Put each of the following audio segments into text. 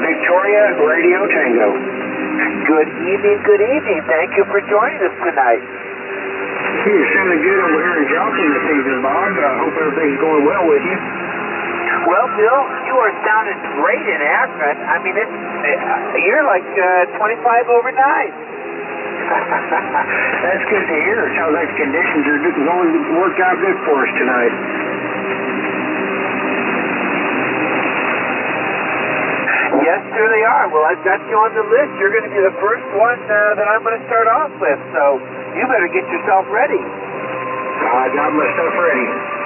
Victoria, Radio Tango. Good evening, good evening. Thank you for joining us tonight. You're sounding good over here in Joplin this evening, Bob. I hope everything's going well with you. Well, Bill, you are sounding great in Akron. I mean, you're like 25 over 9. That's good to hear. It sounds like the conditions are going to work out good for us tonight. Yes, sir, they are. Well, I've got you on the list. You're going to be the first one that I'm going to start off with, so you better get yourself ready. I got my stuff ready.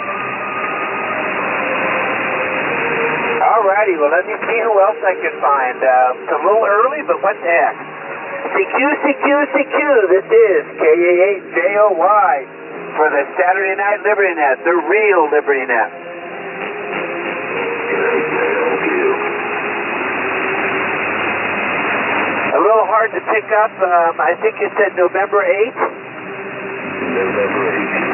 All righty, well, let me see who else I can find. It's a little early, but what the heck. CQ, this is KAHJOY for the Saturday Night Liberty Net, the real Liberty Net. A little hard to pick up. I think you said November 8th. November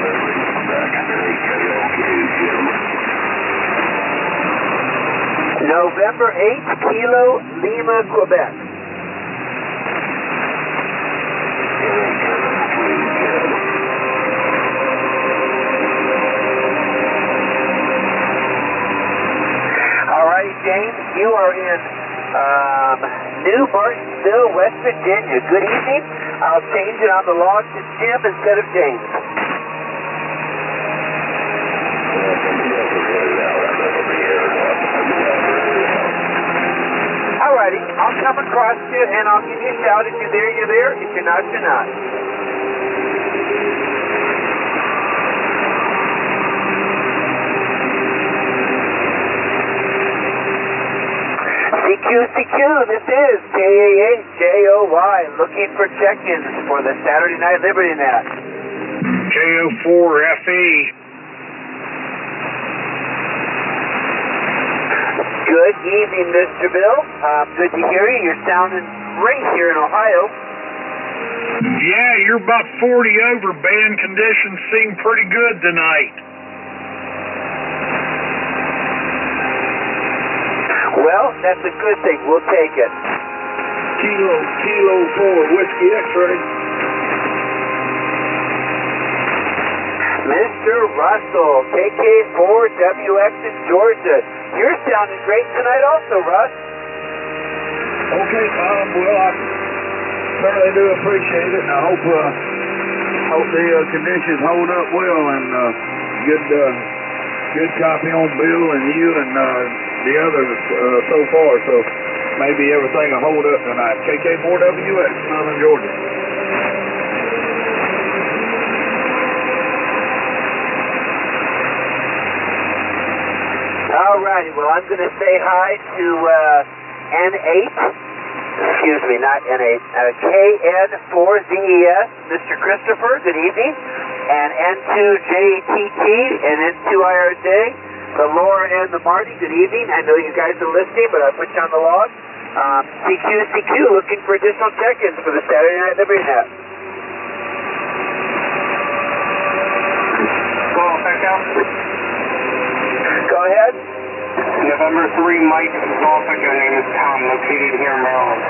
8th. November 8th, Kilo Lima, Quebec. All right, James, you are in New Martinsville, West Virginia. Good evening. I'll change it on the log to Jim instead of James. Alrighty, I'll come across you and I'll give you a shout. If you're there, you're there. If you're not, you're not. CQ, this is KAHJOY, looking for check-ins for the Saturday Night Liberty Net. KO4FE. Good evening, Mr. Bill. Good to hear you. You're sounding great here in Ohio. Yeah, you're about 40 over. Band conditions seem pretty good tonight. Well, that's a good thing. We'll take it. Kilo 4, Whiskey X-ray. Mr. Russell, KK4WX in Georgia. You're sounding great tonight also, Russ. Okay, Tom. Well, I certainly do appreciate it, and I hope the conditions hold up well, and good copy on Bill and you and the others so far. So maybe everything will hold up tonight. KK4WX, Southern Georgia. All righty, well, I'm going to say hi to N8, excuse me, not N8, KN4ZES, Mr. Christopher, good evening, and N2JTT and N2IRJ, the Laura and the Marty, good evening. I know you guys are listening, but I put you on the log. CQ, looking for additional check-ins for the Saturday Night Liberty Net. Go ahead. November 3, Mike Golf Echo, name is Tom, located here in Maryland.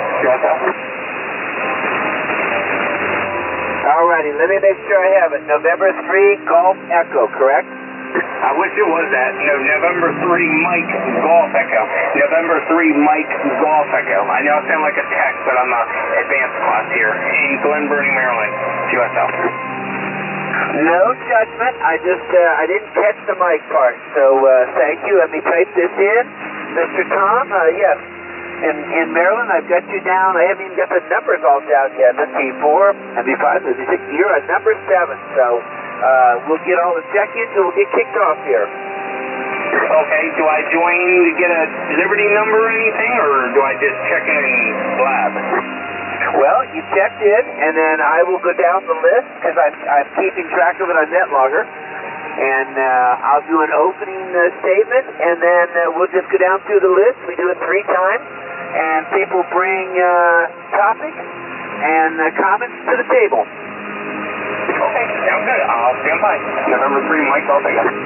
Alrighty, let me make sure I have it. November 3, Golf Echo, correct? I wish it was that. No, November 3, Mike Golf Echo. November 3, Mike Golf Echo. I know I sound like a tech, but I'm a advanced class here in Glen Burnie, Maryland. QSL. No judgment. I didn't catch the mic part, so thank you. Let me type this in. Mr. Tom, yes. In Maryland, I've got you down. I haven't even got the numbers all down yet. Let's see, 4, that'd be 5, that'd be 6. You're at number 7, so we'll get all the check-ins and we'll get kicked off here. Okay, do I join to get a Liberty number or anything, or do I just check in and blab? Well, you checked in, and then I will go down the list, because I'm keeping track of it on NetLogger, and I'll do an opening statement, and then we'll just go down through the list. We do it 3 times, and people bring topics and comments to the table. Okay, sounds good. I'll stand by. November 3, Mike, I'll take it.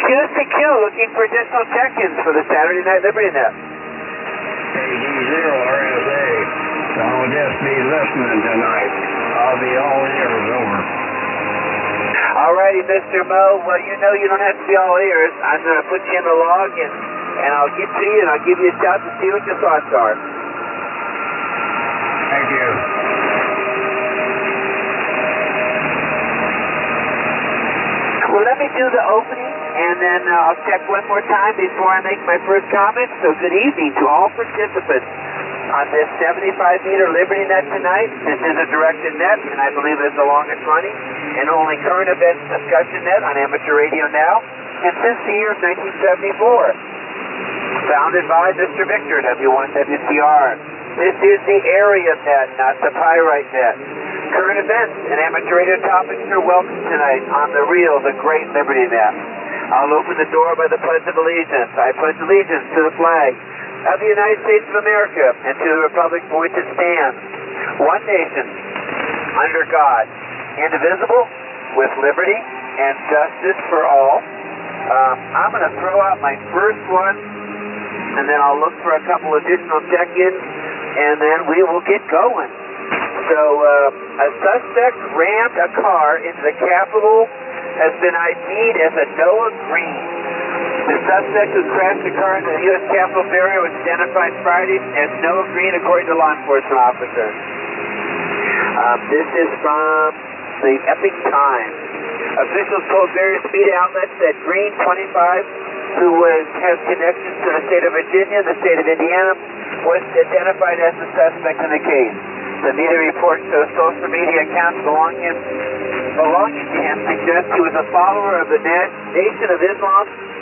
QCQ looking for additional check-ins for the Saturday Night Liberty Net. KG0RSA. I'll just be listening tonight. I'll be all ears over. Alrighty, Mr. Mo. Well, you know you don't have to be all ears. I'm going to put you in the log, and I'll get to you, and I'll give you a shout to see what your thoughts are. Thank you. Well, let me do the opening, and then I'll check one more time before I make my first comment. So good evening to all participants on this 75-meter Liberty Net tonight. This is a directed net, and I believe it's the longest running and only current events discussion net on amateur radio now, and since the year of 1974. Founded by Mr. Victor, W1WCR. This is the area net, not the pyrite net. Current events and amateur radio topics are welcome tonight on the real, the great Liberty Net. I'll open the door by the Pledge of Allegiance. I pledge allegiance to the flag of the United States of America and to the republic for which it stands, one nation, under God, indivisible, with liberty and justice for all. I'm going to throw out my first one, and then I'll look for a couple additional check-ins, and then we will get going. So, a suspect rammed a car into the Capitol, has been ID'd as a Noah Green. The suspect who crashed the car into the U.S. Capitol barrier was identified Friday as Noah Green, according to law enforcement officers. This is from the Epic Times. Officials told various media outlets that Green, 25, who has connections to the state of Virginia, the state of Indiana, was identified as the suspect in the case. The media reports show social media accounts belonging to him suggest he was a follower of the Nation of Islam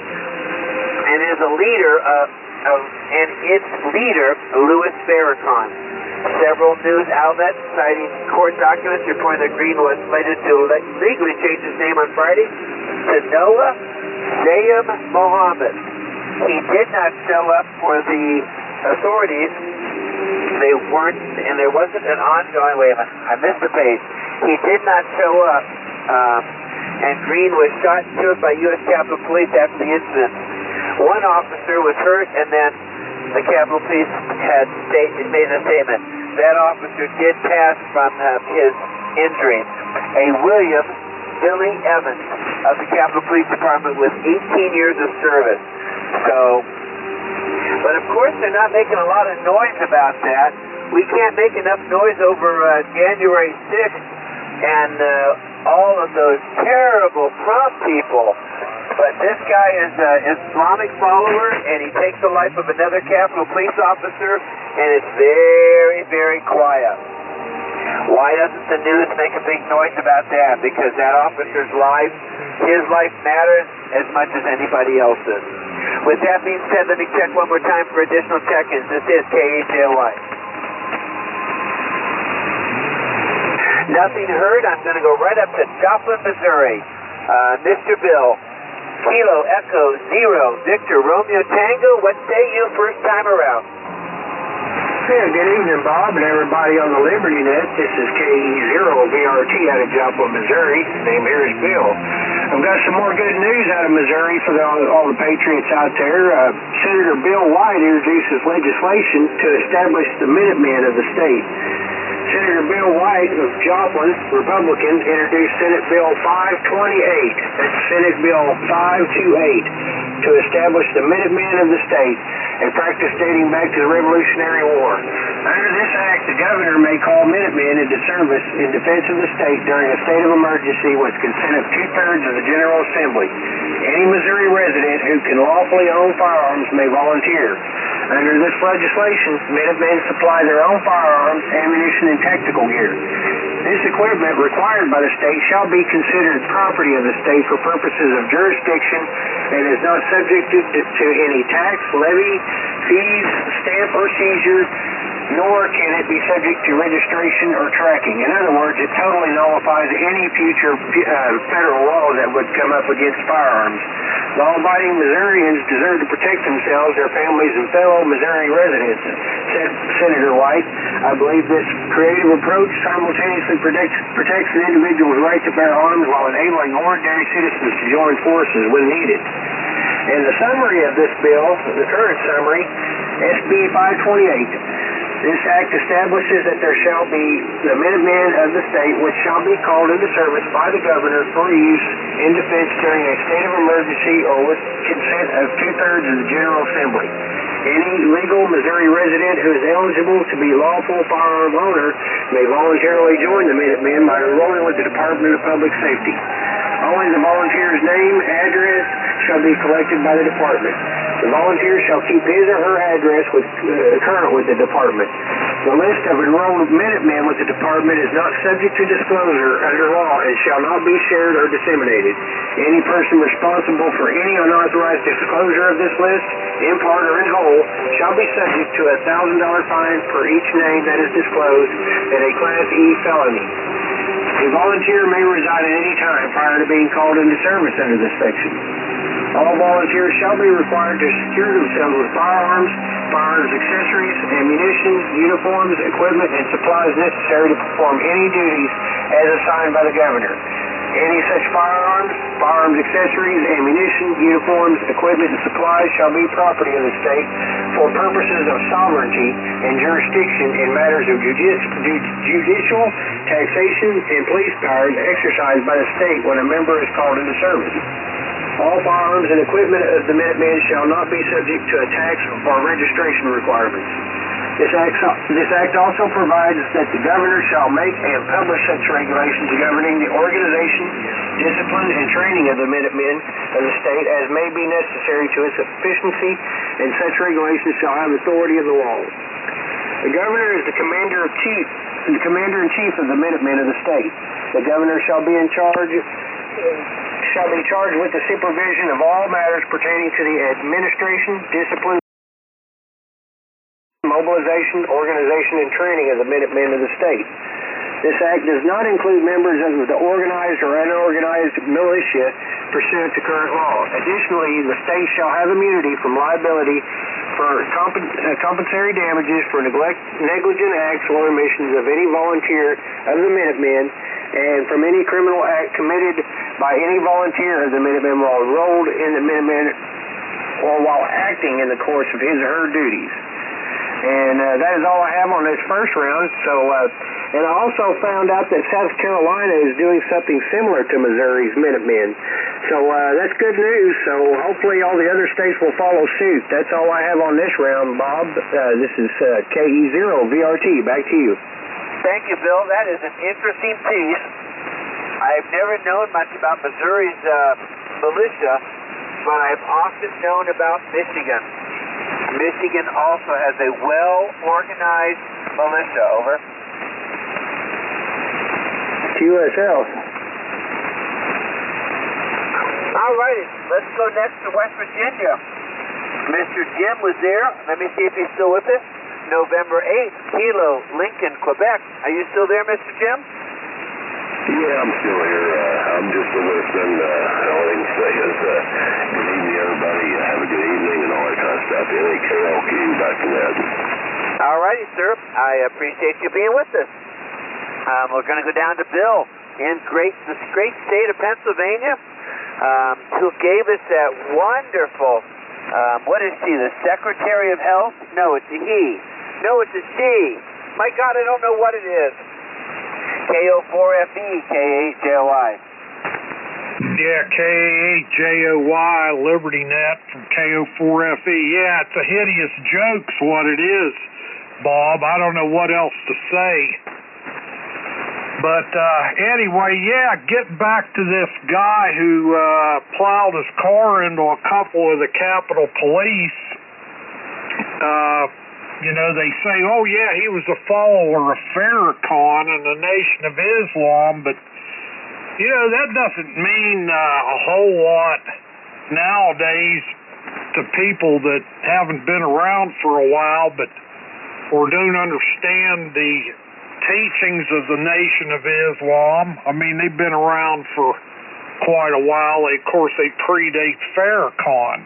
and is a leader and its leader, Louis Farrakhan. Several news outlets citing court documents reporting that Green was slated to legally change his name on Friday to Noah Zayim Mohammed. He did not show up for the authorities. They weren't, and there wasn't an ongoing, wait a minute, I missed the page. He did not show up, and Green was shot and killed by U.S. Capitol Police after the incident. One officer was hurt, and then the Capitol Police made a statement. That officer did pass from his injuries. A William Billy Evans of the Capitol Police Department with 18 years of service. But of course they're not making a lot of noise about that. We can't make enough noise over January 6th and all of those terrible Trump people. But this guy is an Islamic follower, and he takes the life of another Capitol Police officer, and it's very, very quiet. Why doesn't the news make a big noise about that? Because that officer's life, his life matters as much as anybody else's. With that being said, let me check one more time for additional check-ins. This is KHAY. Nothing heard. I'm going to go right up to Joplin, Missouri. Mr. Bill, Kilo Echo 0, Victor Romeo Tango, what say you first time around? Yeah, good evening, Bob, and everybody on the Liberty Net. This is KE0VRT out of Joplin, Missouri. Name here is Bill. I've got some more good news out of Missouri for all the patriots out there. Senator Bill White introduces legislation to establish the Minutemen of the state. Senator Bill White of Joplin, Republican, introduced Senate Bill 528. That's Senate Bill 528 to establish the Minutemen of the state, a practice dating back to the Revolutionary War. Under this act, the governor may call Minutemen into service in defense of the state during a state of emergency with consent of 2/3 of the General Assembly. Any Missouri resident who can lawfully own firearms may volunteer. Under this legislation, Minutemen supply their own firearms, ammunition, and tactical gear. This equipment required by the state shall be considered property of the state for purposes of jurisdiction and is not subject to any tax, levy, fees, stamp, or seizure, nor can it be subject to registration or tracking. In other words, it totally nullifies any future federal law that would come up against firearms. Law-abiding Missourians deserve to protect themselves, their families, and fellow Missouri residents, said Senator White. I believe this creative approach simultaneously protects an individual's right to bear arms while enabling ordinary citizens to join forces when needed. And the summary of this bill, the current summary, SB 528. This act establishes that there shall be the Minutemen of the state which shall be called into service by the governor for use in defense during a state of emergency or with consent of 2/3 of the General Assembly. Any legal Missouri resident who is eligible to be lawful firearm owner may voluntarily join the Minutemen by enrolling with the Department of Public Safety. Only the volunteer's name, address shall be collected by the department. The volunteer shall keep his or her address current with the department. The list of enrolled Minutemen with the department is not subject to disclosure under law and shall not be shared or disseminated. Any person responsible for any unauthorized disclosure of this list, in part or in whole, shall be subject to a $1,000 fine for each name that is disclosed and a Class E felony. A volunteer may reside at any time prior to being called into service under this section. All volunteers shall be required to secure themselves with firearms, firearms accessories, ammunition, uniforms, equipment, and supplies necessary to perform any duties as assigned by the governor. Any such firearms, firearms accessories, ammunition, uniforms, equipment, and supplies shall be property of the state for purposes of sovereignty and jurisdiction in matters of judicial, taxation, and police powers exercised by the state when a member is called into service. All firearms and equipment of the Minutemen shall not be subject to a tax or registration requirements. This act also provides that the governor shall make and publish such regulations governing the organization, discipline, and training of the Minutemen of the state as may be necessary to its efficiency, and such regulations shall have authority of the law. The governor is the commander-in-chief of the Minutemen of the state. The governor shall be charged with the supervision of all matters pertaining to the administration, discipline, mobilization, organization, and training of the Minutemen of the state. This act does not include members of the organized or unorganized militia pursuant to current law. Additionally, the state shall have immunity from liability for compensatory damages for negligent acts or omissions of any volunteer of the Minutemen and from any criminal act committed by any volunteer of the Minutemen while enrolled in the Minutemen or while acting in the course of his or her duties. And that is all I have on this first round. So, and I also found out that South Carolina is doing something similar to Missouri's Minutemen. So that's good news. So hopefully all the other states will follow suit. That's all I have on this round, Bob. This is KE0VRT. Back to you. Thank you, Bill. That is an interesting piece. I've never known much about Missouri's militia, but I've often known about Michigan. Michigan also has a well-organized militia. Over. QSL. All righty. Let's go next to West Virginia. Mr. Jim was there. Let me see if he's still with us. November 8th, Kilo, Lincoln, Quebec. Are you still there, Mr. Jim? Yeah, I'm still here. I'm just listening. All I can say is good evening, everybody. Have a good evening and all that kind of stuff. NAKLQ, Dr. Ned. All righty, sir. I appreciate you being with us. We're going to go down to Bill in this great state of Pennsylvania, who gave us that wonderful, what is she, the Secretary of Health? No, it's a he. No, it's a she. My God, I don't know what it is. KO4FE, K8JOI. Yeah, K8JOI, Liberty Net from KO4FE. Yeah, it's a hideous joke's what it is, Bob. I don't know what else to say. But anyway, yeah, getting back to this guy who plowed his car into a couple of the Capitol Police. You know, they say, oh, yeah, he was a follower of Farrakhan and the Nation of Islam, but, you know, that doesn't mean a whole lot nowadays to people that haven't been around for a while, but or don't understand the teachings of the Nation of Islam. I mean, they've been around for quite a while. Of course, they predate Farrakhan.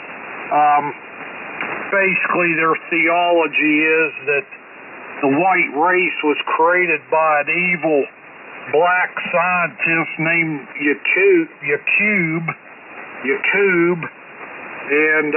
Basically, their theology is that the white race was created by an evil black scientist named Yaqub, and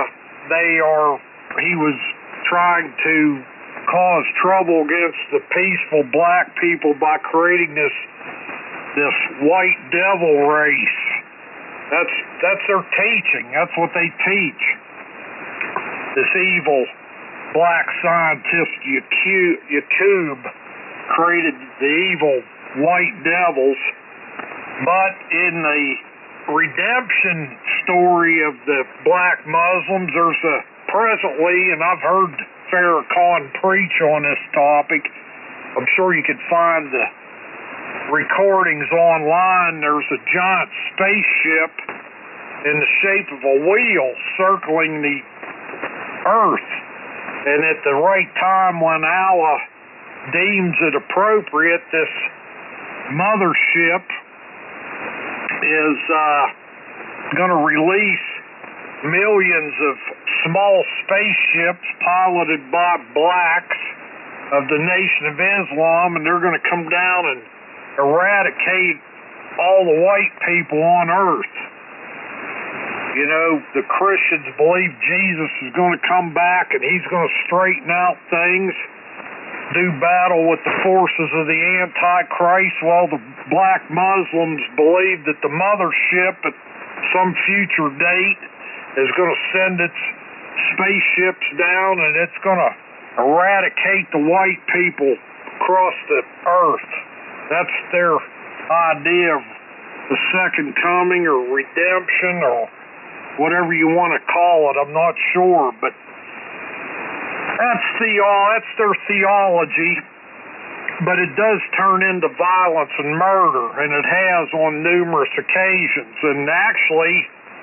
he was trying to cause trouble against the peaceful black people by creating this white devil race. That's their teaching. That's what they teach. This evil black scientist Yakub created the evil white devils. But in the redemption story of the black Muslims, there's presently, and I've heard Farrakhan preach on this topic. I'm sure you could find the recordings online. There's a giant spaceship in the shape of a wheel circling the earth, and at the right time when Allah deems it appropriate, this mothership is going to release millions of small spaceships piloted by blacks of the Nation of Islam, and they're going to come down and eradicate all the white people on earth. You know, the Christians believe Jesus is going to come back and he's going to straighten out things, do battle with the forces of the Antichrist, while the black Muslims believe that the mothership at some future date is going to send its spaceships down and it's going to eradicate the white people across the earth. That's their idea of the second coming or redemption or whatever you want to call it. I'm not sure, but that's their theology. But it does turn into violence and murder, and it has on numerous occasions. And actually,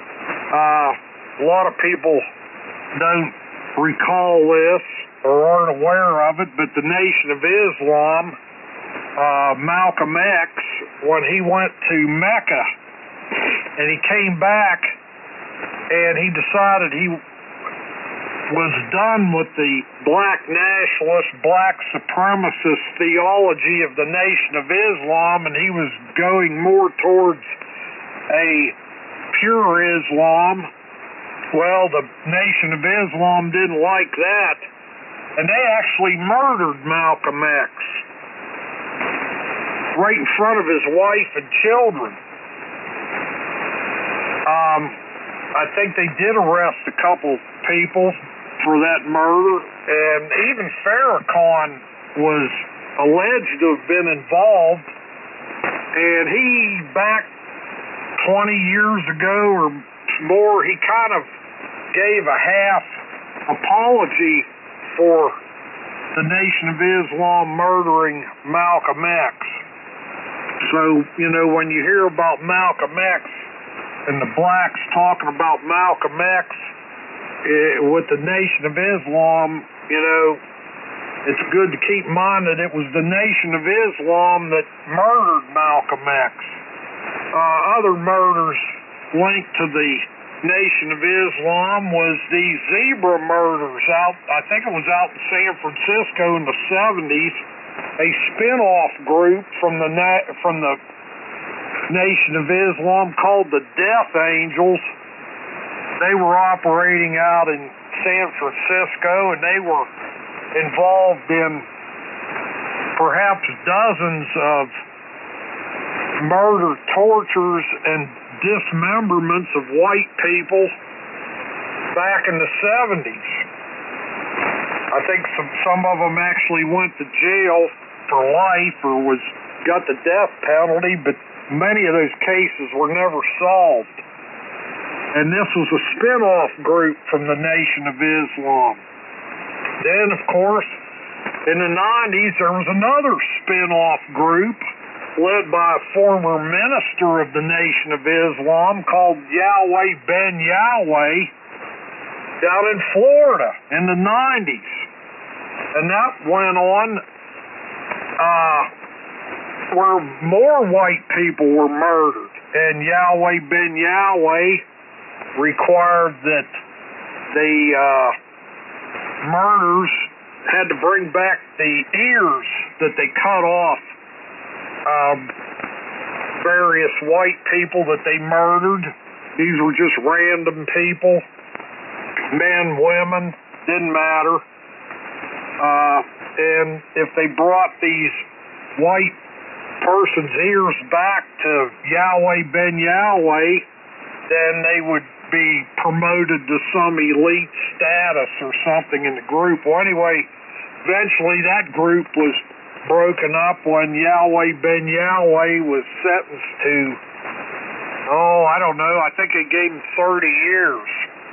a lot of people don't recall this or aren't aware of it, but the Nation of Islam, Malcolm X, when he went to Mecca and he came back and he decided he was done with the black nationalist, black supremacist theology of the Nation of Islam, and he was going more towards a pure Islam. Well, the Nation of Islam didn't like that, and they actually murdered Malcolm X right in front of his wife and children. I think they did arrest a couple people for that murder, and even Farrakhan was alleged to have been involved, and he, back 20 years ago or more, he kind of gave a half apology for the Nation of Islam murdering Malcolm X. So, you know, when you hear about Malcolm X and the blacks talking about Malcolm X with the Nation of Islam, you know, it's good to keep in mind that it was the Nation of Islam that murdered Malcolm X. Other murders linked to the Nation of Islam was the zebra murders out, I think it was out in San Francisco in the 70s, a spin-off group from the Nation of Islam called the Death Angels. They were operating out in San Francisco, and they were involved in perhaps dozens of murder, tortures, and dismemberments of white people back in the 70s. I think some of them actually went to jail for life or got the death penalty, but many of those cases were never solved. And this was a spin-off group from the Nation of Islam. Then, of course, in the 90s, there was another spin-off group led by a former minister of the Nation of Islam called Yahweh Ben Yahweh down in Florida in the 90s. And that went on where more white people were murdered. And Yahweh Ben Yahweh required that the murders had to bring back the ears that they cut off various white people that they murdered. These were just random people. men, women, didn't matter. And if they brought these white person's ears back to Yahweh Ben Yahweh, then they would be promoted to some elite status or something in the group. Well, anyway, eventually that group was broken up when Yahweh Ben Yahweh was sentenced to, I don't know, I think they gave him 30 years.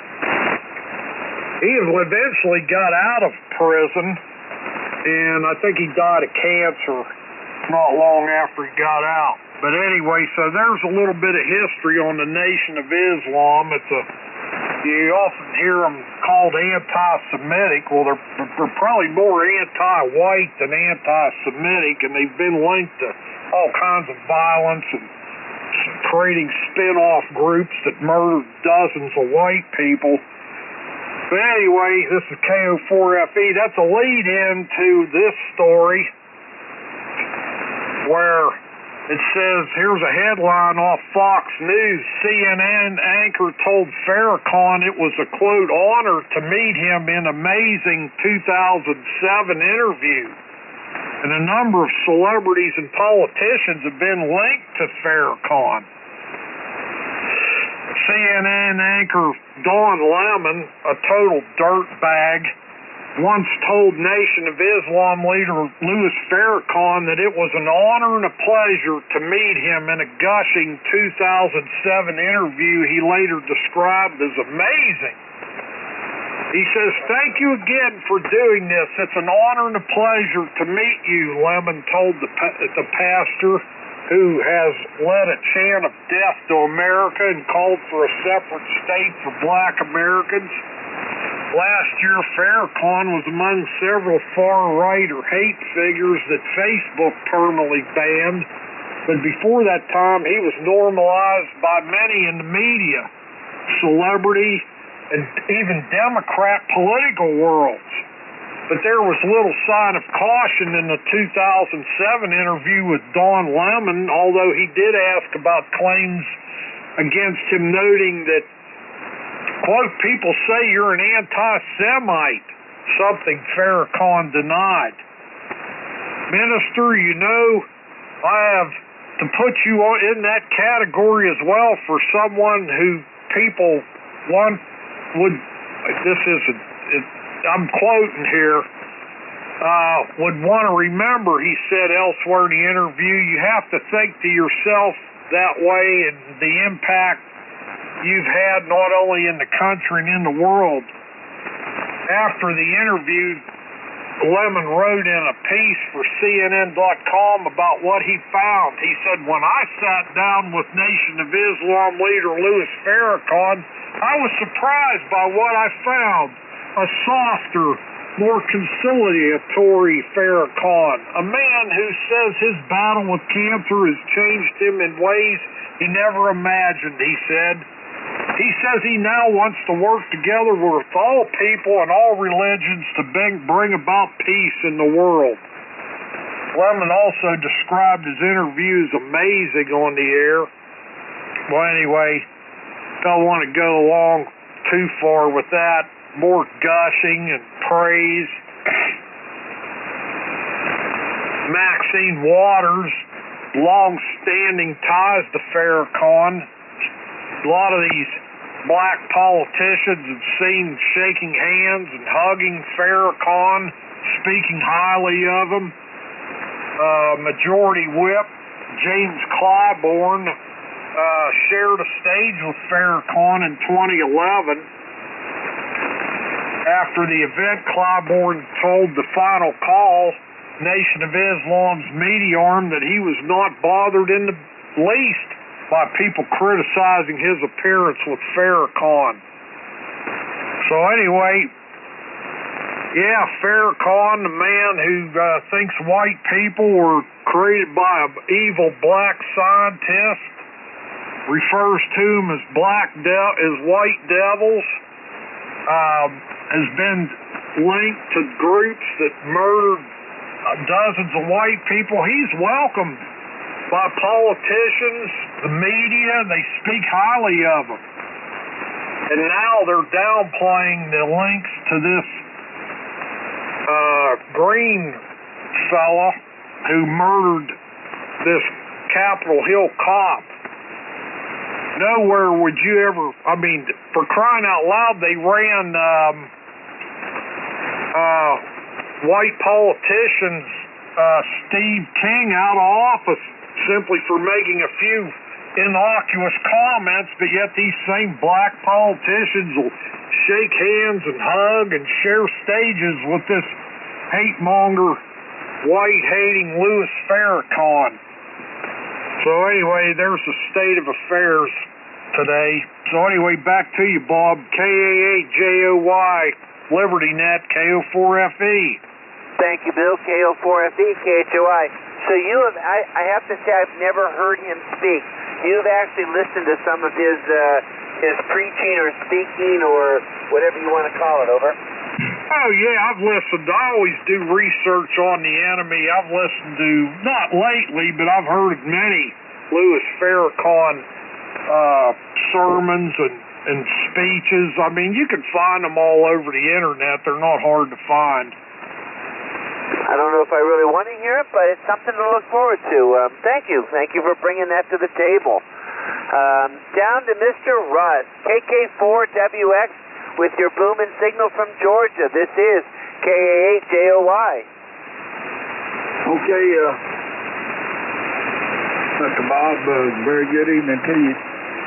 He eventually got out of prison, and I think he died of cancer not long after he got out. But anyway, so there's a little bit of history on the Nation of Islam. You often hear them called anti-Semitic. Well, they're probably more anti-white than anti-Semitic, and they've been linked to all kinds of violence and creating spin-off groups that murdered dozens of white people. But anyway, this is KO4FE. That's a lead-in to this story where it says, here's a headline off Fox News. CNN anchor told Farrakhan it was a, quote, honor to meet him in amazing 2007 interview. And a number of celebrities and politicians have been linked to Farrakhan. CNN anchor Don Lemon, a total dirtbag, once told Nation of Islam leader Louis Farrakhan that it was an honor and a pleasure to meet him in a gushing 2007 interview he later described as amazing. He says, "Thank you again for doing this. It's an honor and a pleasure to meet you," Lemon told the pastor, who has led a chant of death to America and called for a separate state for black Americans. Last year, Farrakhan was among several far-right or hate figures that Facebook permanently banned, but before that time, he was normalized by many in the media, celebrity, and even Democrat political worlds. But there was little sign of caution in the 2007 interview with Don Lemon, although he did ask about claims against him, noting that, quote, people say you're an anti-Semite, something Farrakhan denied. Minister, you know, I have to put you in that category as well for someone who people I'm quoting here, would want to remember, he said elsewhere in the interview, you have to think to yourself that way and the impact you've had not only in the country and in the world. After the interview, Lemon wrote in a piece for CNN.com about what he found. He said, when I sat down with Nation of Islam leader Louis Farrakhan, I was surprised by what I found. A softer, more conciliatory Farrakhan, a man who says his battle with cancer has changed him in ways he never imagined, he said. He says he now wants to work together with all people and all religions to bring about peace in the world. Lemon also described his interview as amazing on the air. Well, anyway, don't want to go along too far with that. More gushing and praise. Maxine Waters, long-standing ties to Farrakhan. A lot of these black politicians have seen shaking hands and hugging Farrakhan, speaking highly of him. Majority Whip James Clyburn shared a stage with Farrakhan in 2011. After the event, Clyburn told the Final Call, Nation of Islam's media arm, that he was not bothered in the least by people criticizing his appearance with Farrakhan. So anyway, yeah, Farrakhan, the man who thinks white people were created by an evil black scientist, refers to them as white devils, has been linked to groups that murdered dozens of white people. He's welcomed by politicians, the media. They speak highly of him. And now they're downplaying the links to this Green fella who murdered this Capitol Hill cop. Nowhere would you ever, I mean, for crying out loud, they ran white politicians, Steve King, out of office simply for making a few innocuous comments, but yet these same black politicians will shake hands and hug and share stages with this hate-monger, white-hating Louis Farrakhan. So anyway, there's the state of affairs today. So anyway, back to you, Bob. KA8JOY, LibertyNet, KO4FE. Thank you, Bill. KO4FE, KHOI. So you have, I have to say, I've never heard him speak. You've actually listened to some of his preaching or speaking or whatever you want to call it, over? Oh, yeah, I've listened. I always do research on the enemy. I've listened to, not lately, but I've heard many Louis Farrakhan sermons and speeches. I mean, you can find them all over the internet. They're not hard to find. I don't know if I really want to hear it, but it's something to look forward to. Thank you. Thank you for bringing that to the table. Down to Mr. Russ, KK4WX with your booming signal from Georgia. This is KA8JOY. Okay, Mr. Bob, very good evening to you.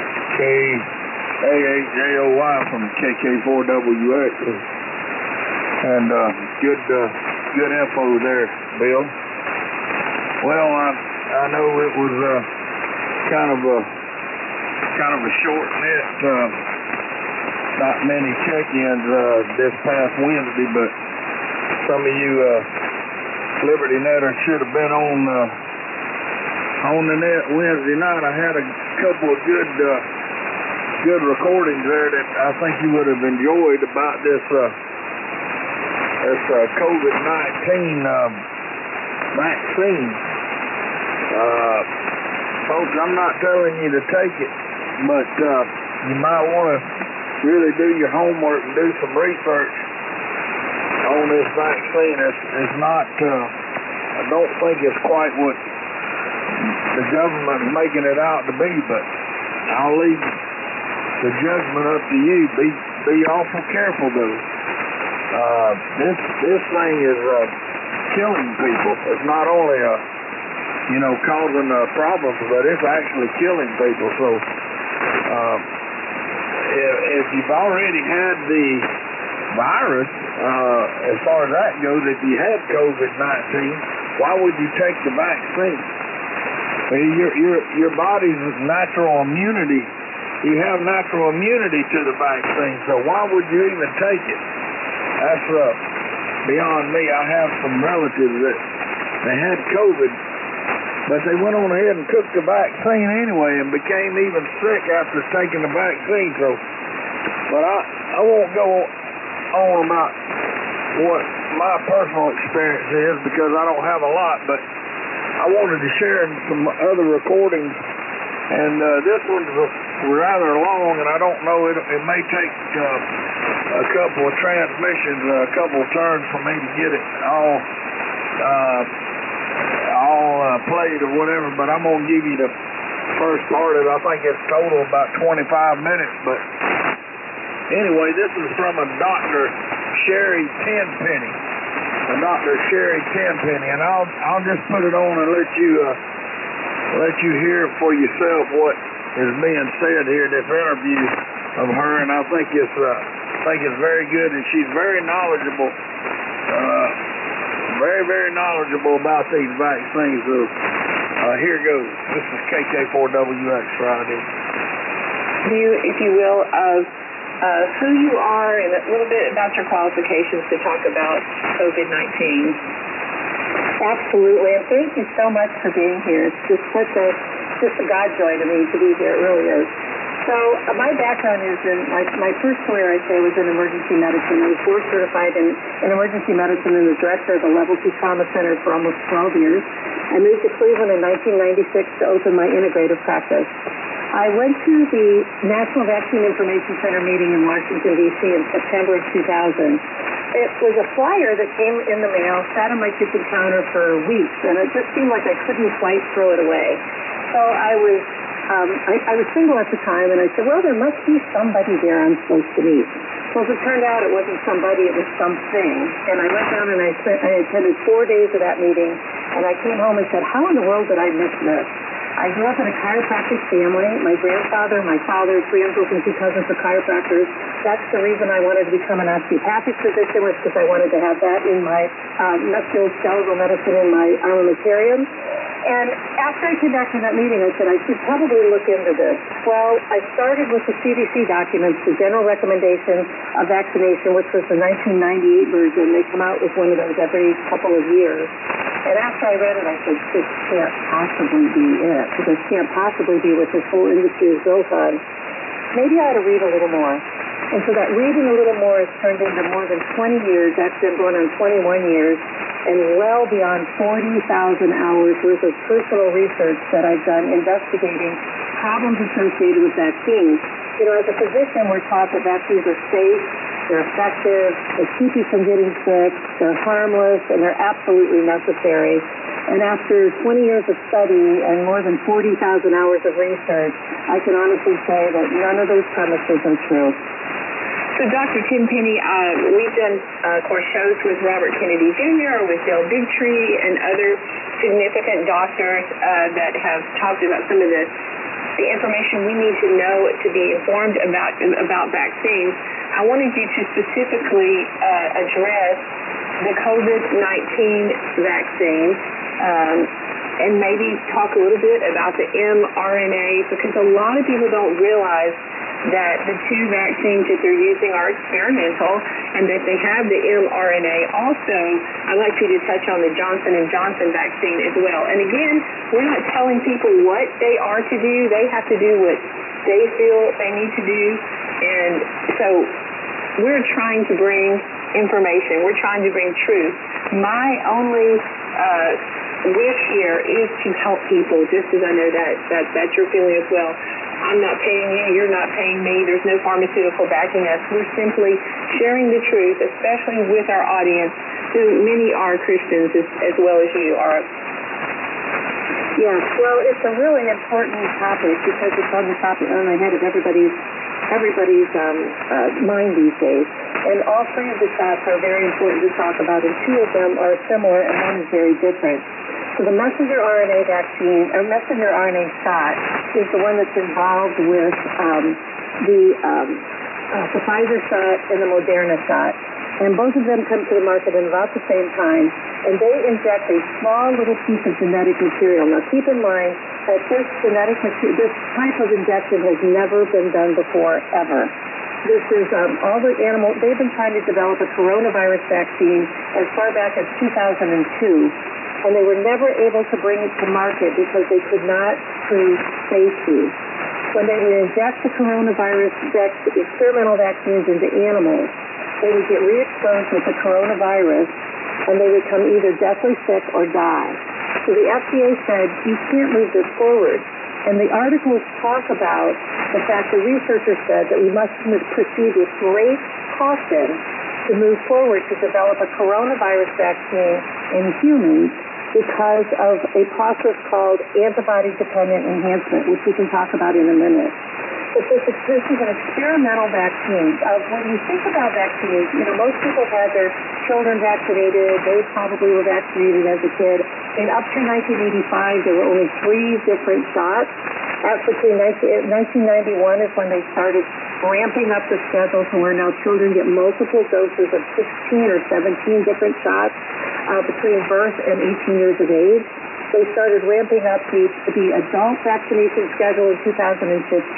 KA8JOY from KK4WX. And good info there, Bill. Well, I know it was kind of a short net, not many check-ins this past Wednesday, but some of you Liberty Netters should have been on the net Wednesday night. I had a couple of good recordings there that I think you would have enjoyed about this COVID-19 vaccine. Folks, I'm not telling you to take it, but you might want to really do your homework and do some research on this vaccine. It's not, I don't think it's quite what the government's making it out to be, but I'll leave the judgment up to you. Be awful careful, though. This thing is killing people. It's not only causing problems, but it's actually killing people. So if you've already had the virus, as far as that goes, if you had COVID-19, why would you take the vaccine? Your body's natural immunity. You have natural immunity to the vaccine, so why would you even take it? That's beyond me. I have some relatives that they had COVID, but they went on ahead and took the vaccine anyway and became even sick after taking the vaccine. So, but I won't go on about what my personal experience is because I don't have a lot, but I wanted to share some other recordings, and this one's rather long, and I don't know, it may take a couple of transmissions, a couple of turns for me to get it all played or whatever, but I'm going to give you the first part of it. I think it's total about 25 minutes, but anyway, this is from a Dr. Sherry Tenpenny. Dr. Sherry Tenpenny, and I'll just put it on and let you hear for yourself what is being said here in this interview of her, and I think it's very good, and she's very knowledgeable, very knowledgeable about these vaccines. So here goes. This is KK4WX Friday. If you will, of who you are and a little bit about your qualifications to talk about COVID-19. Absolutely, and thank you so much for being here. It's just just a God joy to me to be here. It really is. So my background is my first career, I'd say, was in emergency medicine. I was board certified in emergency medicine and the director of the Level 2 Trauma Center for almost 12 years. I moved to Cleveland in 1996 to open my integrative practice. I went to the National Vaccine Information Center meeting in Washington, D.C. in September of 2000. It was a flyer that came in the mail, sat on my kitchen counter for weeks, and it just seemed like I couldn't quite throw it away. So I was single at the time, and I said, well, there must be somebody there I'm supposed to meet. Well, as it turned out, it wasn't somebody, it was something. And I went down and I attended 4 days of that meeting, and I came home and said, how in the world did I miss this? I grew up in a chiropractic family. My grandfather, my father, 3 uncles and 2 cousins were chiropractors. That's the reason I wanted to become an osteopathic physician, was because I wanted to have that in my musculoskeletal medicine in my armamentarium. And after I came back from that meeting, I said, I should probably look into this. Well, I started with the CDC documents, the General Recommendation of Vaccination, which was the 1998 version. They come out with one of those every couple of years. And after I read it, I said, this can't possibly be it. This can't possibly be what this whole industry is built on. Maybe I ought to read a little more. And so that reading a little more has turned into more than 20 years. Actually, I'm going on 21 years. And well beyond 40,000 hours worth of personal research that I've done investigating problems associated with vaccines. You know, as a physician, we're taught that vaccines are safe, they're effective, they keep you from getting sick, they're harmless, and they're absolutely necessary. And after 20 years of study and more than 40,000 hours of research, I can honestly say that none of those premises are true. So, Dr. Tenpenny, we've done, of course, shows with Robert Kennedy Jr., with Dale Bigtree, and other significant doctors that have talked about some of the information we need to know to be informed about vaccines. I wanted you to specifically address the COVID-19 vaccine and maybe talk a little bit about the mRNA, because a lot of people don't realize that the 2 vaccines that they're using are experimental and that they have the mRNA. Also, I'd like you to touch on the Johnson & Johnson vaccine as well. And again, we're not telling people what they are to do. They have to do what they feel they need to do. And so we're trying to bring information. We're trying to bring truth. My only wish here is to help people, just as I know that's your feeling as well. I'm not paying you, you're not paying me, there's no pharmaceutical backing us. We're simply sharing the truth, especially with our audience, who many are Christians as well as you are. Yes, well, it's a really important topic because it's on the head of everybody's mind these days. And all 3 of the shots are very important to talk about, and 2 of them are similar and one is very different. So the messenger RNA vaccine, or messenger RNA shot, is the one that's involved with the Pfizer shot and the Moderna shot. And both of them come to the market at about the same time. And they inject a small little piece of genetic material. Now keep in mind that this type of injection has never been done before, ever. This is all the animal. They've been trying to develop a coronavirus vaccine as far back as 2002. And they were never able to bring it to market because they could not prove safety. When they would inject the coronavirus experimental vaccines into animals, they would get re-exposed with the coronavirus, and they would come either deathly sick or die. So the FDA said, you can't move this forward. And the articles talk about the fact the researchers said that we must proceed with great caution to move forward to develop a coronavirus vaccine in humans because of a process called antibody-dependent enhancement, which we can talk about in a minute. But this is an experimental vaccine. When you think about vaccines, most people had their children vaccinated. They probably were vaccinated as a kid. And up to 1985, there were only 3 different shots. Between 1991 is when they started ramping up the schedule to where now children get multiple doses of 16 or 17 different shots between birth and 18 years of age. They started ramping up the adult vaccination schedule in 2015.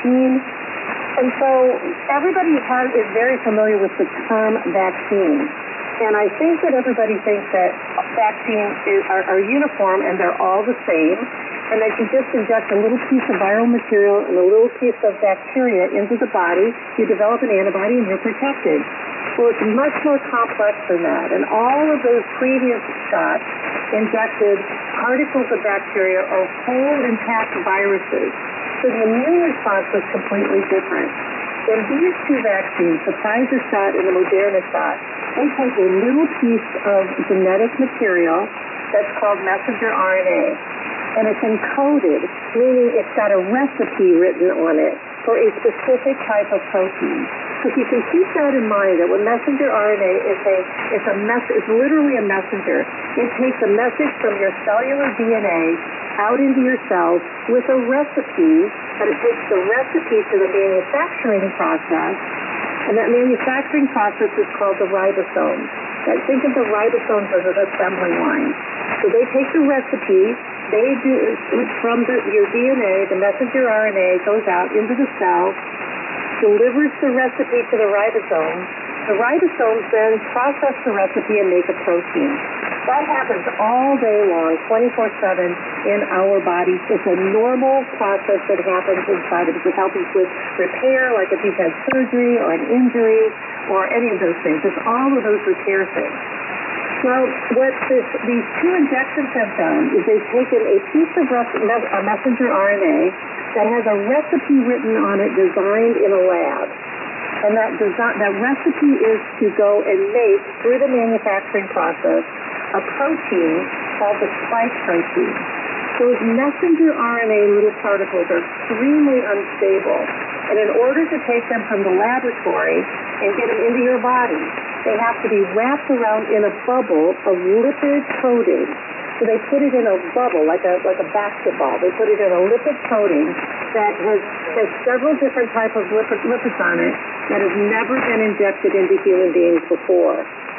And so everybody is very familiar with the term vaccine. And I think that everybody thinks that vaccines are uniform and they're all the same, and that you just inject a little piece of viral material and a little piece of bacteria into the body, you develop an antibody, and you're protected. Well, it's much more complex than that. And all of those previous shots injected particles of bacteria or whole intact viruses. So the immune response was completely different. And these two vaccines, the Pfizer shot and the Moderna shot, they take a little piece of genetic material that's called messenger RNA, and it's encoded, meaning it's got a recipe written on it for a specific type of protein. So if you can keep that in mind, that when messenger RNA is literally a messenger. It takes a message from your cellular DNA out into your cells with a recipe, but it takes the recipe to the manufacturing process, and that manufacturing process is called the ribosome. Now, think of the ribosomes as an assembly line. So they take the recipe, they do from your DNA, the messenger RNA goes out into the cell, delivers the recipe to the ribosome. The ribosomes then process the recipe and make a protein. That happens all day long, 24/7 in our bodies. It's a normal process that happens inside of us. It helps us with repair, like if you've had surgery or an injury or any of those things. It's all of those repair things. Well, what these two injections have done is they've taken a piece of messenger RNA that has a recipe written on it designed in a lab. And that recipe is to go and make, through the manufacturing process, a protein called the spike protein. Those messenger RNA little particles are extremely unstable. And in order to take them from the laboratory and get them into your body, they have to be wrapped around in a bubble of lipid coating. So they put it in a bubble, like a basketball. They put it in a lipid coating that has several different types of lipids on it that have never been injected into human beings before.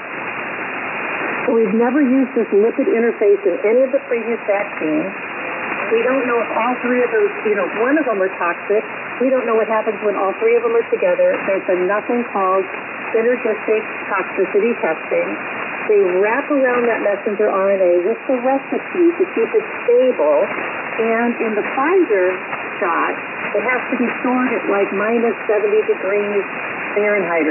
So we've never used this lipid interface in any of the previous vaccines. We don't know if all three of those, one of them are toxic. We don't know what happens when all three of them are together. There's been nothing called synergistic toxicity testing. They wrap around that messenger RNA with the recipe to keep it stable. And in the Pfizer shot, it has to be stored at like minus 70 degrees Fahrenheit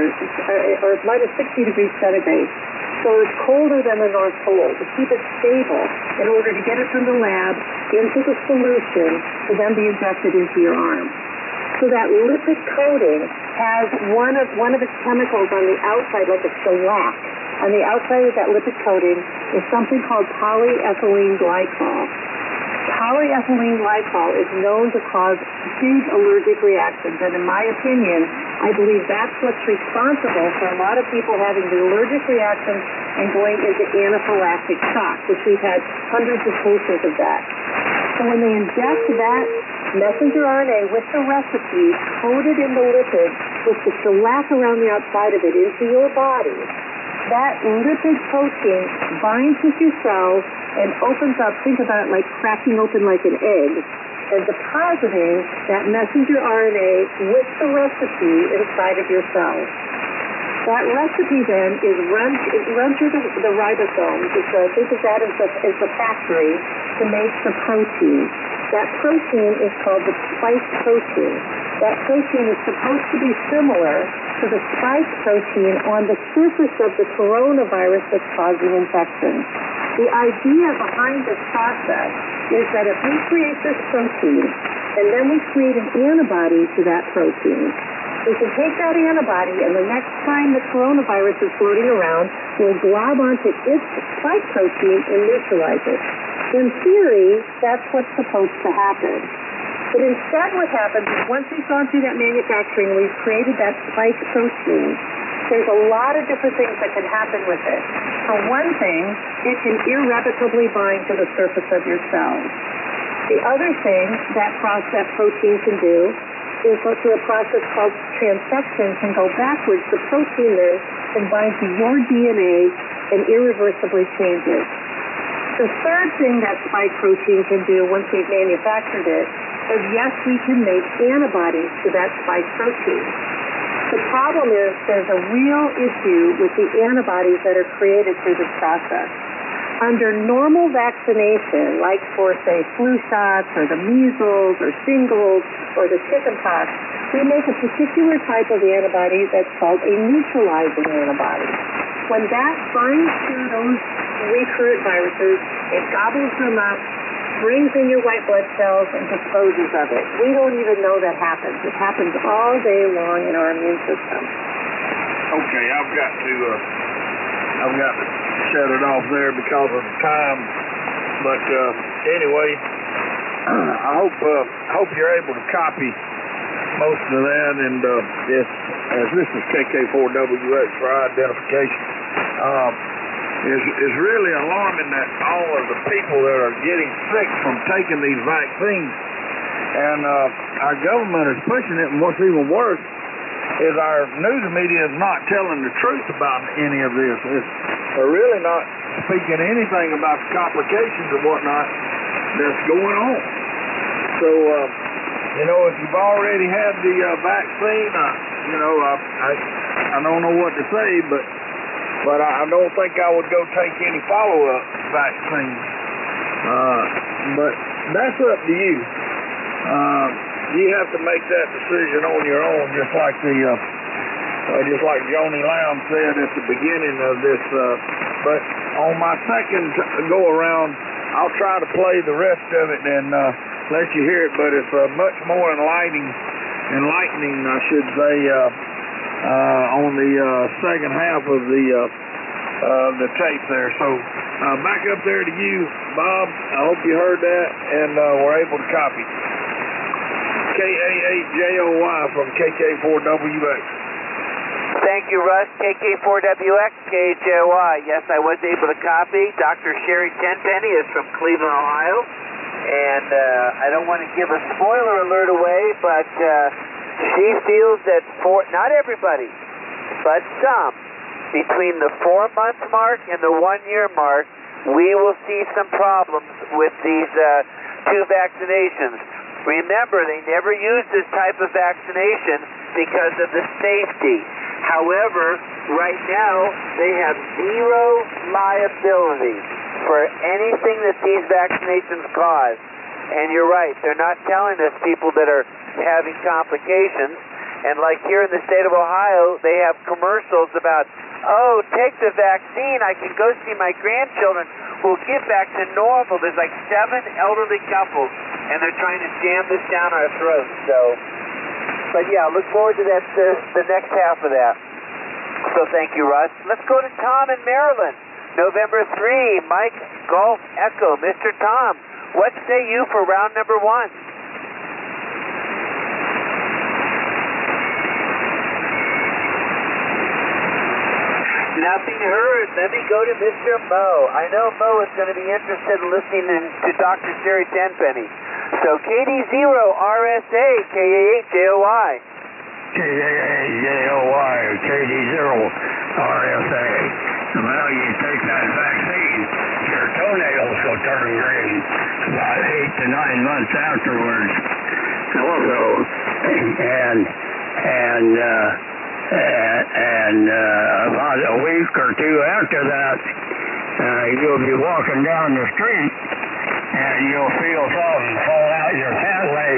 or minus 60 degrees centigrade. So it's colder than the North Pole to keep it stable in order to get it from the lab into the solution to then be injected into your arm. So that lipid coating has one of its chemicals on the outside, like a shellac. On the outside of that lipid coating is something called polyethylene glycol. Polyethylene glycol is known to cause huge allergic reactions, and in my opinion, I believe that's what's responsible for a lot of people having the allergic reactions and going into anaphylactic shock, which we've had hundreds of cases of that. So when they inject that messenger RNA with the recipe coated in the lipid with the shellac around the outside of it into your body, that lipid protein binds with your cells and opens up, think about it like cracking open like an egg, and depositing that messenger RNA with the recipe inside of your cells. That recipe then is run through the ribosomes. Think of that as the factory to make the protein. That protein is called the spike protein. That protein is supposed to be similar to the spike protein on the surface of the coronavirus that's causing infection. The idea behind this process is that if we create this protein and then we create an antibody to that protein, we can take that antibody and the next time the coronavirus is floating around, we'll glob onto its spike protein and neutralize it. In theory, that's what's supposed to happen. But instead what happens is once we've gone through that manufacturing and we've created that spike protein, there's a lot of different things that can happen with it. For one thing, it can irrevocably bind to the surface of your cells. The other thing that protein can do is go through a process called transfection, can go backwards. The protein then can bind to your DNA and irreversibly change it. The third thing that spike protein can do once we've manufactured it is, yes, we can make antibodies to that spike protein. The problem is there's a real issue with the antibodies that are created through this process. Under normal vaccination, like for, say, flu shots or the measles or shingles or the chickenpox, we make a particular type of antibody that's called a neutralizing antibody. When that binds to those recurrent viruses, it gobbles them up, brings in your white blood cells and disposes of it. We don't even know that happens. It happens all day long in our immune system. Okay, I've got to shut it off there because of the time. But anyway, I hope you're able to copy most of that. And as this is KK4WX for identification, is really alarming that all of the people that are getting sick from taking these vaccines, and our government is pushing it. And what's even worse is our news media is not telling the truth about any of this. They're really not speaking anything about the complications and whatnot that's going on. So, if you've already had the vaccine, I don't know what to say, but I don't think I would go take any follow-up vaccine. But that's up to you. You have to make that decision on your own, just like Joni Lamb said at the beginning of this. But on my second go-around, I'll try to play the rest of it and let you hear it. But it's much more enlightening, I should say, on the second half of the tape there. So back up there to you, Bob. I hope you heard that and were able to copy. KA8JOY from KK4WX. Thank you, Russ. KK4WX, KJY. Yes, I was able to copy. Dr. Sherry Tenpenny is from Cleveland, Ohio. And I don't want to give a spoiler alert away, but she feels that not everybody, but some, between the 4-month mark and the 1-year mark, we will see some problems with these 2 vaccinations. Remember, they never used this type of vaccination because of the safety. However, right now, they have zero liability for anything that these vaccinations cause. And you're right, they're not telling us people that are having complications. And like here in the state of Ohio, they have commercials about, oh, take the vaccine, I can go see my grandchildren, we'll get back to normal. There's like 7 elderly couples, and they're trying to jam this down our throats. So, but yeah, look forward to that, the next half of that. So thank you, Russ. Let's go to Tom in Maryland. November 3, Mike Golf Echo. Mr. Tom, what say you for round number 1? Nothing heard. Let me go to Mr. Mo. I know Mo is going to be interested in listening to Dr. Sherry Tenpenny. So KD0RSA, KA8JOY. KA8JOY, KD0RSA. Well, you take that vaccine, your toenails will turn green about 8 to 9 months afterwards. Also, and about a week or 2 after that, you'll be walking down the street and you'll feel something fall out your pant leg,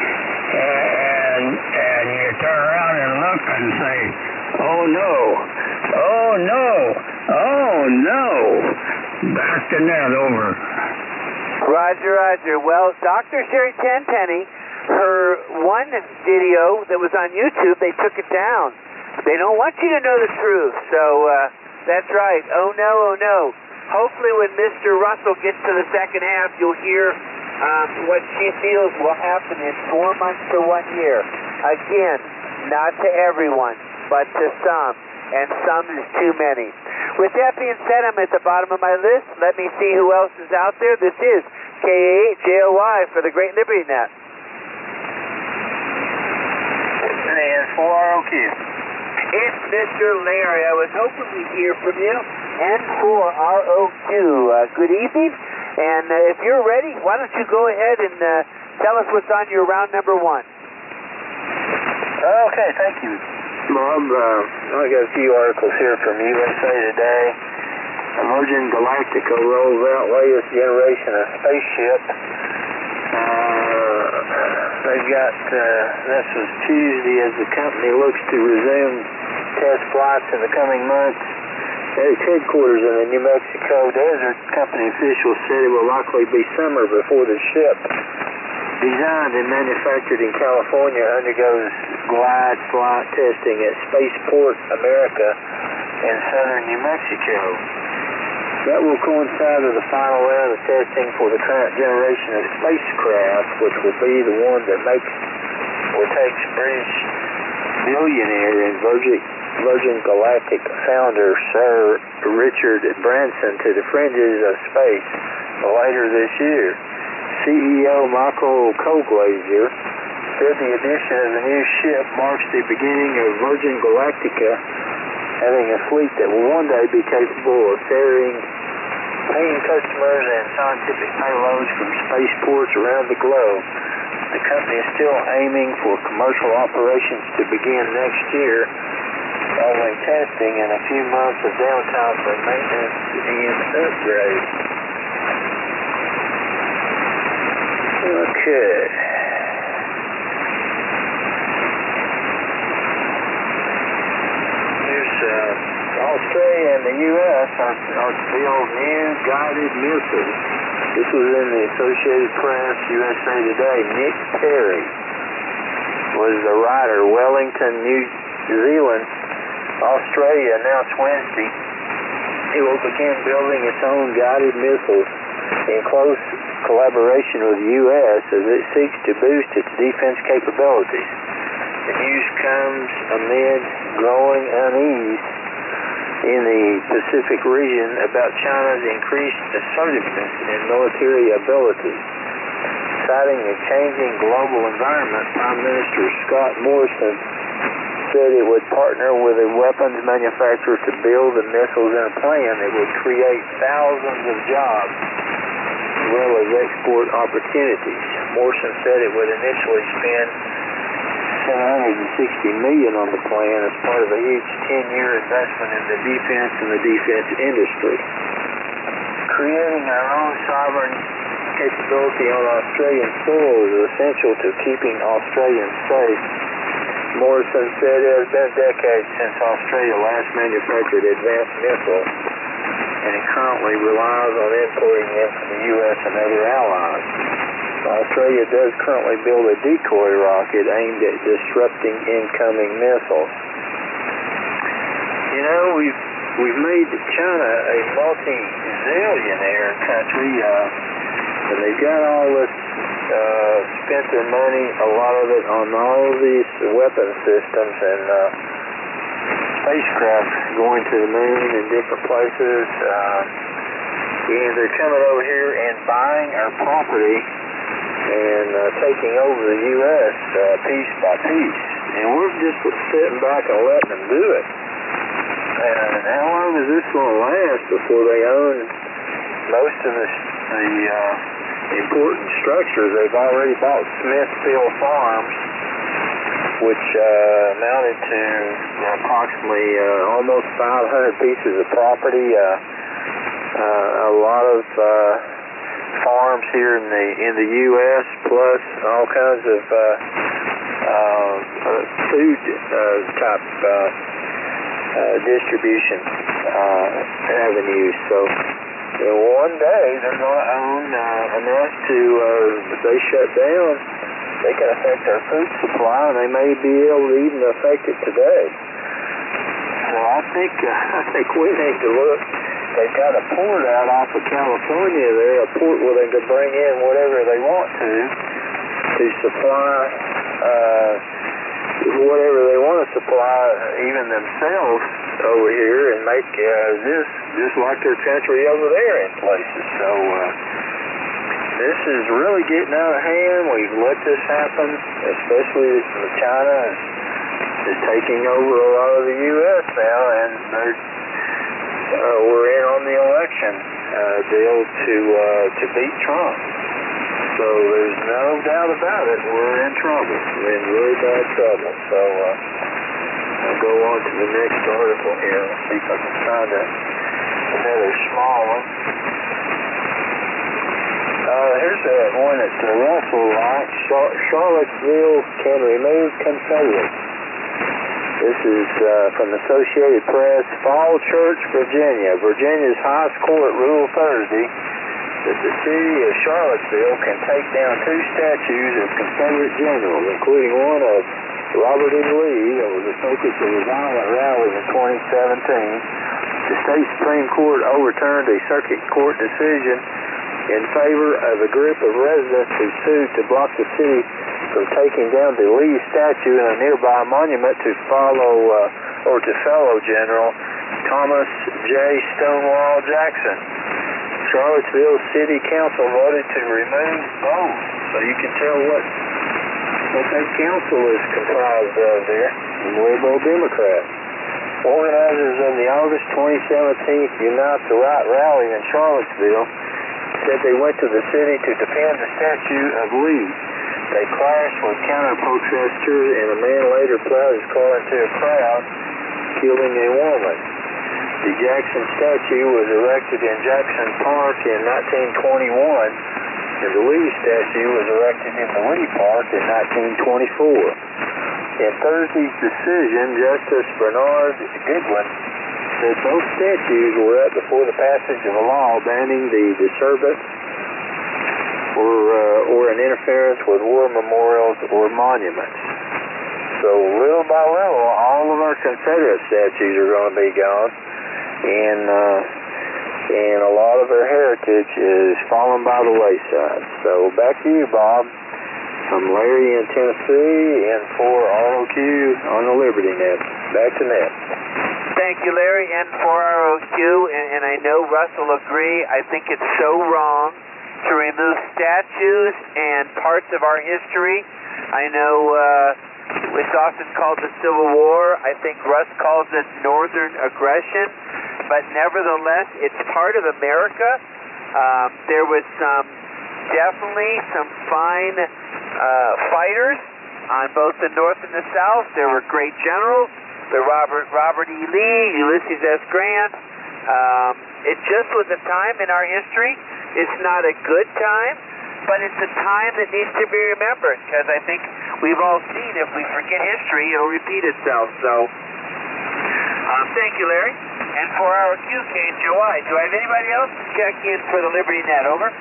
and you turn around and look and say, oh no, oh no, oh no, back to net, over. Roger, Roger. Well, Dr. Sherry Tenpenny, her one video that was on YouTube, they took it down. They don't want you to know the truth, so that's right. Oh no, oh no. Hopefully when Mr. Russell gets to the second half, you'll hear what she feels will happen in 4 months to 1 year. Again, not to everyone, but to some, and some is too many. With that being said, I'm at the bottom of my list. Let me see who else is out there. This is KA8JOY for the Great Liberty Net. N4ROQ. It's Mr. Larry. I was hoping we'd hear from you. N4ROQ. Good evening. And if you're ready, why don't you go ahead and tell us what's on your round number 1. Okay, thank you, Bob. I got a few articles here from USA Today. Emerging Galactica rolls out latest generation of spaceship. They've got, this was Tuesday, as the company looks to resume test flights in the coming months. at its headquarters in the New Mexico desert. Company officials said it will likely be summer before the ship, designed and manufactured in California, undergoes glide flight testing at Spaceport America in southern New Mexico. That will coincide with the final round of testing for the current generation of spacecraft, which will be the one that takes British billionaire and Virgin Galactic founder Sir Richard Branson to the fringes of space later this year. CEO Michael Colglazier said the addition of the new ship marks the beginning of Virgin Galactica having a fleet that will one day be capable of ferrying paying customers and scientific payloads from spaceports around the globe. The company is still aiming for commercial operations to begin next year, following testing and a few months of downtime for maintenance and upgrade. Okay. Here's Australia and the U.S. are to build new guided missiles. This was in the Associated Press, USA Today. Nick Perry was the writer. Wellington, New Zealand. Australia announced Wednesday it will begin building its own guided missiles in close collaboration with the U.S. as it seeks to boost its defense capabilities. The news comes amid growing unease in the Pacific region about China's increased assertiveness in military ability. Citing a changing global environment, Prime Minister Scott Morrison said it would partner with a weapons manufacturer to build the missiles in a plan that would create thousands of jobs as well as export opportunities. Morrison said it would initially spend $760 million on the plan as part of a huge 10-year investment in the defense and the defense industry. Creating our own sovereign capability on Australian soil is essential to keeping Australians safe. Morrison said it has been decades since Australia last manufactured advanced missiles, and it currently relies on importing them from the U.S. and other allies. Australia does currently build a decoy rocket aimed at disrupting incoming missiles. You know, we've made China a multi-zillionaire country, and they've got all this, spent their money, a lot of it, on all these weapon systems and spacecraft going to the moon and different places. And they're coming over here and buying our property and taking over the U.S. Piece by piece. And we're just sitting back and letting them do it. And how long is this going to last before they own most of the important structures? They've already bought Smithfield Farms, which amounted to approximately almost 500 pieces of property. A lot of farms here in the U.S., plus all kinds of food type distribution avenues. So one day they're going to own enough to, if they shut down, they can affect our food supply, and they may be able to even affect it today. So I think we need to look. They've got a port out off of California there, a port where they can bring in whatever they want to supply whatever they want to supply, even themselves over here, and make this just like their country over there in places. So this is really getting out of hand. We've let this happen, especially China is taking over a lot of the U.S. now, and we're in on the election deal to beat Trump. So there's no doubt about it. We're in trouble. We're in really bad trouble. So I'll go on to the next article here. Let's see if I can find another small one. Here's one that Russell likes. Charlottesville can remove Confederates. This is from the Associated Press, Fall Church, Virginia. Virginia's highest court ruled Thursday that the city of Charlottesville can take down 2 statues of Confederate generals, including one of Robert E. Lee that was the focus of a violent rally in 2017. The state Supreme Court overturned a circuit court decision in favor of a group of residents who sued to block the city from taking down the Lee statue in a nearby monument to fellow General Thomas J. Stonewall Jackson. Charlottesville City Council voted to remove both, so you can tell what that council is comprised of there, Liberal Democrat. Organizers of the August 2017 Unite the Right rally in Charlottesville said they went to the city to defend the statue of Lee. They clashed with counter-protesters, and a man later plowed his car into a crowd, killing a woman. The Jackson statue was erected in Jackson Park in 1921, and the Lee statue was erected in the Lee Park in 1924. In Thursday's decision, Justice Bernard Giglin said both statues were up before the passage of a law banning the disturbance or an interference with war memorials or monuments. So little by little, all of our Confederate statues are going to be gone, and a lot of our heritage is falling by the wayside. So back to you, Bob. I'm Larry in Tennessee, and for ROQ on the Liberty Net. Back to Net. Thank you, Larry, and for ROQ, and I know Russ will agree. I think it's so wrong to remove statues and parts of our history. I know it's often called the Civil War. I think Russ calls it Northern aggression, but nevertheless, it's part of America. There was definitely some fine fighters on both the North and the South. There were great generals. The Robert E. Lee, Ulysses S. Grant. It just was a time in our history. It's not a good time, but it's a time that needs to be remembered, because I think we've all seen if we forget history, it'll repeat itself. So, thank you, Larry. And for our QKHOI, do I have anybody else to check in for the Liberty Net? Over.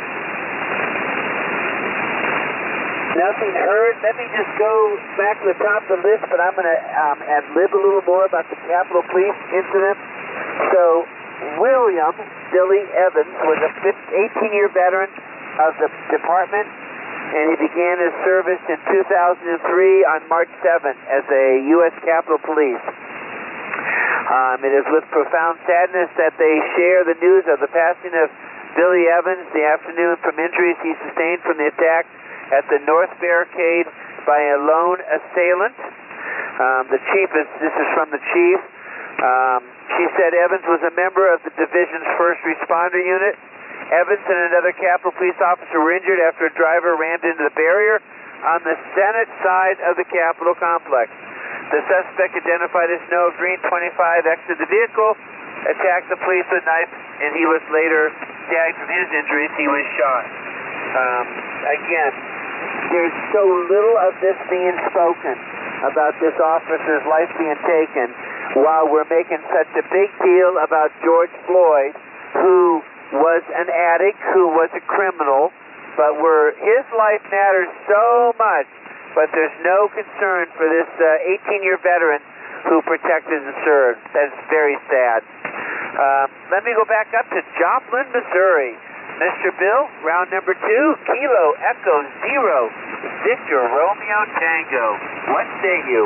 Nothing heard. Let me just go back to the top of the list, but I'm going to ad-lib a little more about the Capitol Police incident. So, William Billy Evans was a 18-year veteran of the department, and he began his service in 2003 on March 7th as a U.S. Capitol Police. It is with profound sadness that they share the news of the passing of Billy Evans the afternoon from injuries he sustained from the attack at the North Barricade by a lone assailant. This is from the chief. She said Evans was a member of the division's first responder unit. Evans and another Capitol Police officer were injured after a driver rammed into the barrier on the Senate side of the Capitol complex. The suspect, identified as Noah Green, 25, exited the vehicle, attacked the police with a knife, and he was later gagged from his injuries. He was shot. Again, there's so little of this being spoken about this officer's life being taken, while we're making such a big deal about George Floyd, who was an addict, who was a criminal, but his life matters so much, but there's no concern for this 18-year veteran who protected and served. That's very sad. Let me go back up to Joplin, Missouri. Mr. Bill, round number 2, Kilo Echo 0, Victor Romeo Tango. What say you?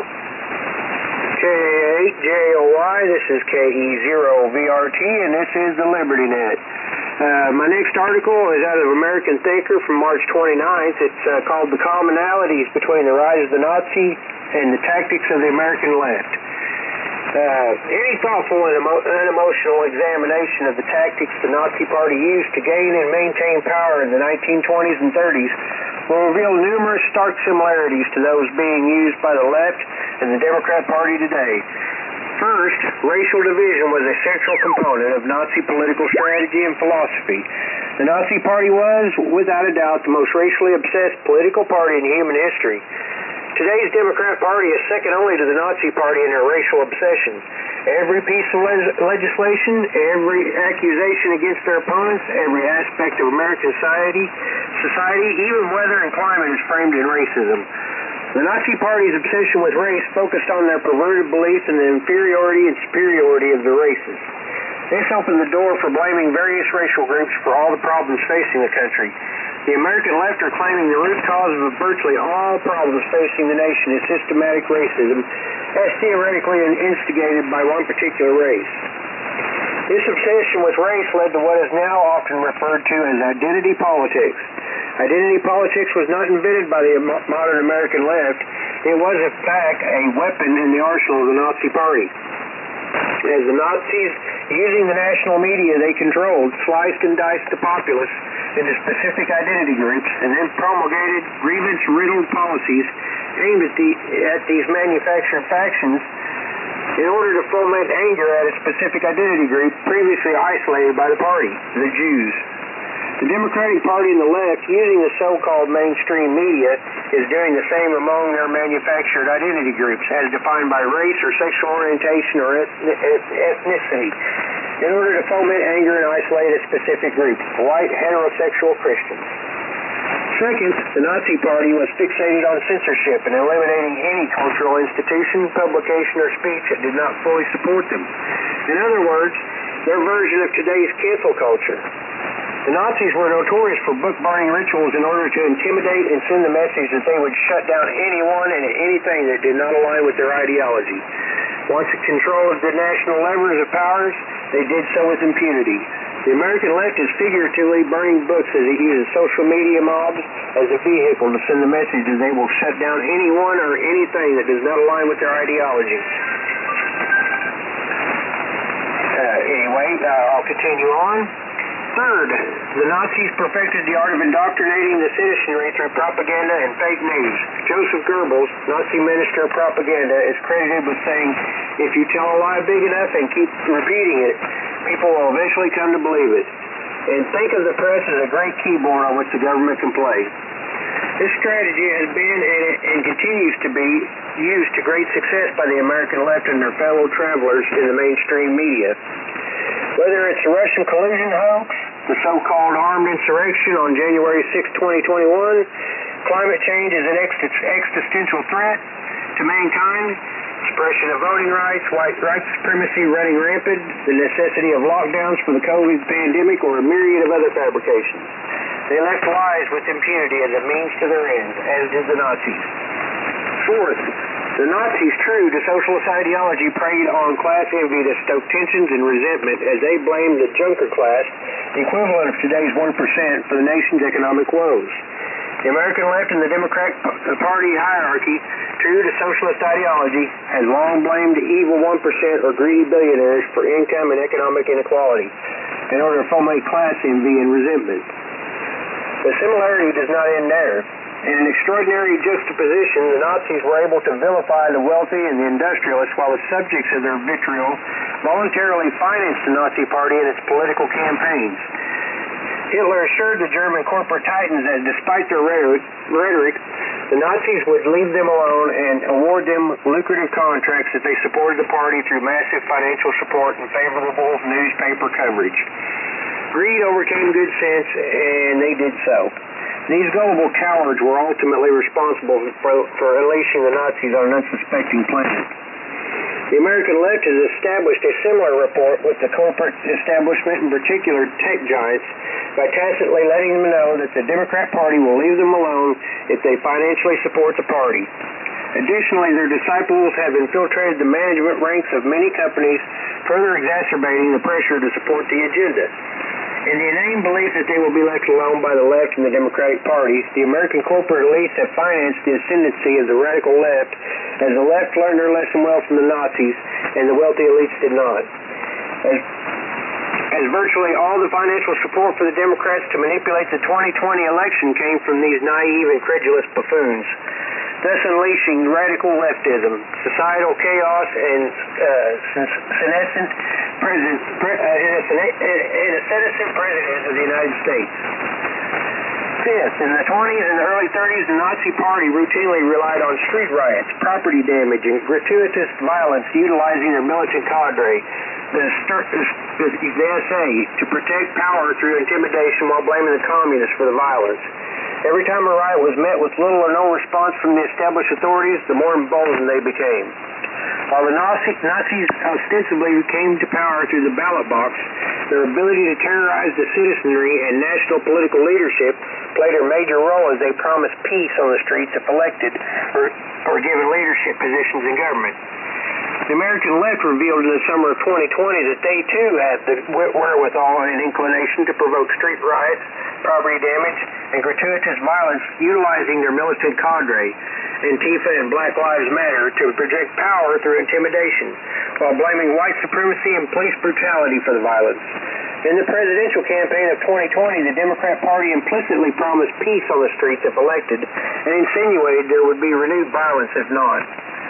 KA8JOY, this is KE0VRT, and this is the Liberty Net. My next article is out of American Thinker from March 29th. It's called The Commonalities Between the Rise of the Nazi and the Tactics of the American Left. Any thoughtful and unemotional examination of the tactics the Nazi Party used to gain and maintain power in the 1920s and 30s will reveal numerous stark similarities to those being used by the left and the Democrat Party today. First, racial division was a central component of Nazi political strategy and philosophy. The Nazi Party was, without a doubt, the most racially obsessed political party in human history. Today's Democrat Party is second only to the Nazi Party in their racial obsession. Every piece of legislation, every accusation against their opponents, every aspect of American society, even weather and climate is framed in racism. The Nazi Party's obsession with race focused on their perverted belief in the inferiority and superiority of the races. This opened the door for blaming various racial groups for all the problems facing the country. The American left are claiming the root cause of virtually all problems facing the nation is systematic racism, as theoretically instigated by one particular race. This obsession with race led to what is now often referred to as identity politics. Identity politics was not invented by the modern American left. It was, in fact, a weapon in the arsenal of the Nazi Party. As the Nazis, using the national media they controlled, sliced and diced the populace into specific identity groups and then promulgated grievance-riddled policies aimed at these manufactured factions in order to foment anger at a specific identity group previously isolated by the party, the Jews. The Democratic Party and the left, using the so-called mainstream media, is doing the same among their manufactured identity groups, as defined by race or sexual orientation or ethnicity, in order to foment anger and isolate a specific group, white heterosexual Christians. Second, the Nazi Party was fixated on censorship and eliminating any cultural institution, publication, or speech that did not fully support them. In other words, their version of today's cancel culture. The Nazis were notorious for book-burning rituals in order to intimidate and send the message that they would shut down anyone and anything that did not align with their ideology. Once in control of the national levers of powers, they did so with impunity. The American left is figuratively burning books as it uses social media mobs as a vehicle to send the message that they will shut down anyone or anything that does not align with their ideology. I'll continue on. Third, the Nazis perfected the art of indoctrinating the citizenry through propaganda and fake news. Joseph Goebbels, Nazi Minister of Propaganda, is credited with saying, if you tell a lie big enough and keep repeating it, people will eventually come to believe it. And think of the press as a great keyboard on which the government can play. This strategy has been and continues to be used to great success by the American left and their fellow travelers in the mainstream media. Whether it's the Russian collusion hoax, the so-called armed insurrection on January 6, 2021, climate change is an existential threat to mankind, suppression of voting rights, white supremacy running rampant, the necessity of lockdowns for the COVID pandemic, or a myriad of other fabrications. They left lies with impunity as a means to their ends, as did the Nazis. Fourth, the Nazis, true to socialist ideology, preyed on class envy to stoke tensions and resentment as they blamed the junker class, the equivalent of today's 1%, for the nation's economic woes. The American left and the Democratic Party hierarchy, true to socialist ideology, has long blamed the evil 1% or greedy billionaires for income and economic inequality in order to foment class envy and resentment. The similarity does not end there. In an extraordinary juxtaposition, the Nazis were able to vilify the wealthy and the industrialists while the subjects of their vitriol voluntarily financed the Nazi Party in its political campaigns. Hitler assured the German corporate titans that despite their rhetoric, the Nazis would leave them alone and award them lucrative contracts if they supported the party through massive financial support and favorable newspaper coverage. Greed overcame good sense, and they did so. These gullible cowards were ultimately responsible for unleashing the Nazis on an unsuspecting planet. The American left has established a similar rapport with the corporate establishment, in particular tech giants, by tacitly letting them know that the Democrat Party will leave them alone if they financially support the party. Additionally, their disciples have infiltrated the management ranks of many companies, further exacerbating the pressure to support the agenda. In the inane belief that they will be left alone by the left and the Democratic Party, the American corporate elites have financed the ascendancy of the radical left, as the left learned their lesson well from the Nazis, and the wealthy elites did not. As virtually all the financial support for the Democrats to manipulate the 2020 election came from these naive and credulous buffoons, thus unleashing radical leftism, societal chaos, and senescent president of the United States. Fifth, in the 20s and the early 30s, the Nazi Party routinely relied on street riots, property damage, and gratuitous violence utilizing their militant cadre, the SA, to protect power through intimidation while blaming the communists for the violence. Every time a riot was met with little or no response from the established authorities, the more emboldened they became. While the Nazis ostensibly came to power through the ballot box, their ability to terrorize the citizenry and national political leadership played a major role as they promised peace on the streets if elected or given leadership positions in government. The American left revealed in the summer of 2020 that they too had the wherewithal and inclination to provoke street riots, property damage, and gratuitous violence utilizing their militant cadre, Antifa and Black Lives Matter, to project power through intimidation, while blaming white supremacy and police brutality for the violence. In the presidential campaign of 2020, the Democrat Party implicitly promised peace on the streets if elected, and insinuated there would be renewed violence if not.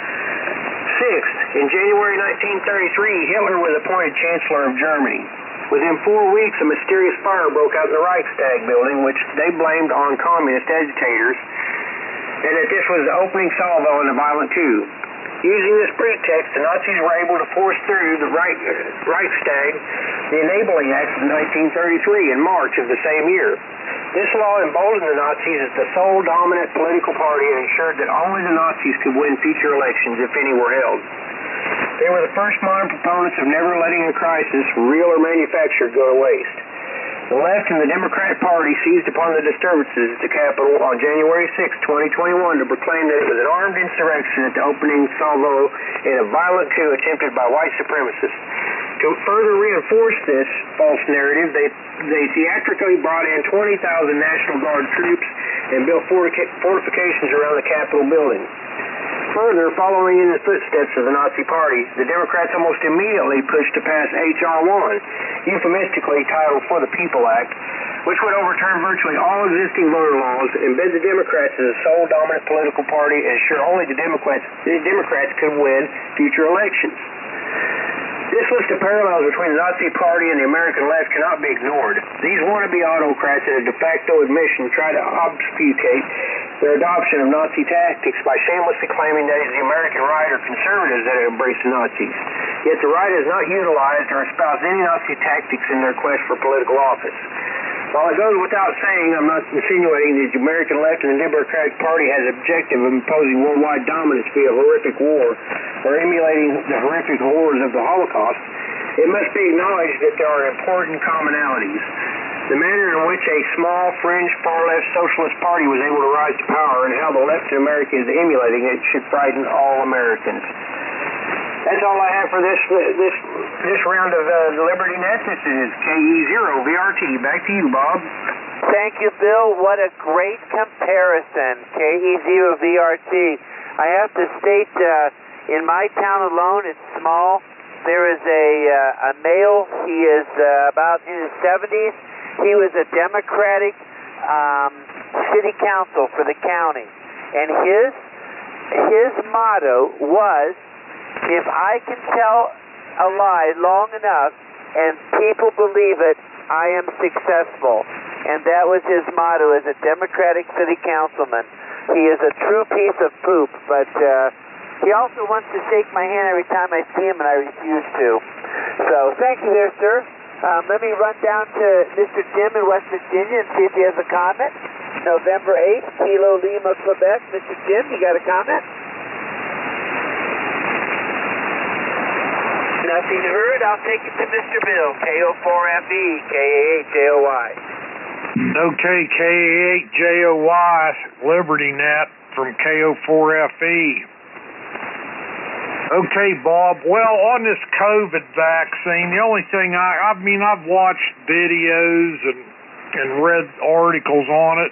Sixth, in January 1933, Hitler was appointed Chancellor of Germany. Within 4 weeks, a mysterious fire broke out in the Reichstag building, which they blamed on communist agitators, and that this was the opening salvo in the violent coup. Using this pretext, the Nazis were able to force through the Reichstag, the Enabling Act of 1933 in March of the same year. This law emboldened the Nazis as the sole dominant political party and ensured that only the Nazis could win future elections if any were held. They were the first modern proponents of never letting a crisis, real or manufactured, go to waste. The left and the Democratic Party seized upon the disturbances at the Capitol on January 6, 2021 to proclaim that it was an armed insurrection at the opening salvo in a violent coup attempted by white supremacists. To further reinforce this false narrative, they theatrically brought in 20,000 National Guard troops and built fortifications around the Capitol building. Further, following in the footsteps of the Nazi Party, the Democrats almost immediately pushed to pass H.R. 1, euphemistically titled For the People Act, which would overturn virtually all existing voter laws, embed the Democrats as the sole dominant political party, and ensure only the Democrats could win future elections. This list of parallels between the Nazi Party and the American left cannot be ignored. These wannabe autocrats in a de facto admission try to obfuscate their adoption of Nazi tactics by shamelessly claiming that it's the American right or conservatives that have embraced the Nazis. Yet the right has not utilized or espoused any Nazi tactics in their quest for political office. While it goes without saying, I'm not insinuating that the American left and the Democratic Party has the objective of imposing worldwide dominance via horrific war or emulating the horrific horrors of the Holocaust, it must be acknowledged that there are important commonalities. The manner in which a small, fringe, far-left socialist party was able to rise to power and how the left in America is emulating it should frighten all Americans. That's all I have for this round of the Liberty Net. This is KE0VRT. Back to you, Bob. Thank you, Bill. What a great comparison. KE0VRT. I have to state, in my town alone, it's small. There is a male. He is about in his 70s. He was a Democratic city council for the county. And his motto was, if I can tell a lie long enough and people believe it, I am successful. And that was his motto as a Democratic city councilman. He is a true piece of poop, but he also wants to shake my hand every time I see him, and I refuse to. So thank you there, sir. Let me run down to Mr. Jim in West Virginia and see if he has a comment. November 8th, Kilo Lima, Quebec. Mr. Jim, you got a comment? Nothing heard. I'll take it to Mr. Bill. KO4FE, KAHJOY. Okay, KAHJOY, Liberty Net from KO4FE. Okay, Bob. Well, on this COVID vaccine, the only thing I've watched videos and read articles on it.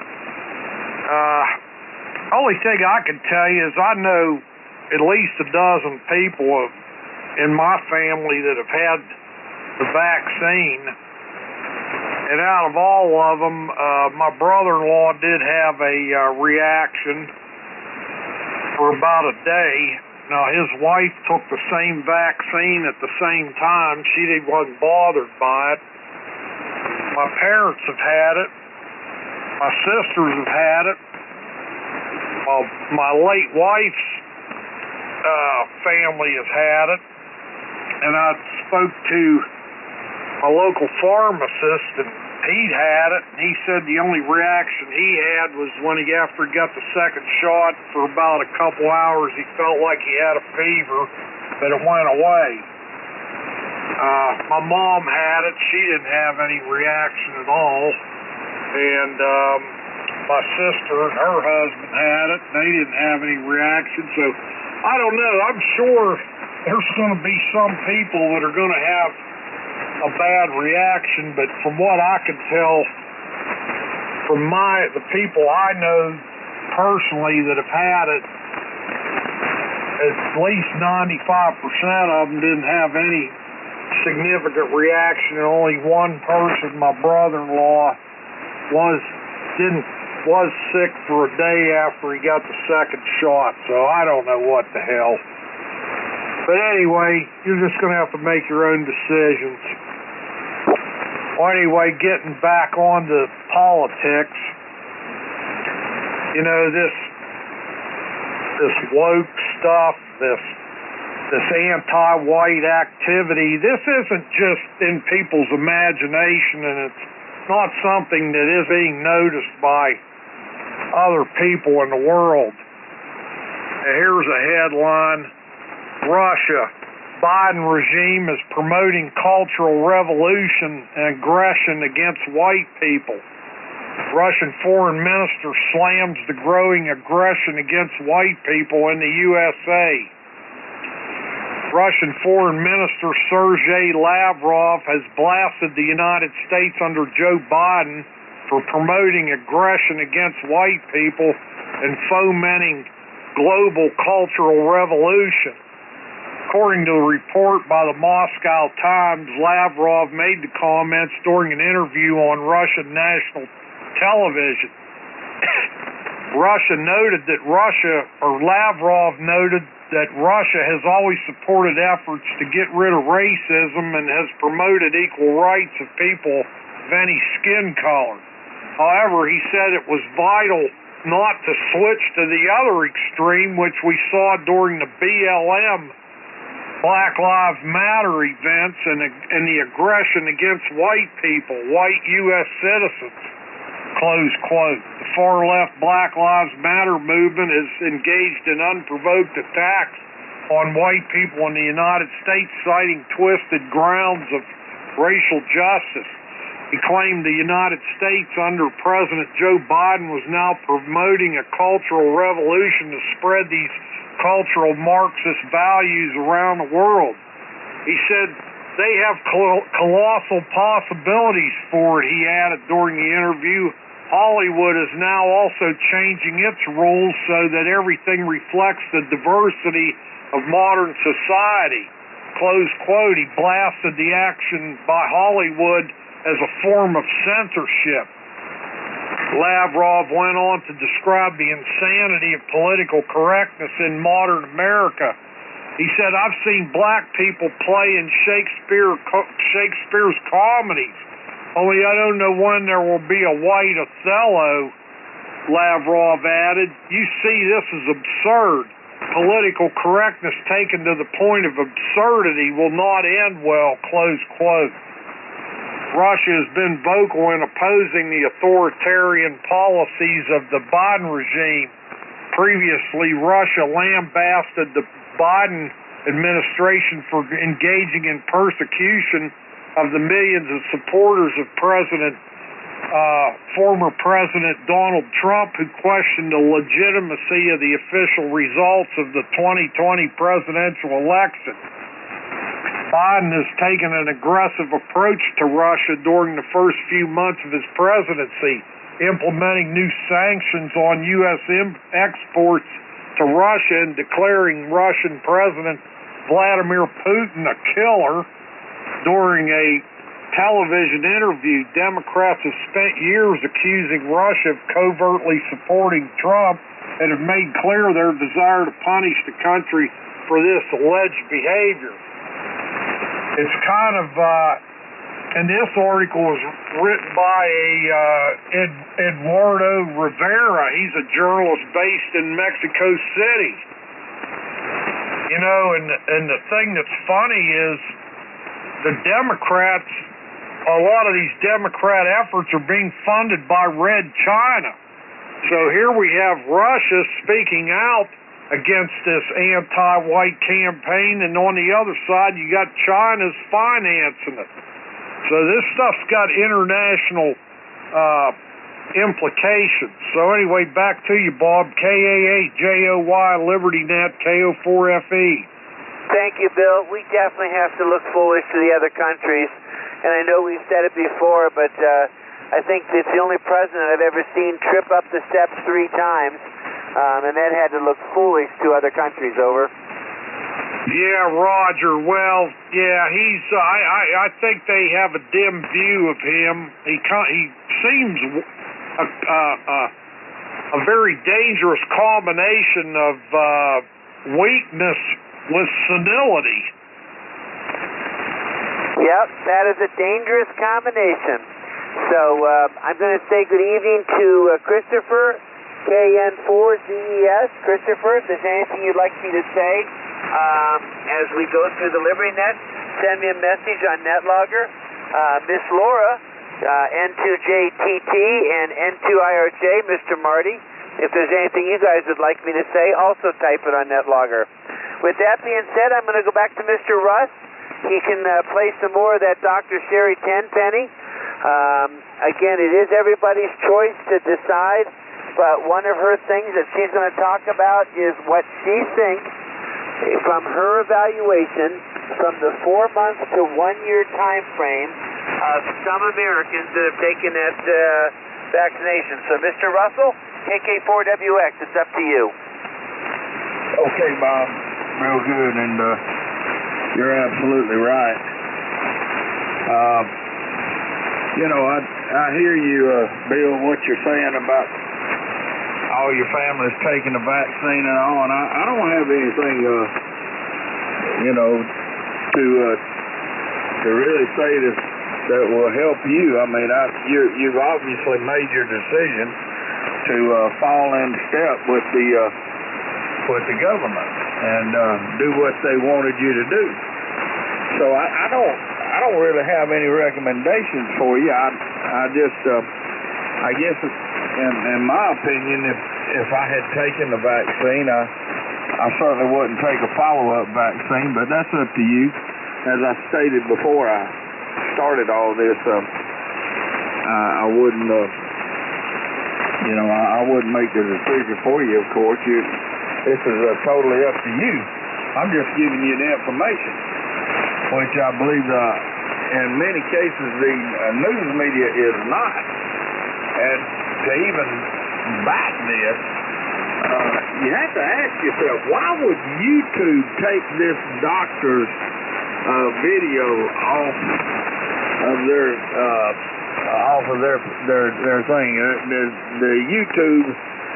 Only thing I can tell you is I know at least a dozen people in my family that have had the vaccine, and out of all of them, my brother-in-law did have a reaction for about a day. Now, his wife took the same vaccine at the same time. She wasn't bothered by it. My parents have had it, My sisters have had it. My late wife's family has had it. And I spoke to my local pharmacist, and he'd had it, and he said the only reaction he had was when after he got the second shot, for about a couple hours, he felt like he had a fever, but it went away. My mom had it. She didn't have any reaction at all. And my sister and her husband had it. They didn't have any reaction. So I don't know. I'm sure there's going to be some people that are going to have a bad reaction, but from what I can tell from the people I know personally that have had it, at least 95% of them didn't have any significant reaction, and only one person, my brother-in-law, was sick for a day after he got the second shot. So I don't know what the hell. But anyway, you're just going to have to make your own decisions. Well, anyway, getting back on to politics, you know, this woke stuff, this anti-white activity, this isn't just in people's imagination, and it's not something that is being noticed by other people in the world. Here's a headline: Russia, Biden regime is promoting cultural revolution and aggression against white people. Russian foreign minister slams the growing aggression against white people in the USA. Russian Foreign Minister Sergei Lavrov has blasted the United States under Joe Biden for promoting aggression against white people and fomenting global cultural revolution. According to a report by the Moscow Times, Lavrov made the comments during an interview on Russian national television. Lavrov noted that Russia has always supported efforts to get rid of racism and has promoted equal rights of people of any skin color. However, he said it was vital not to switch to the other extreme, which we saw during the BLM Black Lives Matter events and the aggression against white people, white U.S. citizens, close quote. The far-left Black Lives Matter movement is engaged in unprovoked attacks on white people in the United States, citing twisted grounds of racial justice. He claimed the United States under President Joe Biden was now promoting a cultural revolution to spread these cultural Marxist values around the world. He said they have colossal possibilities for it, he added during the interview. Hollywood is now also changing its rules so that everything reflects the diversity of modern society. Close quote. He blasted the action by Hollywood as a form of censorship. Lavrov went on to describe the insanity of political correctness in modern America. He said, I've seen black people play in Shakespeare's comedies, only I don't know when there will be a white Othello, Lavrov added. You see, this is absurd. Political correctness taken to the point of absurdity will not end well, close quote. Russia has been vocal in opposing the authoritarian policies of the Biden regime. Previously, Russia lambasted the Biden administration for engaging in persecution of the millions of supporters of former President Donald Trump, who questioned the legitimacy of the official results of the 2020 presidential election. Biden has taken an aggressive approach to Russia during the first few months of his presidency, implementing new sanctions on U.S. exports to Russia and declaring Russian President Vladimir Putin a killer. During a television interview, Democrats have spent years accusing Russia of covertly supporting Trump and have made clear their desire to punish the country for this alleged behavior. It's kind of And this article was written by Eduardo Rivera. He's a journalist based in Mexico City. You know, and the thing that's funny is the Democrats, a lot of these Democrat efforts are being funded by Red China. So here we have Russia speaking out against this anti-white campaign, and on the other side you got China's financing it. So this stuff's got international implications. So anyway, back to you, Bob. KA8JOY LibertyNet KO4FE. Thank you, Bill. We definitely have to look foolish to the other countries, and I know we've said it before, but I think it's the only president I've ever seen trip up the steps 3 times, and that had to look foolish to other countries. Over. Yeah, Roger. Well, yeah, he's. I think they have a dim view of him. He seems a very dangerous combination of weakness with senility. Yep, that is a dangerous combination. So I'm going to say good evening to Christopher, KN4ZES. Christopher, if there's anything you'd like me to say as we go through the LibertyNet, send me a message on NetLogger. Miss Laura, N2JTT and N2IRJ, Mr. Marty, if there's anything you guys would like me to say, also type it on NetLogger. With that being said, I'm going to go back to Mr. Russ. He can play some more of that Dr. Sherry Tenpenny. Again, it is everybody's choice to decide, but one of her things that she's going to talk about is what she thinks from her evaluation from the 4-month to 1-year time frame of some Americans that have taken that vaccination. So, Mr. Russell, KK4WX, it's up to you. Okay, Bob. Real good, and you're absolutely right. You know, I hear you, Bill, what you're saying about all your families taking the vaccine and all, and I don't have anything, you know, to really say that will help you. I mean, you've obviously made your decision to fall in step with the government and do what they wanted you to do. So I don't really have any recommendations for you. I guess in my opinion, if I had taken the vaccine, I certainly wouldn't take a follow-up vaccine, but that's up to you. As I stated before I started all this, I wouldn't, you know, I wouldn't make the decision for you, of course. This is totally up to you. I'm just giving you the information, which I believe in many cases the news media is not. And to even back this, you have to ask yourself, why would YouTube take this doctor's video off of their thing? The YouTube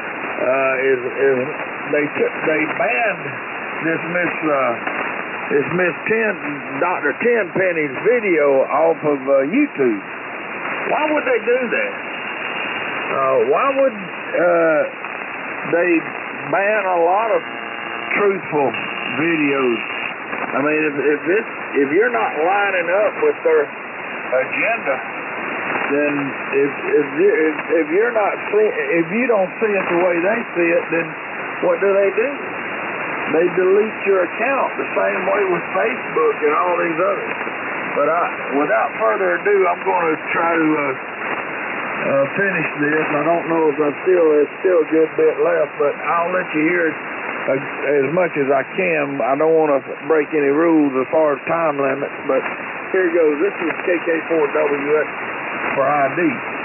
they banned this Miss Dr. Tenpenny's video off of YouTube. Why would they do that? Why would they ban a lot of truthful videos? I mean, if you're not lining up with their agenda, then if you're not if you don't see it the way they see it, then what do? They delete your account the same way with Facebook and all these others. But without further ado, I'm going to try to finish this. I don't know if there's still a good bit left, but I'll let you hear it as much as I can. I don't want to break any rules as far as time limits, but here goes. This is KK4WX for ID.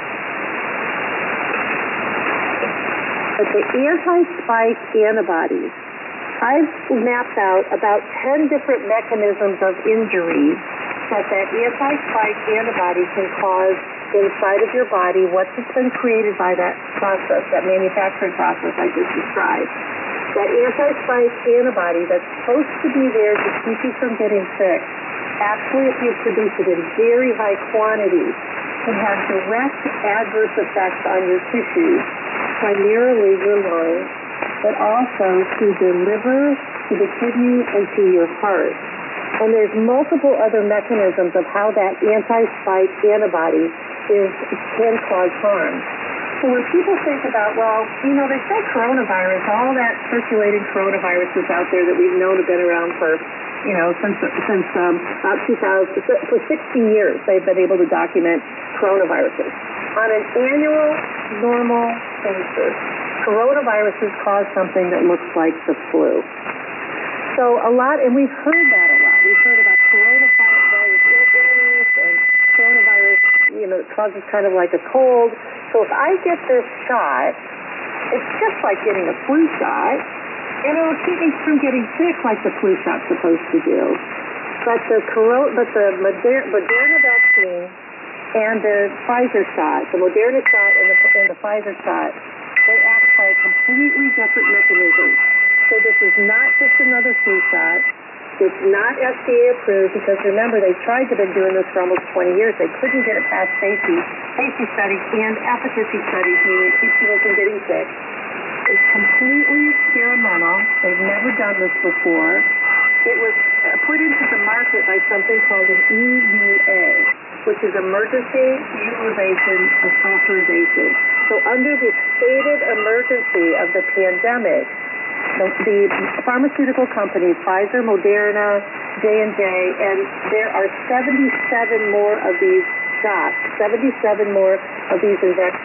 But the anti-spike antibodies, I've mapped out about 10 different mechanisms of injury that anti-spike antibody can cause inside of your body, what's been created by that process, that manufacturing process I just described. That anti-spike antibody that's supposed to be there to keep you from getting sick actually, if you produce it in very high quantities, can have direct adverse effects on your tissues, primarily your lungs, but also to the liver, to the kidney, and to your heart. And there's multiple other mechanisms of how that anti-spike antibody can cause harm. So when people think about, well, they say coronavirus, all that circulating coronaviruses out there that we've known have been around for, since about 2000, for 60 years they've been able to document coronaviruses. On an annual, normal basis, coronaviruses cause something that looks like the flu. So a lot, and we've heard that a lot. We've heard about coronavirus illness and coronavirus, it causes kind of like a cold. So if I get this shot, it's just like getting a flu shot, and it'll keep me from getting sick like the flu shot's supposed to do. But the Moderna vaccine and the Pfizer shot, the Moderna shot and the Pfizer shot, they act by a completely different mechanism. So this is not just another flu shot. It's not FDA approved because, remember, they tried to have been doing this for almost 20 years. They couldn't get it past safety studies and efficacy studies, meaning keep people from getting sick. It's completely experimental. They've never done this before. It was put into the market by something called an EUA, which is Emergency Utilization Authorization. So under the stated emergency of the pandemic, the pharmaceutical companies, Pfizer, Moderna, J&J, and there are 77 more of these shots, 77 more of these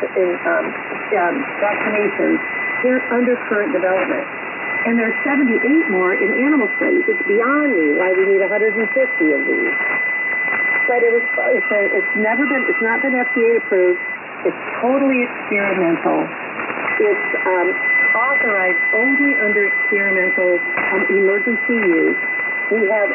vaccinations here under current development. And there are 78 more in animal studies. It's beyond me why we need 150 of these. But it's not been FDA approved. It's totally experimental. It's authorized only under experimental emergency use. We have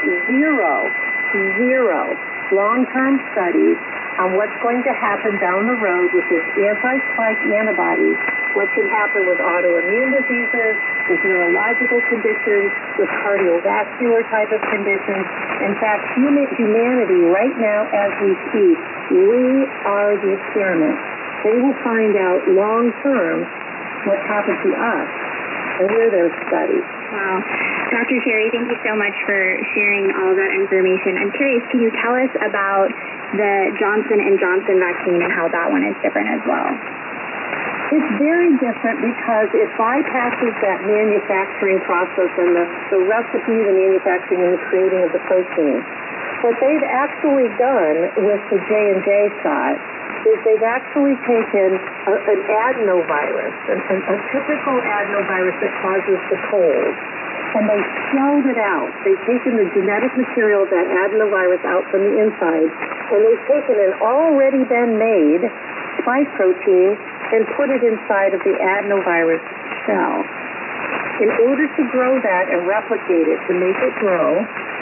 zero long-term studies on what's going to happen down the road with this anti-spike antibody, what can happen with autoimmune diseases, with neurological conditions, with cardiovascular type of conditions. In fact, humanity right now as we speak, we are the experiment. They will find out long-term what happened to us, and we're their study. Wow. Dr. Sherry, thank you so much for sharing all that information. I'm curious, can you tell us about the Johnson & Johnson vaccine and how that one is different as well? It's very different because it bypasses that manufacturing process and the recipe, the manufacturing, and the creating of the protein. What they've actually done with the J&J shot is they've actually taken an adenovirus, a typical adenovirus that causes the cold, and they shelled it out. They've taken the genetic material of that adenovirus out from the inside, and they've taken an already been made spike protein and put it inside of the adenovirus shell. In order to grow that and replicate it, to make it grow,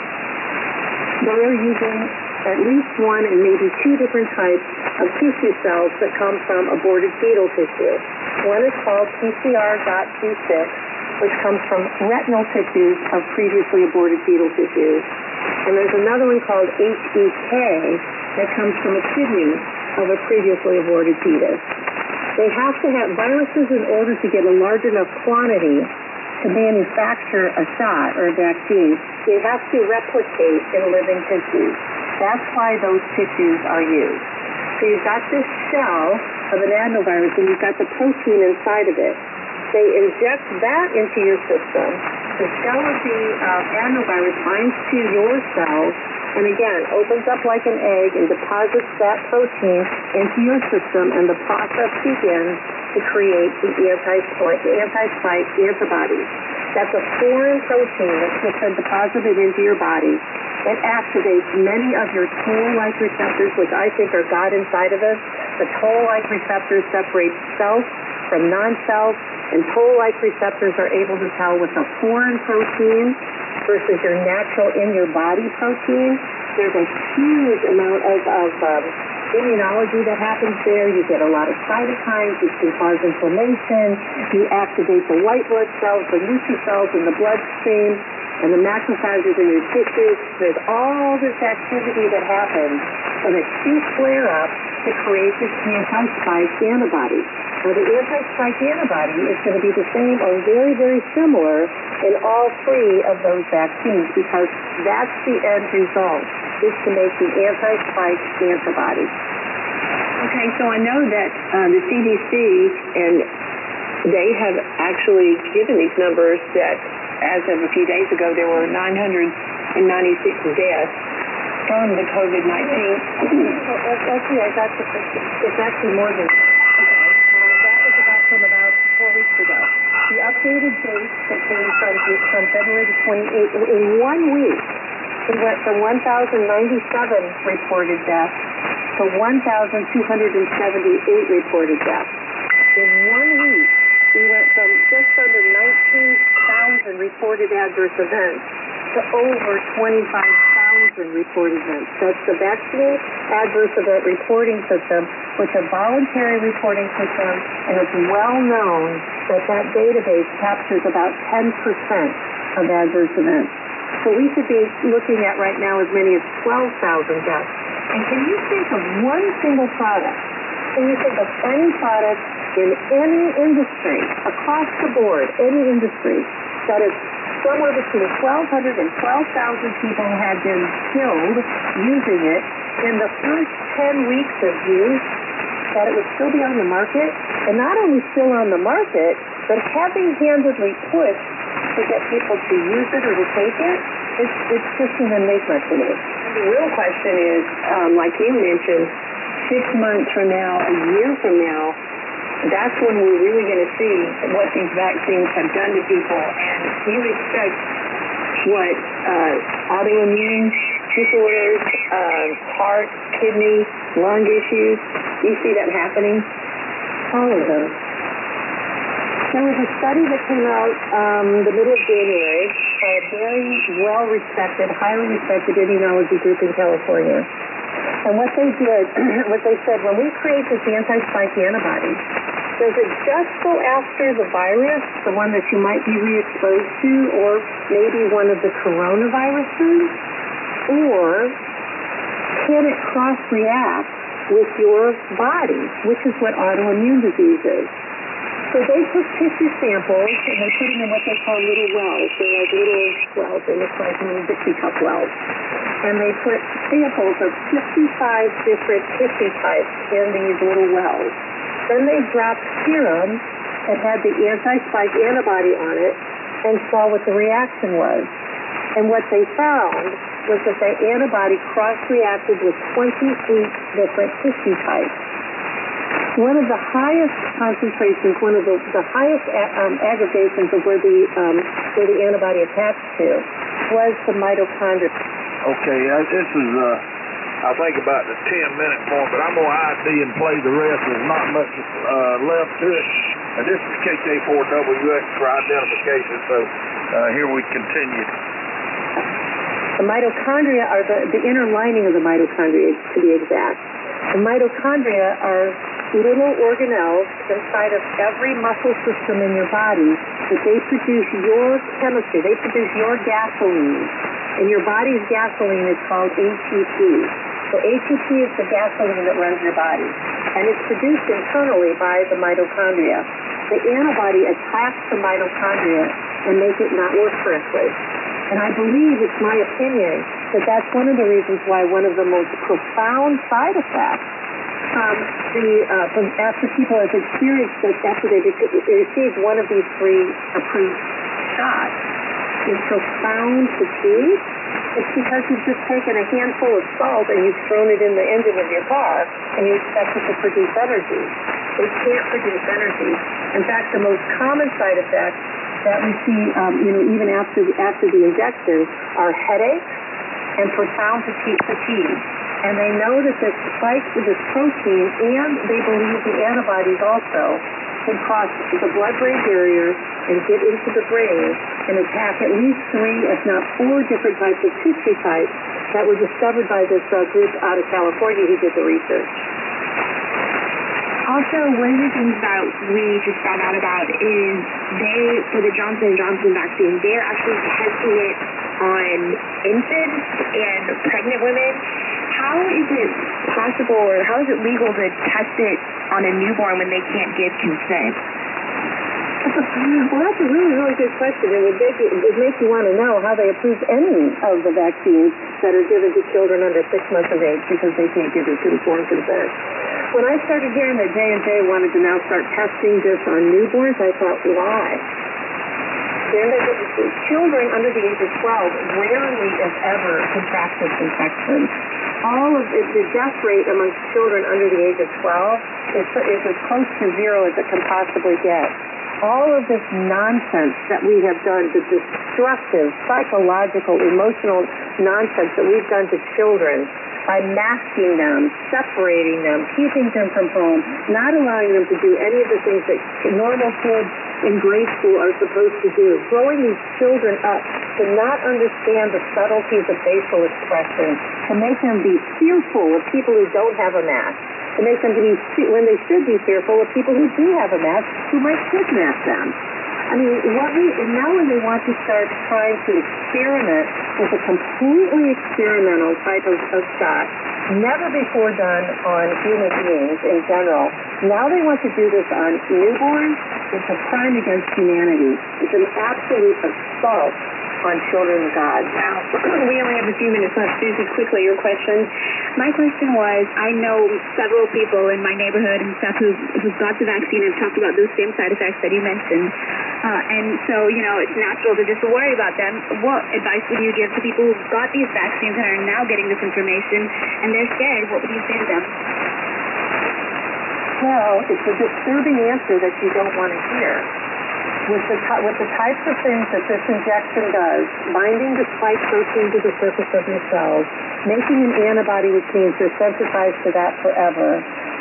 they are using at least one and maybe two different types of tissue cells that come from aborted fetal tissue. One is called PCR.T6, which comes from retinal tissues of previously aborted fetal tissues. And there's another one called HEK that comes from a kidney of a previously aborted fetus. They have to have viruses in order to get a large enough quantity to manufacture a shot or a vaccine. They have to replicate in living tissues. That's why those tissues are used. So you've got this shell of an adenovirus and you've got the protein inside of it. They inject that into your system. The shell of the adenovirus binds to your cells and again opens up like an egg and deposits that protein into your system, and the process begins to create the anti-spike antibodies. That's a foreign protein that's been deposited into your body. It activates many of your toll-like receptors, which I think are God inside of us. The toll-like receptors separate self from non-self, and toll-like receptors are able to tell what's a foreign protein versus your natural in-your-body protein. There's a huge amount of immunology that happens there. You get a lot of cytokines, which can cause inflammation. You activate the white blood cells, the neutrophils in the bloodstream. and the macrophages in your tissues. There's all this activity that happens from acute flare-up to create this anti-spike antibody. Now, the anti-spike antibody is going to be the same or very, very similar in all three of those vaccines because that's the end result, is to make the anti-spike antibody. Okay, so I know that the CDC, and they have actually given these numbers that as of a few days ago, there were 996 deaths from the COVID-19. Actually, I got it's actually more than that. That was from about 4 weeks ago. The updated date that came from February the 28th, in 1 week, we went from 1,097 reported deaths to 1,278 reported deaths. In 1 week, we went from just under 19,000 reported adverse events to over 25,000 reported events. That's the Vaccine Adverse Event Reporting System, which is a voluntary reporting system, and it's well known that that database captures about 10% of adverse events. So we should be looking at right now as many as 12,000 deaths. And can you think of one single product? Can you think of any product in any industry, across the board, any industry, that is somewhere between 1,200 and 12,000 people had been killed using it in the first 10 weeks of use, that it would still be on the market, and not only still on the market, but heavy-handedly pushed to get people to use it or to take it? It just doesn't make much of it. The real question is, like you mentioned, 6 months from now, a year from now, that's when we're really going to see what these vaccines have done to people. And you expect what autoimmune disorders, heart, kidney, lung issues. Do you see that happening? All of them. There was a study that came out the middle of January by a very well-respected, highly respected immunology group in California. And what they did, what they said, when we create this anti-spike antibody, does it just go after the virus, the one that you might be re-exposed to, or maybe one of the coronaviruses? Or can it cross-react with your body, which is what autoimmune disease is? So they took tissue samples and they put them in what they call little wells. They're like little wells. They look like little Dixie cup wells. And they put samples of 55 different tissue types in these little wells. Then they dropped serum that had the anti-spike antibody on it and saw what the reaction was. And what they found was that the antibody cross-reacted with 28 different tissue types. One of the highest concentrations, one of the highest aggregations of where the antibody attached to was the mitochondria. Okay, this is, I think about the 10-minute point, but I'm going to ID and play the rest. There's not much left to it. And this is KK4WX for identification, so here we continue. The mitochondria are the inner lining of the mitochondria, to be exact. The mitochondria are little organelles inside of every muscle system in your body that they produce your chemistry. They produce your gasoline. And your body's gasoline is called ATP. So ATP is the gasoline that runs your body. And it's produced internally by the mitochondria. The antibody attacks the mitochondria and make it not work correctly. And I believe, it's my opinion, that that's one of the reasons why one of the most profound side effects after people have experienced this, after they received one of these 3 approved shots, is profound fatigue. It's because you've just taken a handful of salt and you've thrown it in the engine of your car and you expect it to produce energy. It can't produce energy. In fact, the most common side effects that we see, even after the injection, are headaches and profound fatigue. And they know that this spike with this protein, and they believe the antibodies also, can cross the blood-brain barrier and get into the brain and attack at least 3, if not 4 different types of tissue types that were discovered by this group out of California who did the research. Also, one of the things that we just found out about is for the Johnson & Johnson vaccine, they're actually testing it on infants and pregnant women. How is it possible, or how is it legal to test it on a newborn when they can't give consent? Well, that's a really, really good question. It would make you want to know how they approve any of the vaccines that are given to children under 6 months of age because they can't give it informed consent. When I started hearing that J&J wanted to now start testing this on newborns, I thought, why? Children under the age of 12 rarely, if ever, contract this infection. All of the death rate amongst children under the age of 12 is as close to zero as it can possibly get. All of this nonsense that we have done, the destructive, psychological, emotional nonsense that we've done to children by masking them, separating them, keeping them from home, not allowing them to do any of the things that normal kids in grade school are supposed to do, growing these children up to not understand the subtleties of facial expression, to make them be fearful of people who don't have a mask, to make them be, when they should be fearful of people who do have a mask, who might kidnap them. I mean, now when they want to start trying to experiment with a completely experimental type of shot, never before done on human beings in general, now they want to do this on newborns. It's a crime against humanity. It's an absolute assault on children of God. Wow. We only have a few minutes left. Susie, quickly, your question. My question was, I know several people in my neighborhood and stuff who've got the vaccine and talked about those same side effects that you mentioned. And so, it's natural to just worry about them. What advice would you give to people who've got these vaccines and are now getting this information and they're scared? What would you say to them? Well, it's a disturbing answer that you don't want to hear. With the types of things that this injection does, binding the spike protein to the surface of your cells, making an antibody which means you're sensitized to that forever,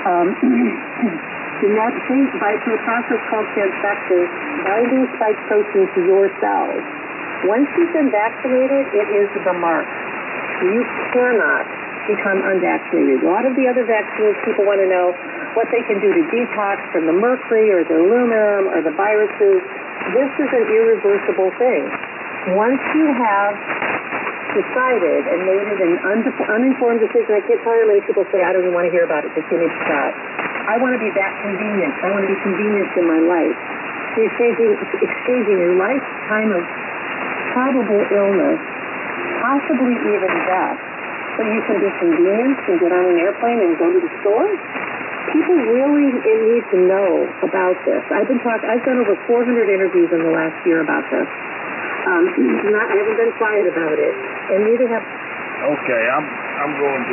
by through a process called transfection, binding spike protein to your cells. Once you've been vaccinated, it is the mark. You cannot become unvaccinated. A lot of the other vaccines, people want to know what they can do to detox from the mercury or the aluminum or the viruses. This is an irreversible thing. Once you have decided and made it an uninformed decision, I can't tell you how many people say, I don't even want to hear about it, just give me the shot. I want to be that convenient. I want to be convenienced in my life. You're exchanging your lifetime of probable illness, possibly even death, so you can be convenienced and get on an airplane and go to the store. People really need to know about this. I've done over 400 interviews in the last year about this. I haven't been quiet about it, and neither have. Okay, I'm going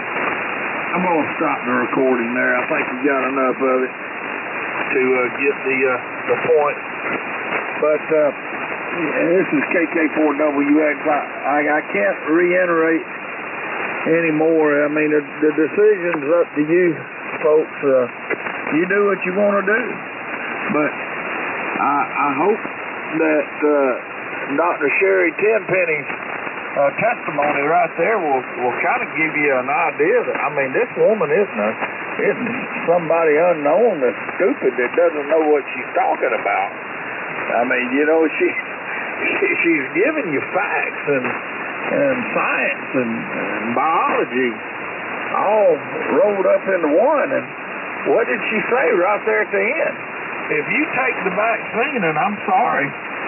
to stop the recording there. I think we got enough of it to get the point. But this is KK4WX. I can't reiterate anymore. I mean, the decision's up to you folks. You do what you want to do. But I hope that Dr. Sherry Tenpenny's testimony right there will kind of give you an idea that, I mean, this woman isn't somebody unknown that's stupid that doesn't know what she's talking about. I mean, she's giving you facts and science and biology all rolled up into one. And what did she say right there at the end? If you take the vaccine, and I'm sorry,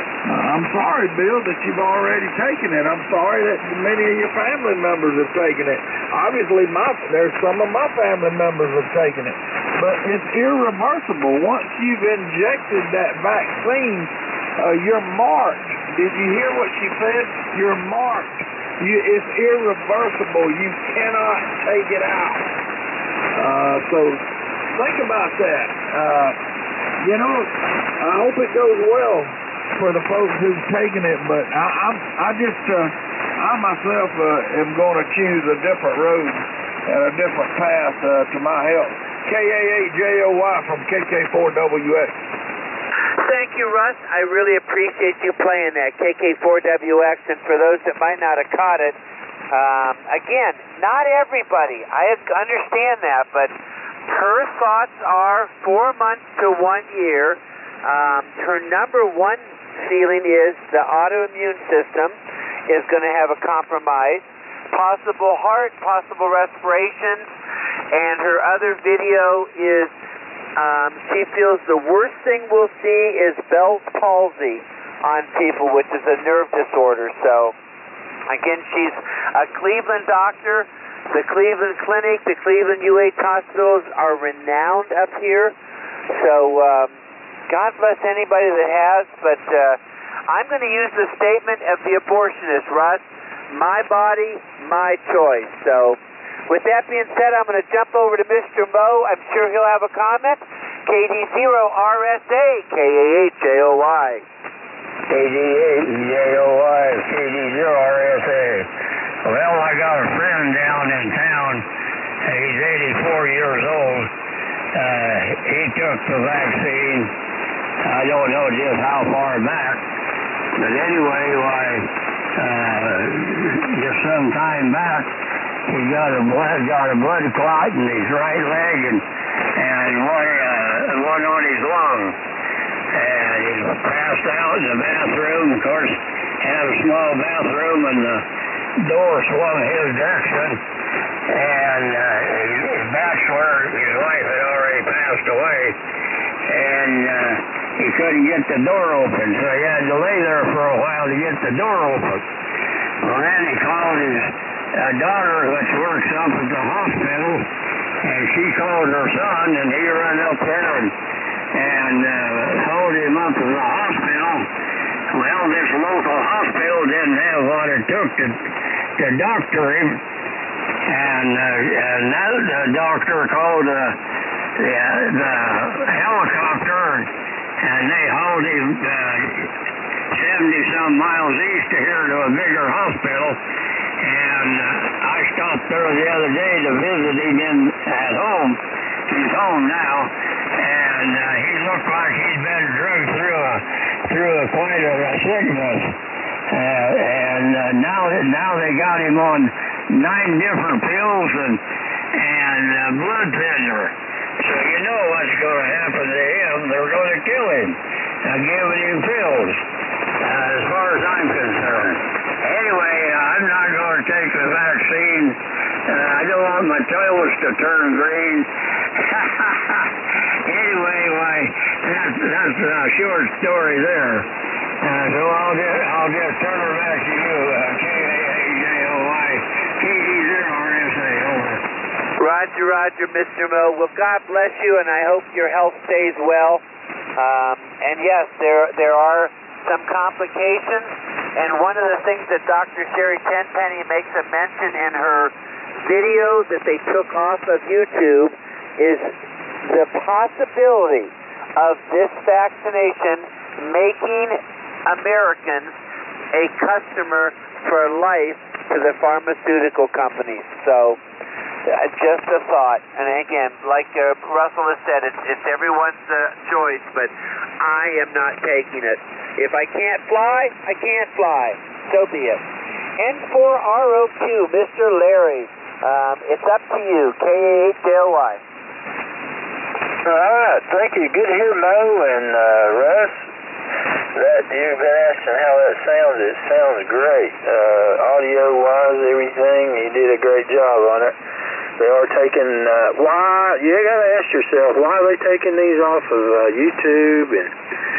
Bill, that you've already taken it. I'm sorry that many of your family members have taken it. Obviously, there's some of my family members have taken it. But it's irreversible. Once you've injected that vaccine, you're marked. Did you hear what she said? You're marked. It's irreversible. You cannot take it out. So think about that. I hope it goes well for the folks who've taken it, but I myself am going to choose a different road and a different path to my health. KA8JOY from KK4WX. Thank you, Russ. I really appreciate you playing that, KK4WX. And for those that might not have caught it, again, not everybody. I understand that, but Her thoughts are 4 months to 1 year. Her number one feeling is the autoimmune system is going to have a compromise, possible heart, possible respirations, and her other video is she feels the worst thing we'll see is Bell's palsy on people, which is a nerve disorder. So, again, she's a Cleveland doctor. The Cleveland Clinic, the Cleveland UH hospitals are renowned up here. So, God bless anybody that has, but I'm going to use the statement of the abortionist, Russ. My body, my choice. So, with that being said, I'm going to jump over to Mr. Moe. I'm sure he'll have a comment. KD0RSA, KAHJOY. KD8JOY, KD0RSA. Well, I got a friend down in town. He's 84 years old. He took the vaccine. I don't know just how far back. But anyway, just some time back, he got a blood clot in his right leg and one on his lung. And he passed out in the bathroom. Of course, had a small bathroom, and the door swung his direction. And his bachelor, his wife had already passed away, and he couldn't get the door open, so he had to lay there for a while to get the door open. Well, then he called his daughter, which works up at the hospital, and she called her son, and he ran up there and hauled him up to the hospital. Well, this local hospital didn't have what it took to doctor him, and the doctor called the helicopter, and they hauled him 70-some miles east of here to a bigger hospital. And I stopped there the other day to visit him at home. He's home now, and he looked like he'd been drugged through quite a sickness. And now they got him on 9 different pills and blood thinner. So you know what's going to happen to him. They're going to kill him, giving him pills, as far as I'm concerned. Anyway, I'm not going to take the vaccine. I don't want my toes to turn green. Anyway, that's a short story there. So I'll just turn her back to you, KAHJOY, KD0RSA, over. Roger, Mr. Moe. Well, God bless you, and I hope your health stays well. And yes, there are some complications, and one of the things that Dr. Sherry Tenpenny makes a mention in her video that they took off of YouTube is the possibility of this vaccination making Americans a customer for life to the pharmaceutical companies. So, just a thought. And again, like Russell has said, it's everyone's choice, but I am not taking it. If I can't fly, I can't fly. So be it. N4ROQ, Mr. Larry, it's up to you. KAHJOY. All right. Thank you. Good to hear Moe and Russ. That you've been asking how that sounds. It sounds great. Audio-wise, everything. You did a great job on it. They are taking, why, you got to ask yourself, why are they taking these off of YouTube and,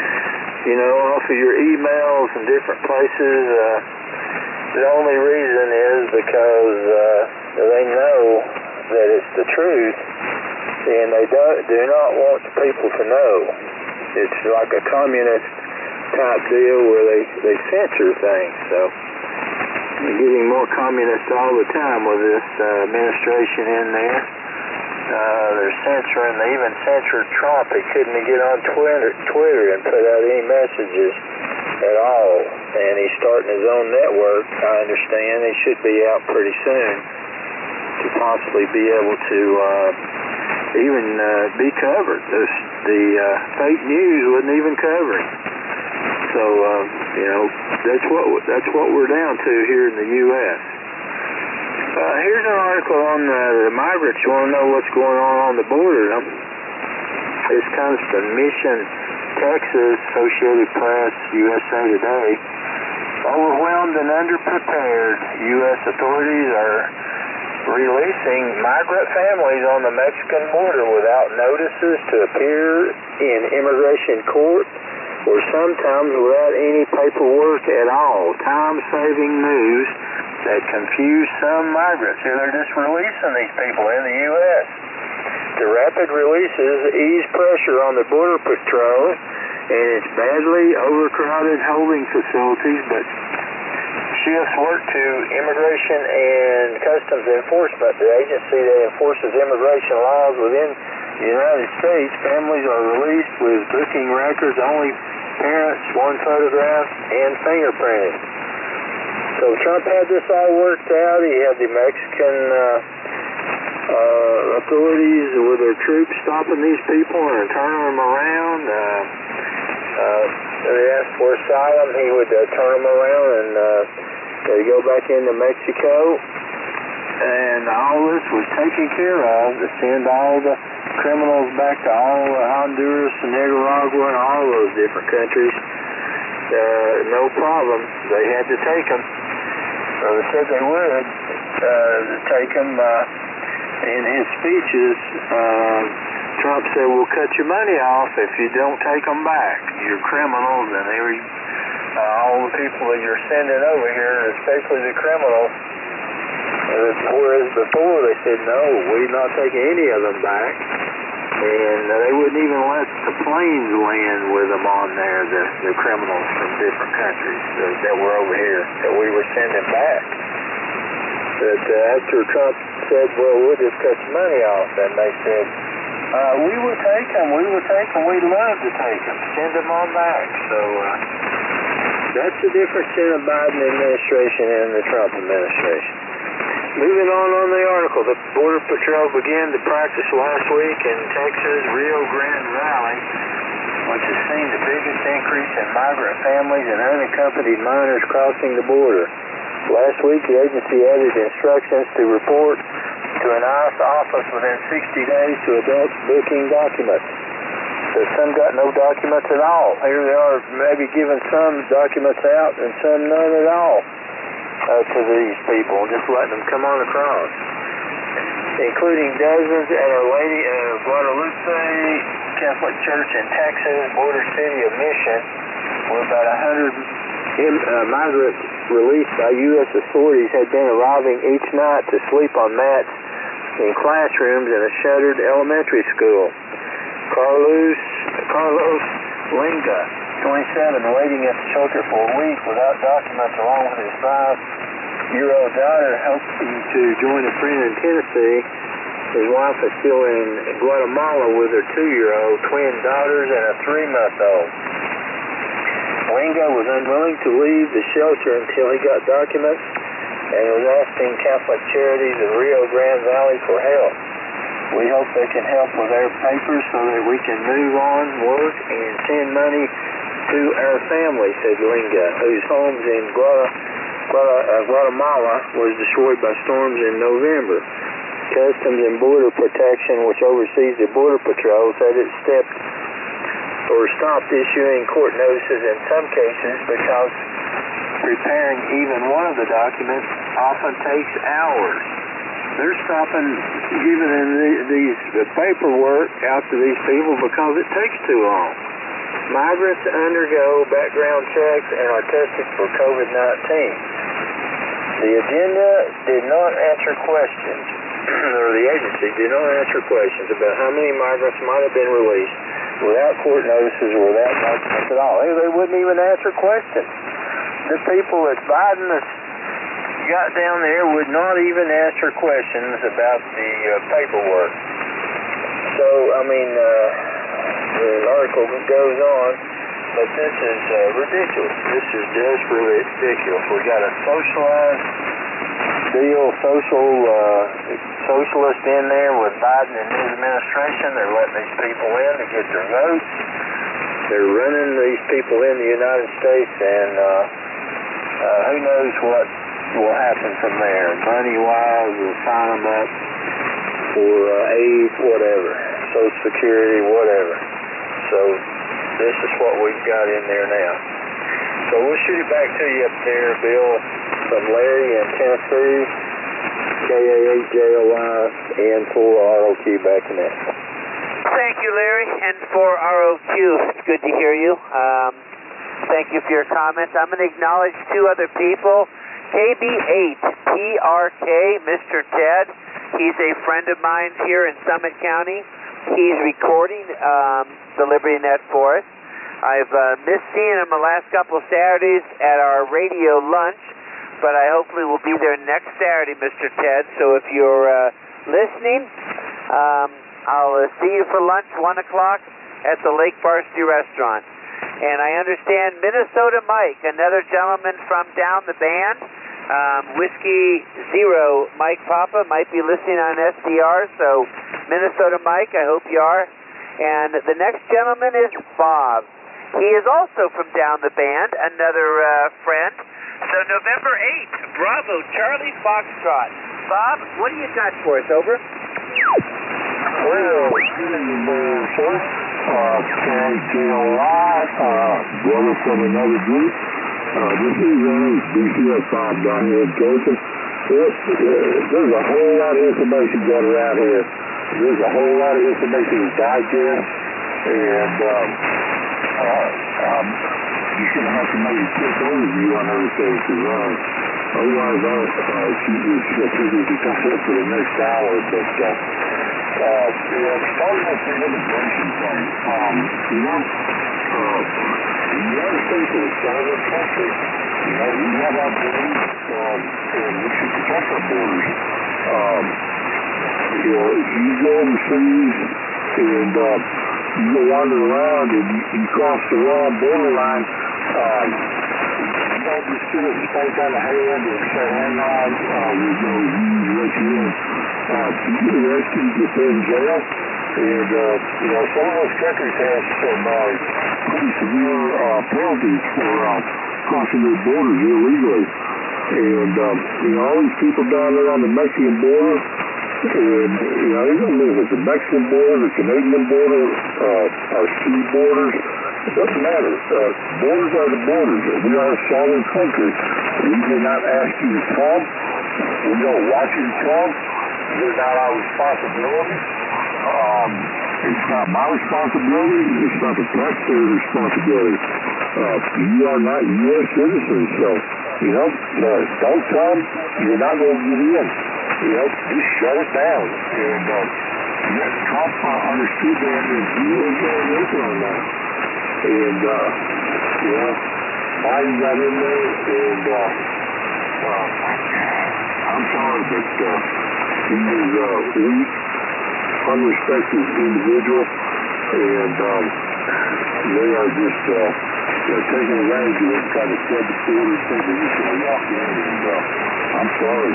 off of your emails and different places? The only reason is because they know that it's the truth, and they do not want people to know. It's like a communist type deal where they censor things, so we're getting more communist all the time with this administration in there. They're censoring. They even censored Trump. He couldn't get on Twitter and put out any messages at all. And he's starting his own network, I understand. He should be out pretty soon to possibly be able to even be covered. The fake news wouldn't even cover him. So, that's what we're down to here in the U.S. Here's an article on the migrants. You want to know what's going on the border? This comes from Mission, Texas, Associated Press, USA Today. Overwhelmed and underprepared, U.S. authorities are releasing migrant families on the Mexican border without notices to appear in immigration court or sometimes without any paperwork at all. Time-saving news that confused some migrants. Here they're just releasing these people in the U.S. The rapid releases ease pressure on the Border Patrol and its badly overcrowded holding facilities, but shifts work to Immigration and Customs Enforcement, the agency that enforces immigration laws within the United States. Families are released with booking records, only parents, one photograph, and fingerprinting. So Trump had this all worked out. He had the Mexican authorities with their troops stopping these people and turning them around. They asked for asylum. He would turn them around and they go back into Mexico. And all this was taken care of to send all the criminals back to all Honduras and Nicaragua and all those different countries. No problem. They had to take them. So they said they would take them. In his speeches, Trump said, we'll cut your money off if you don't take them back. You're criminals, and all the people that you're sending over here, especially the criminals. Whereas before they said, no, we're not taking any of them back. And they wouldn't even let the planes land with them on there, the criminals from different countries that were over here, that we were sending back. But after Trump said, well, we'll just cut your money off, and they said, we will take them, we'd love to take them, send them on back. So that's the difference in the Biden administration and the Trump administration. Moving on the article, the Border Patrol began to practice last week in Texas' Rio Grande Valley, which has seen the biggest increase in migrant families and unaccompanied minors crossing the border. Last week, the agency added instructions to report to an ICE office within 60 days to adults booking documents. So some got no documents at all. Here they are maybe giving some documents out and some none at all to these people, just letting them come on across. Including dozens at Our Lady of Guadalupe Catholic Church in Texas, border city of Mission, where about 100 migrants released by U.S. authorities had been arriving each night to sleep on mats in classrooms in a shuttered elementary school. Carlos Linga, 27, waiting at the shelter for a week without documents along with his 5-year-old daughter, hoping to join a friend in Tennessee. His wife is still in Guatemala with her 2-year-old, twin daughters, and a 3-month-old. Linga was unwilling to leave the shelter until he got documents and was asking Catholic Charities of Rio Grande Valley for help. We hope they can help with their papers so that we can move on, work, and send money to our family, said Linga, whose homes in Guatemala was destroyed by storms in November. Customs and Border Protection, which oversees the Border Patrol, said it stopped issuing court notices in some cases because preparing even one of the documents often takes hours. They're stopping giving the paperwork out to these people because it takes too long. Migrants undergo background checks and are tested for COVID-19. The agenda did not answer questions, or the agency did not answer questions about how many migrants might have been released without court notices or without documents at all. They wouldn't even answer questions. The people that Biden has got down there would not even answer questions about the paperwork. So, the article goes on, but this is ridiculous. This is just really ridiculous. We got a socialized deal, socialist in there with Biden and his administration. They're letting these people in to get their votes. They're running these people in the United States, and who knows what will happen from there. Money-wise, the for AIDS, whatever, Social Security, whatever. So this is what we've got in there now. So we'll shoot it back to you up there, Bill, from Larry in Tennessee, KA8JOY, N4 ROQ back in that. Thank you, Larry, and for ROQ, it's good to hear you. Thank you for your comments. I'm going to acknowledge two other people. KB8PRK, Mr. Ted. He's a friend of mine here in Summit County. He's recording the Liberty Net for us. I've missed seeing him the last couple of Saturdays at our radio lunch, but I hopefully will be there next Saturday, Mr. Ted. So if you're listening, I'll see you for lunch, 1 o'clock, at the Lake Varsity Restaurant. And I understand Minnesota Mike, another gentleman from down the band, Whiskey Zero, Mike Papa, might be listening on SDR. So Minnesota Mike, I hope you are. And the next gentleman is Bob. He is also from down the band, another friend. So November 8th, Bravo, Charlie Foxtrot. Bob, what do you got for us? Over. Well, KGOI, brother from another group. This is BCS 5 down here in Georgia. There's a whole lot of information going around here. There's a whole lot of information to digest, and you're going to have to make a quick overview on everything, because otherwise I'll keep this content for the next hour. But starting with the immigration thing, the United States is a sovereign country. We have our borders, and we should protect our borders. You go overseas and you go wandering around and you cross the wrong borderline. You don't just sit and spank on the hand and say, hang on, we're going to let you in. You get arrested, you get put in jail, and some of those countries have some pretty severe penalties for crossing their borders illegally. And all these people down there on the Mexican border, and they don't live at the Mexican border, the Canadian border, our sea borders. It doesn't matter. Borders are the borders. We are a sovereign country. We do not ask you to come. We don't want you to come. You're not our responsibility. It's not my responsibility. It's not the taxpayer's responsibility. You are not U.S. citizens, so, don't come. You're not going to get in. Just shut it down. And Trump understood that, and he was working on that. And, Biden got in there, and I'm sorry, but he is a weak, unrespected individual, and they are just taking advantage of it, trying to spread the borders, thinking he's going to walk in, and I'm sorry.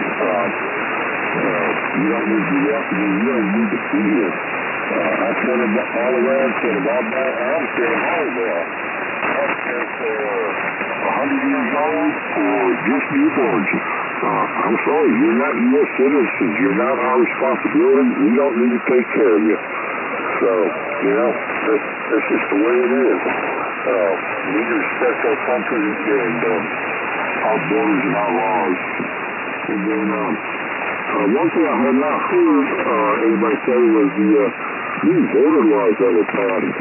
You don't need to walk in, you don't need to be here. I sent them all around, sent them all back. I don't care how they are. I don't care if they're 100 years old or just newborns. I'm sorry, you're not U.S. citizens. You're not our responsibility. We don't need to take care of you. So, that's just the way it is. We need to respect our country and our borders and our laws. And then, one thing I had not heard anybody say was the new voter laws that were passed.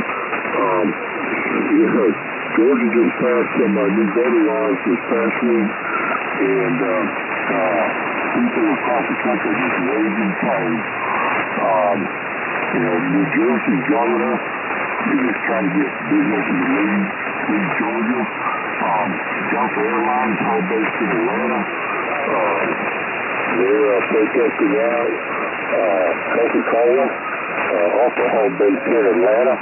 Georgia just passed some new voter laws this past week, and people across the country just raising flags. New Jersey's governor is trying to get businesses to leave Georgia. Delta Airlines, home based in Atlanta, they're protesting out. Coca-Cola, also home based in Atlanta.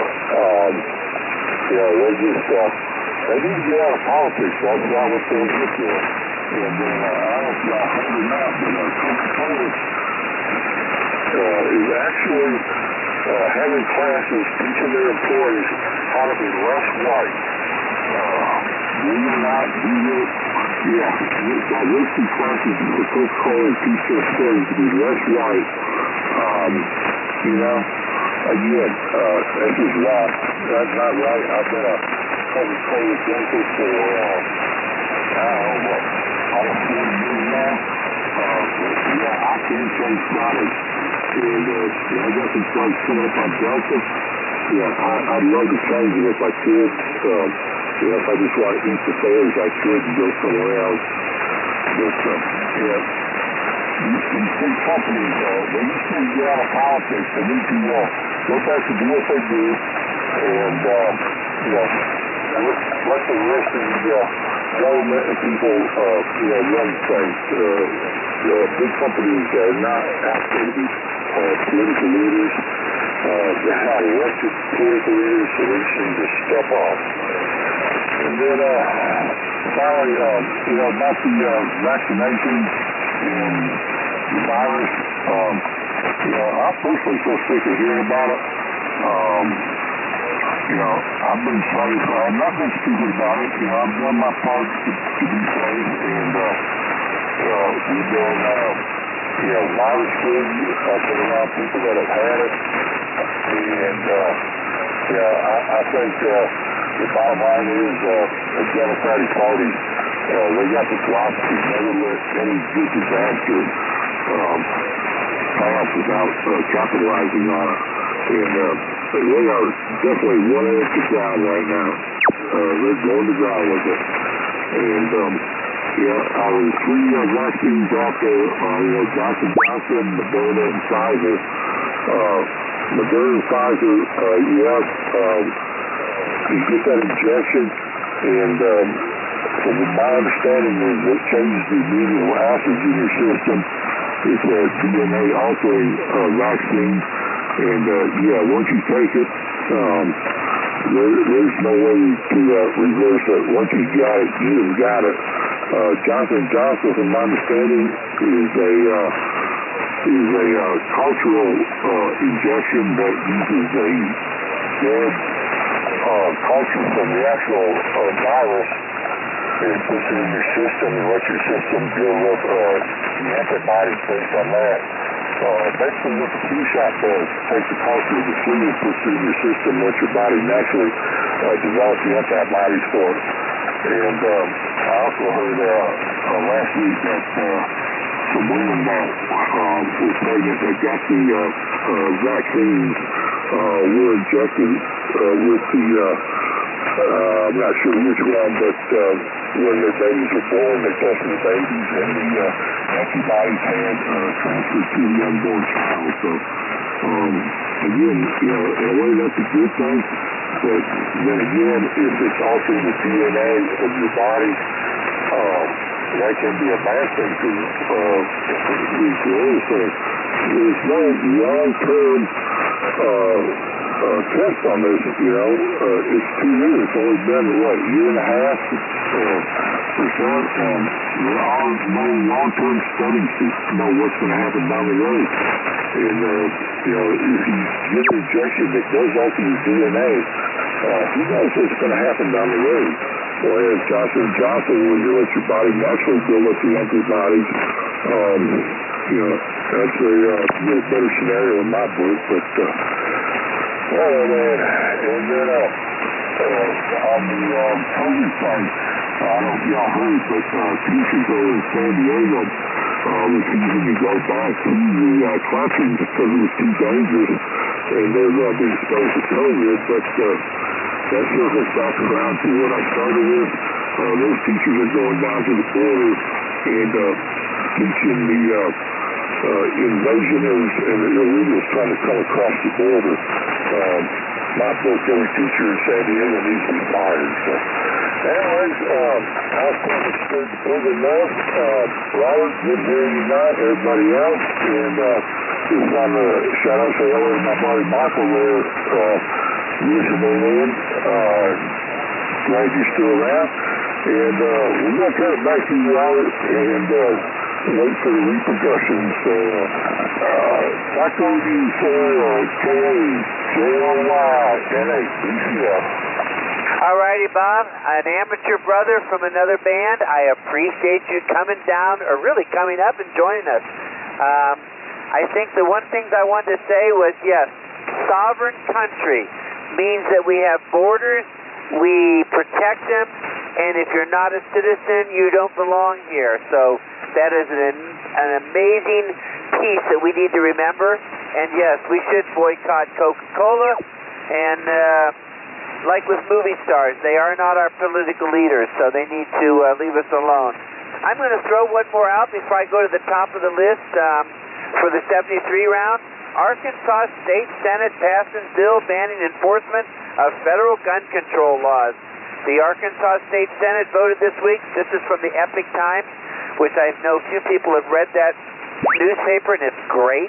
They need to get out of politics. That's why what they're doing. And I don't know if y'all heard or not, but Coca-Cola is actually having classes teaching their employees how to be less white. We will not do it. Yeah, those two classes, the Coca-Cola and P6 studies to be less white. Again, this is right. That's not right. I've been a Coca-Cola drinker for, almost 40 years now. I can change products. And I got some flights coming up on Delta. I'd love to change it if I could. If I just want to eat the fares, I could and go somewhere else. But, these big companies, they used to get out of politics. They need to go back to do what they do and, let the rest of the government and people, run things. Big companies are not after the political leaders. They're not elected political leaders, so they just need to step up. And then, finally, about the vaccination and the virus, I'm personally so sick of hearing about it. I've been safe. I've not been stupid about it. I've done my part to be safe, and we've been, virus free. I've been around people that have had it, and I think the bottom line is the Democratic Party, they got the philosophy never let any good disaster pass without capitalizing on it. And they are definitely one inch to ground right now. They're going to ground with it. And out of the three vaccines out there, Johnson & Johnson, Moderna, and Pfizer. Moderna and Pfizer, you get that injection, and from my understanding is it changes the amino acids in your system. It's a DNA altering vaccine, and once you take it, there's no way to reverse it. Once you got it, you've got it. Johnson & Johnson, from my understanding, is a cultural injection that uses a dead culture from the actual virus and puts it in your system and lets your system build up the antibodies based on that. Basically what the flu shot does, takes the culture of the flu and puts it in your system, lets your body naturally develop the antibodies for it. And I also heard last week that some women were pregnant that got the vaccines were injected with the, I'm not sure which one, but when their babies were born, they tested the babies and the antibodies had transferred to the unborn child. So, again, in a way that's a good thing. But then again, if it's altering the DNA of your body, that can be a bad thing because there's no long-term test on this, it's 2 years. It's only been, year and a half or so, and there are no long-term studies to know what's going to happen down the road. And, if you get an injection that does alter your DNA, who knows what's going to happen down the road? Whereas Johnson & Johnson, when you let your body naturally build up the antibodies, that's a little better scenario in my book. But, man, and then on the COVID side, I don't know if y'all heard, but teachers over in San Diego refusing to go back to the classrooms because it was too dangerous, and they're going to be exposed to COVID. But that circles back around to what I started with. Those teachers are going down to the border and teaching the invasioners and the illegals trying to come across the border. My book, every teacher in San Diego needs to be fired. So, anyways, I was going to start over enough. Robert, good hearing you tonight, everybody else. And just want to shout out to my buddy Michael there, listening in. Glad you're still around. And we're going to turn it back to you, Robert, and wait for the repercussions. So, back over to you, sir, KJOYNA, BCF. All righty, Bob. An amateur brother from another band. I appreciate you coming down, or really coming up and joining us. I think the one thing I wanted to say was, yes, sovereign country means that we have borders, we protect them, and if you're not a citizen, you don't belong here. So that is an amazing piece that we need to remember. And yes, we should boycott Coca-Cola. And like with movie stars, they are not our political leaders, so they need to leave us alone. I'm going to throw one more out before I go to the top of the list for the 73 round. Arkansas State Senate passes bill banning enforcement of federal gun control laws. The Arkansas State Senate voted this week. This is from the Epic Times, which I know few people have read that newspaper, and it's great.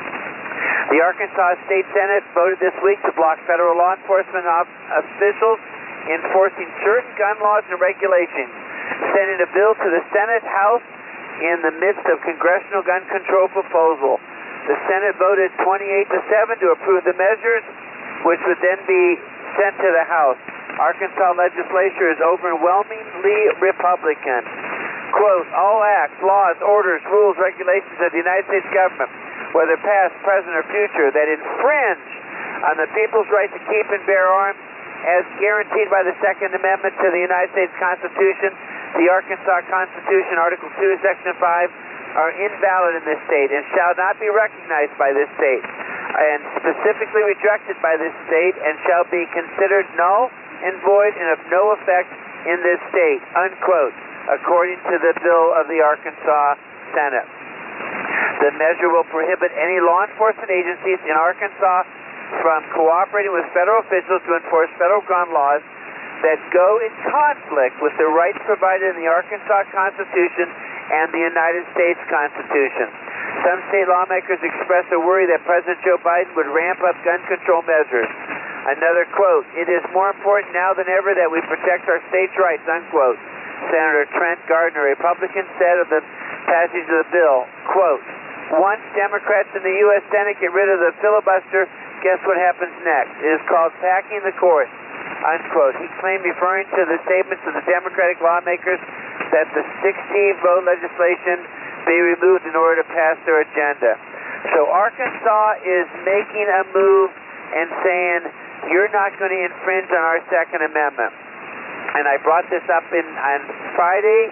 The Arkansas State Senate voted this week to block federal law enforcement officials enforcing certain gun laws and regulations, sending a bill to the Senate House in the midst of congressional gun control proposal. The Senate voted 28-7 to approve the measures, which would then be sent to the House. Arkansas legislature is overwhelmingly Republican. Quote, all acts, laws, orders, rules, regulations of the United States government, whether past, present, or future, that infringe on the people's right to keep and bear arms as guaranteed by the Second Amendment to the United States Constitution, the Arkansas Constitution, Article 2, Section 5, are invalid in this state and shall not be recognized by this state, and specifically rejected by this state, and shall be considered null and void and of no effect in this state, unquote, according to the bill of the Arkansas Senate. The measure will prohibit any law enforcement agencies in Arkansas from cooperating with federal officials to enforce federal gun laws that go in conflict with the rights provided in the Arkansas Constitution and the United States Constitution. Some state lawmakers expressed a worry that President Joe Biden would ramp up gun control measures. Another quote, it is more important now than ever that we protect our state's rights, unquote. Senator Trent Gardner, Republican, said of the passage of the bill, quote, once Democrats in the U.S. Senate get rid of the filibuster, guess what happens next? It is called packing the court, unquote. He claimed, referring to the statements of the Democratic lawmakers, that the 16-vote legislation be removed in order to pass their agenda. So Arkansas is making a move and saying, you're not going to infringe on our Second Amendment. And I brought this up on Friday,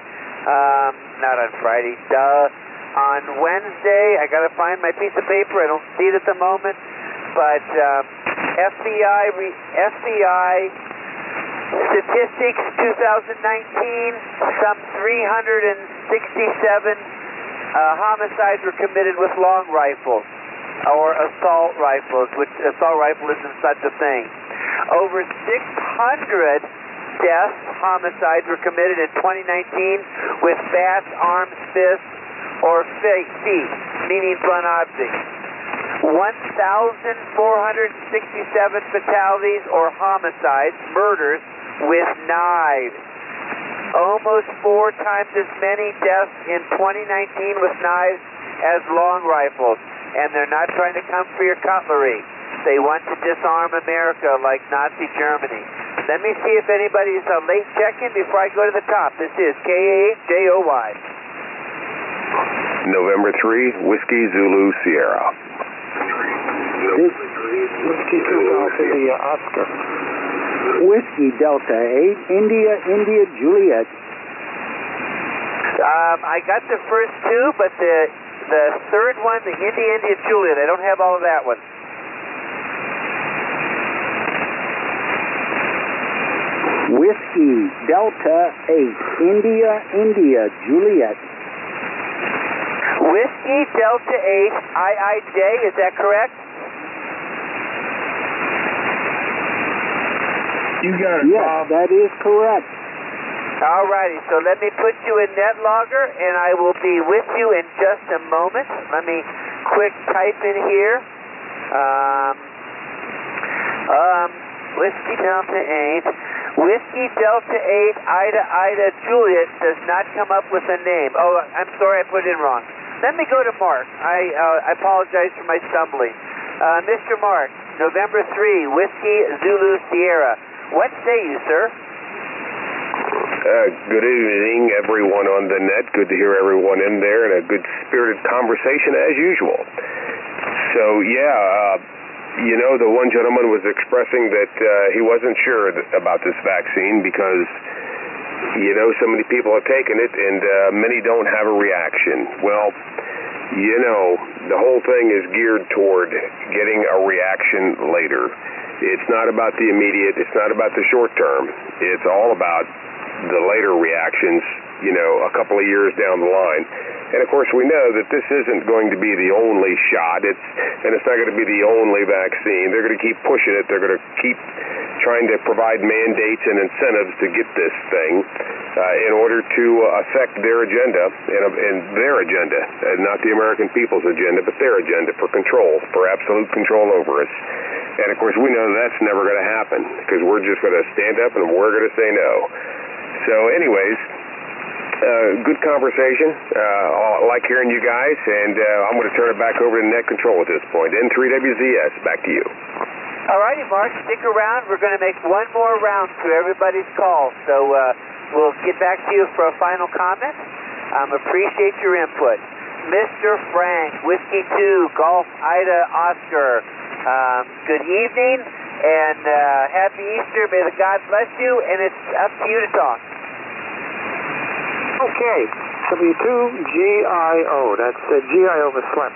on Wednesday. I got to find my piece of paper. I don't see it at the moment. But FBI statistics 2019, some 367 homicides were committed with long rifles or assault rifles, which assault rifle isn't such a thing. Over 600 deaths, homicides were committed in 2019 with bats, arms, fists, or feet, meaning blunt objects. 1,467 fatalities or homicides, murders, with knives. Almost 4 times as many deaths in 2019 with knives as long rifles. And they're not trying to come for your cutlery. They want to disarm America like Nazi Germany. Let me see if anybody's a late check-in before I go to the top. This is KAJOY. November 3, Whiskey Zulu Sierra. Whiskey Zulu to the Oscar. Whiskey Delta 8, India Juliet. I got the first 2, but the third one, the India Juliet, I don't have all of that one. Whiskey Delta 8, India Juliet. Whiskey Delta 8, IIJ, is that correct? You got it, yes, Bob. That is correct. All righty, so let me put you in NetLogger, and I will be with you in just a moment. Let me quick type in here. Whiskey Delta 8. Whiskey Delta 8, Ida Juliet does not come up with a name. Oh, I'm sorry, I put it in wrong. Let me go to Mark. I apologize for my stumbling. Mr. Mark, November 3, Whiskey Zulu Sierra. What say you, sir? Good evening, everyone on the net. Good to hear everyone in there, and a good spirited conversation as usual. So, the one gentleman was expressing that he wasn't sure about this vaccine because, so many people have taken it and many don't have a reaction. Well, the whole thing is geared toward getting a reaction later. It's not about the immediate. It's not about the short term. It's all about the later reactions, a couple of years down the line. And, of course, we know that this isn't going to be the only shot, and it's not going to be the only vaccine. They're going to keep pushing it. They're going to keep trying to provide mandates and incentives to get this thing in order to affect their agenda, and their agenda, not the American people's agenda, but their agenda for control, for absolute control over us. And, of course, we know that's never going to happen because we're just going to stand up and we're going to say no. So, anyways, good conversation. I like hearing you guys, and I'm going to turn it back over to Net Control at this point. N3WZS, back to you. All righty, Mark, stick around. We're going to make one more round through everybody's call, so we'll get back to you for a final comment. Appreciate your input. Mr. Frank, Whiskey 2, Golf Ida Oscar, good evening, and happy Easter. May the God bless you, and it's up to you to talk. Okay, W2GIO, that's G I overslept.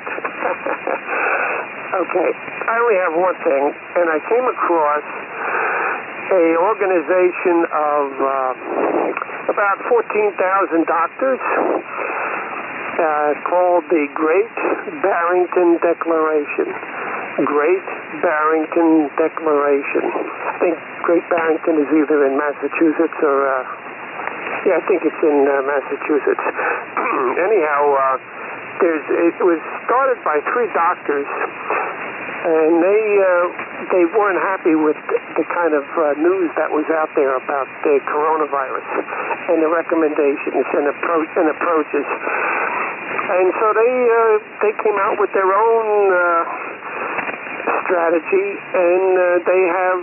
Okay, I only have one thing, and I came across a organization of about 14,000 doctors called the Great Barrington Declaration. Great Barrington Declaration. I think Great Barrington is either in Massachusetts or... I think it's in Massachusetts. Anyhow, it was started by 3 doctors, and they weren't happy with the kind of news that was out there about the coronavirus and the recommendations and approaches. And so they came out with their own strategy, and they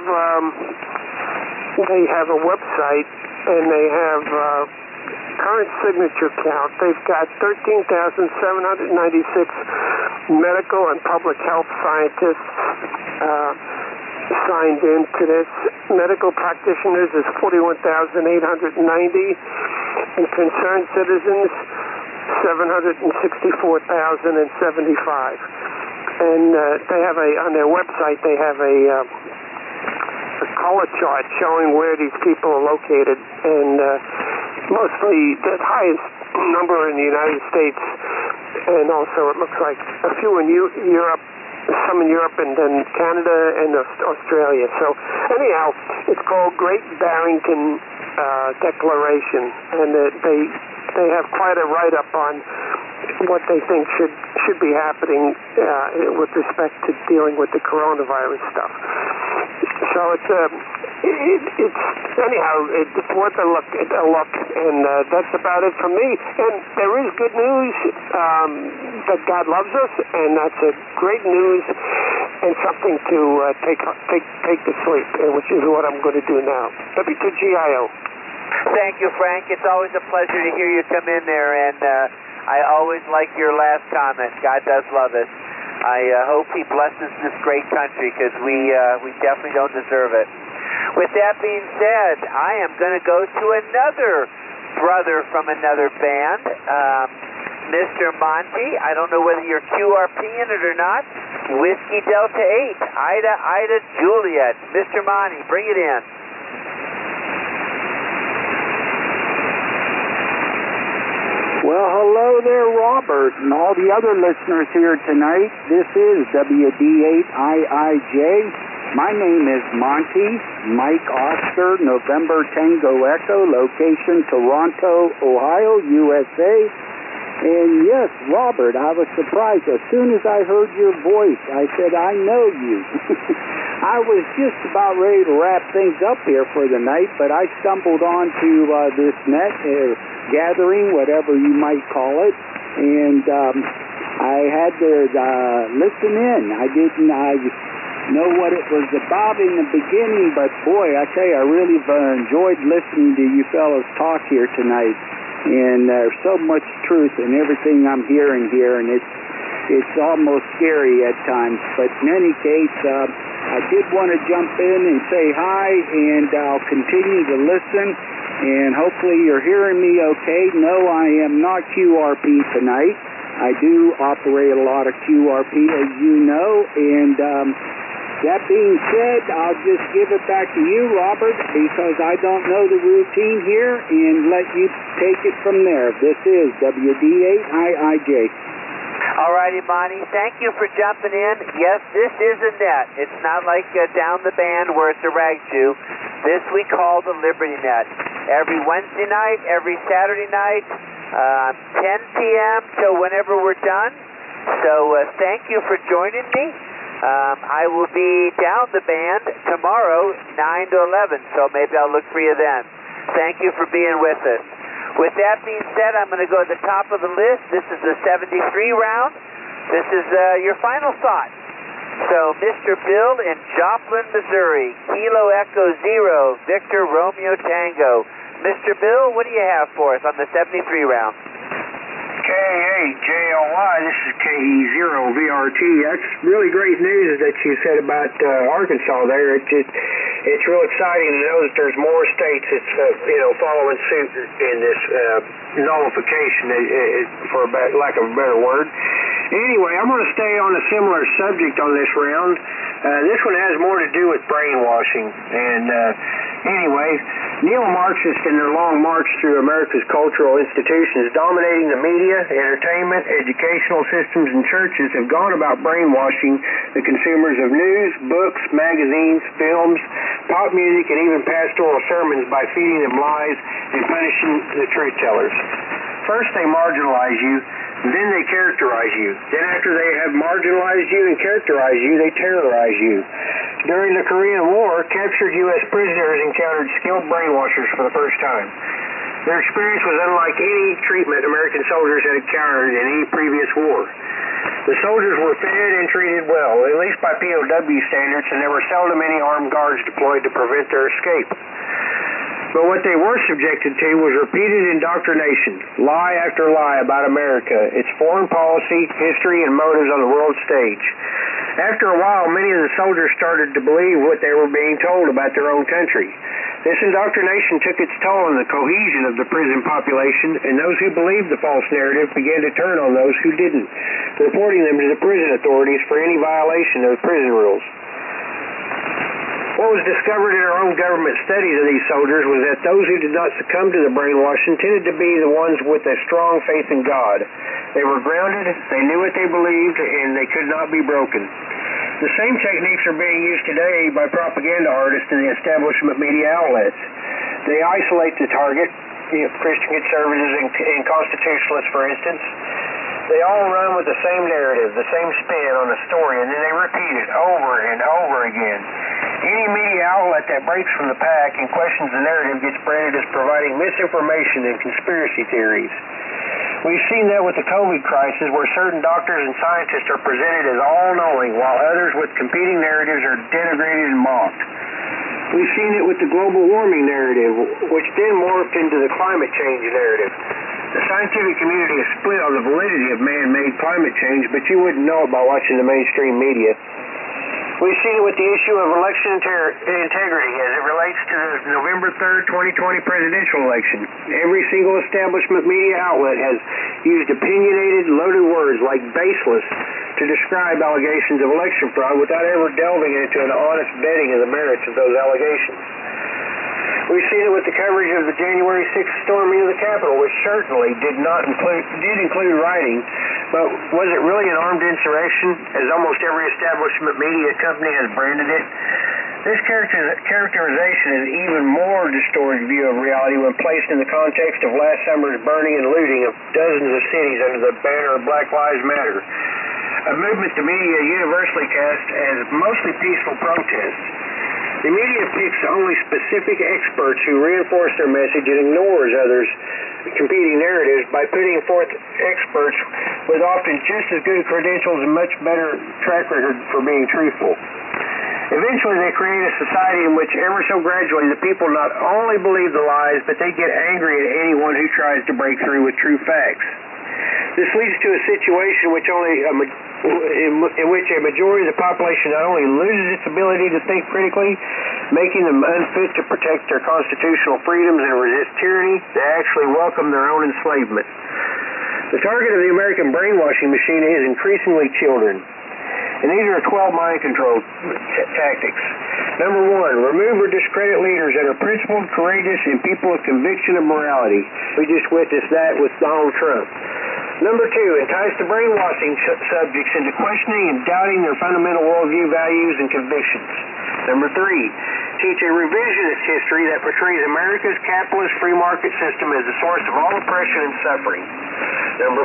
have a website. And they have current signature count. They've got 13,796 medical and public health scientists signed into this. Medical practitioners is 41,890, and concerned citizens 764,075. And they have on their website they have a color chart showing where these people are located, and mostly the highest number in the United States, and also it looks like a few in Europe, some in Europe, and then Canada and Australia. So anyhow, it's called Great Barrington Declaration, and they have quite a write-up on what they think should be happening with respect to dealing with the coronavirus stuff. So it's worth a look, and that's about it from me. And there is good news that God loves us, and that's a great news and something to take to sleep, which is what I'm going to do now. W2GIO. Thank you, Frank. It's always a pleasure to hear you come in there, and I always like your last comment. God does love us. I hope He blesses this great country, because we definitely don't deserve it. With that being said, I am going to go to another brother from another band, Mr. Monty. I don't know whether you're QRP-ing it or not. Whiskey Delta 8, Ida Juliet. Mr. Monty, bring it in. Well, hello there, Robert, and all the other listeners here tonight. This is WD8IIJ. My name is Monty, Mike Oscar, November Tango Echo, location Toronto, Ohio, USA. And yes, Robert, I was surprised. As soon as I heard your voice, I said, I know you. I was just about ready to wrap things up here for the night, but I stumbled onto this net gathering, whatever you might call it, and I had to listen in. I know what it was about in the beginning, but boy, I tell you, I really enjoyed listening to you fellows talk here tonight. And there's so much truth in everything I'm hearing here, and it's almost scary at times. But in any case, I did want to jump in and say hi, and I'll continue to listen. And hopefully you're hearing me okay. No, I am not QRP tonight. I do operate a lot of QRP, as you know, and that being said, I'll just give it back to you, Robert, because I don't know the routine here, and let you take it from there. This is WD8IIJ. All righty, Monty. Thank you for jumping in. Yes, this is a net. It's not like down the band where it's a rag chew. This we call the Liberty Net. Every Wednesday night, every Saturday night, 10 p.m. till whenever we're done. So thank you for joining me. I will be down the band tomorrow, 9 to 11, so maybe I'll look for you then. Thank you for being with us. With that being said, I'm going to go to the top of the list. This is the 73 round. This is your final thought. So, Mr. Bill in Joplin, Missouri, Kilo Echo Zero, Victor Romeo Tango. Mr. Bill, what do you have for us on the 73 round? K8JLY, this is KE0VRT. That's really great news that you said about Arkansas there. It's real exciting to know that there's more states that's following suit in this nullification, for lack of a better word. Anyway, I'm going to stay on a similar subject on this round. This one has more to do with brainwashing. And anyway, neo-Marxists in their long march through America's cultural institutions, dominating the media, entertainment, educational systems, and churches, have gone about brainwashing the consumers of news, books, magazines, films, pop music, and even pastoral sermons by feeding them lies and punishing the truth tellers. First, they marginalize you. Then they characterize you. Then after they have marginalized you and characterized you, they terrorize you. During the Korean War, captured U.S. prisoners encountered skilled brainwashers for the first time. Their experience was unlike any treatment American soldiers had encountered in any previous war. The soldiers were fed and treated well, at least by POW standards, and there were seldom any armed guards deployed to prevent their escape. But what they were subjected to was repeated indoctrination, lie after lie about America, its foreign policy, history, and motives on the world stage. After a while, many of the soldiers started to believe what they were being told about their own country. This indoctrination took its toll on the cohesion of the prison population, and those who believed the false narrative began to turn on those who didn't, reporting them to the prison authorities for any violation of prison rules. What was discovered in our own government studies of these soldiers was that those who did not succumb to the brainwashing tended to be the ones with a strong faith in God. They were grounded, they knew what they believed, and they could not be broken. The same techniques are being used today by propaganda artists in the establishment media outlets. They isolate the target, Christian conservatives and constitutionalists, for instance. They all run with the same narrative, the same spin on the story, and then they repeat it over and over again. Any media outlet that breaks from the pack and questions the narrative gets branded as providing misinformation and conspiracy theories. We've seen that with the COVID crisis, where certain doctors and scientists are presented as all-knowing, while others with competing narratives are denigrated and mocked. We've seen it with the global warming narrative, which then morphed into the climate change narrative. The scientific community is split on the validity of man-made climate change, but you wouldn't know it by watching the mainstream media. We've seen it with the issue of election integrity as it relates to the November 3rd, 2020 presidential election. Every single establishment media outlet has used opinionated, loaded words like baseless to describe allegations of election fraud without ever delving into an honest vetting of the merits of those allegations. We've seen it with the coverage of the January 6th storming of the Capitol, which certainly did include rioting, but was it really an armed insurrection, as almost every establishment media company has branded it? This characterization is an even more distorted view of reality when placed in the context of last summer's burning and looting of dozens of cities under the banner of Black Lives Matter, a movement the media universally cast as mostly peaceful protests. The media picks only specific experts who reinforce their message and ignores others' competing narratives by putting forth experts with often just as good credentials and much better track record for being truthful. Eventually, they create a society in which ever so gradually the people not only believe the lies, but they get angry at anyone who tries to break through with true facts. This leads to a situation in which a majority of the population not only loses its ability to think critically, making them unfit to protect their constitutional freedoms and resist tyranny, they actually welcome their own enslavement. The target of the American brainwashing machine is increasingly children. And these are 12 mind control tactics. Number 1, remove or discredit leaders that are principled, courageous, and people of conviction and morality. We just witnessed that with Donald Trump. Number 2, entice the brainwashing subjects into questioning and doubting their fundamental worldview, values, and convictions. Number 3, teach a revisionist history that portrays America's capitalist free market system as the source of all oppression and suffering. Number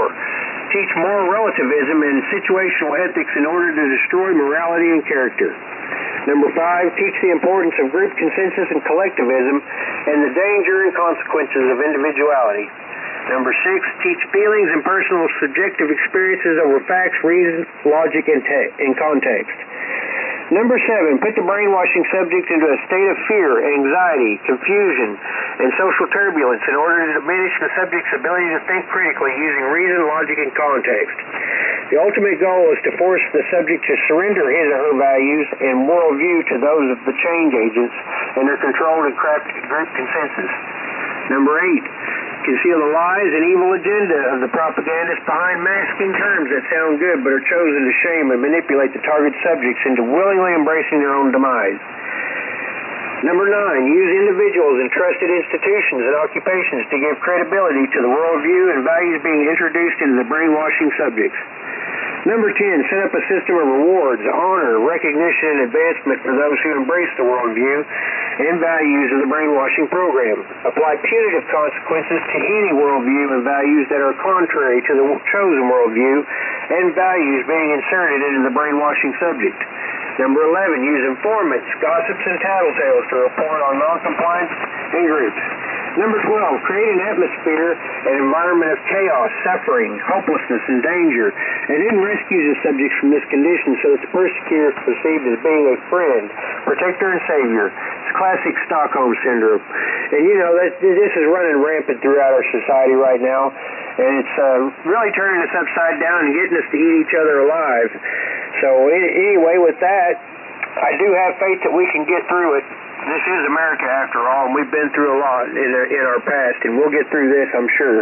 4, teach moral relativism and situational ethics in order to destroy morality and character. Number 5, teach the importance of group consensus and collectivism and the danger and consequences of individuality. Number 6, teach feelings and personal subjective experiences over facts, reason, logic, and context. Number 7, put the brainwashing subject into a state of fear, anxiety, confusion, and social turbulence in order to diminish the subject's ability to think critically using reason, logic, and context. The ultimate goal is to force the subject to surrender his or her values and worldview to those of the change agents and their controlled and crafted group consensus. Number 8, conceal the lies and evil agenda of the propagandists behind masking terms that sound good but are chosen to shame and manipulate the target subjects into willingly embracing their own demise. Number 9, use individuals and trusted institutions and occupations to give credibility to the worldview and values being introduced into the brainwashing subjects. Number 10, set up a system of rewards, honor, recognition, and advancement for those who embrace the worldview and values of the brainwashing program. Apply punitive consequences to any worldview and values that are contrary to the chosen worldview and values being inserted into the brainwashing subject. Number 11, use informants, gossips, and tattletales to report on noncompliance in groups. Number 12, create an atmosphere and environment of chaos, suffering, hopelessness, and danger, and then rescue the subjects from this condition so that the persecutor is perceived as being a friend, protector, and savior. It's classic Stockholm Syndrome. And you know, this is running rampant throughout our society right now, and it's really turning us upside down and getting us to eat each other alive. So anyway, with that, I do have faith that we can get through it. This is America after all, and we've been through a lot in our past, and we'll get through this, I'm sure.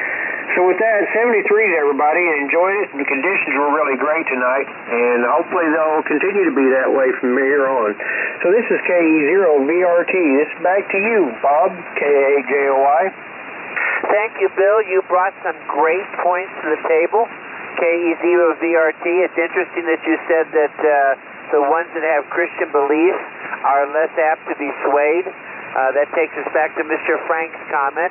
So with that, 73s everybody, and enjoyed it. The conditions were really great tonight, and hopefully they'll continue to be that way from here on. So this is KE0VRT. This is back to you, Bob, KAJOY. Thank you, Bill. You brought some great points to the table. KE0VRT. It's interesting that you said that the ones that have Christian beliefs are less apt to be swayed. That takes us back to Mr. Frank's comment,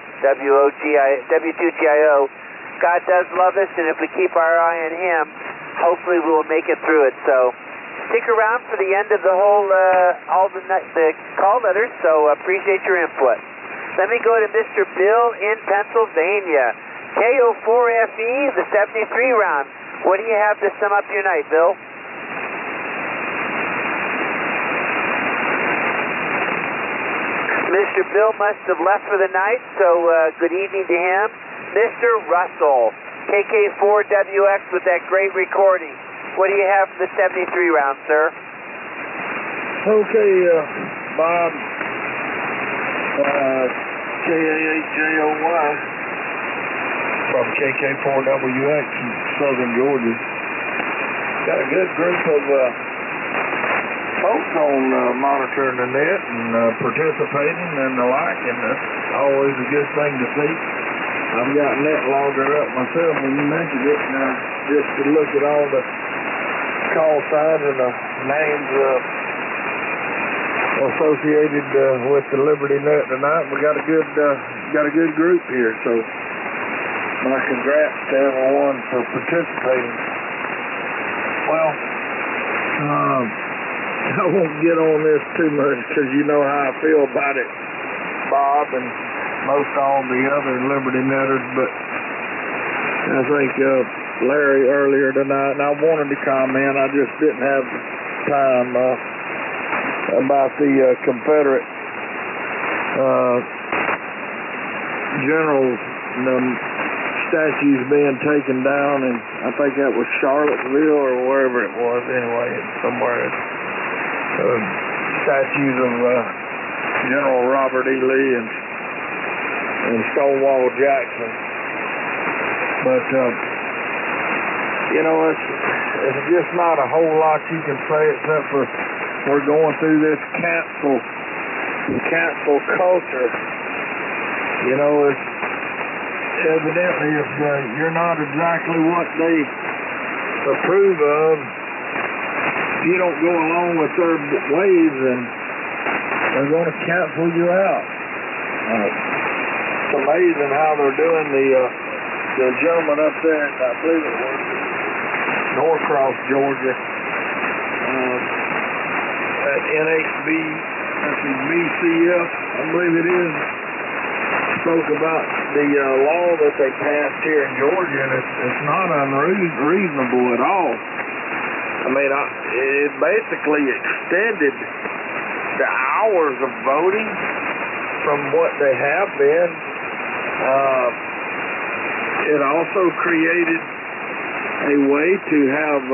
W2GIO. God does love us, and if we keep our eye on Him, hopefully we will make it through it. So stick around for the end of the whole, all the call letters, so appreciate your input. Let me go to Mr. Bill in Pennsylvania. KO4FE, the 73 round. What do you have to sum up your night, Bill? Mr. Bill must have left for the night, so good evening to him. Mr. Russell, KK4WX with that great recording. What do you have for the 73 round, sir? Okay, Bob, KA8JOY from KK4WX in southern Georgia. Got a good group of folks on monitoring the net and participating and the like, and that's always a good thing to see. I've got NetLogger up myself when you mentioned it, and just to look at all the call signs and the names associated with the Liberty Net tonight. We got a good group here, so my congrats to everyone for participating. Well, I won't get on this too much because you know how I feel about it, Bob, and most all the other Liberty Netters, but I think Larry earlier tonight, and I wanted to comment, I just didn't have time. about the Confederate generals, the statues being taken down, and I think that was Charlottesville or wherever it was. Anyway, somewhere. Statues of General Robert E. Lee and Stonewall Jackson. But it's just not a whole lot you can say except for we're going through this cancel culture. It's evidently if you're not exactly what they approve of, if you don't go along with their ways, then they're going to cancel you out. It's amazing how they're doing the gentleman up there, I believe it was Norcross, Georgia, at NHB, that's the BCF, I believe it is, spoke about the law that they passed here in Georgia, and it's not unreasonable at all. I mean, it basically extended the hours of voting from what they have been. It also created a way to have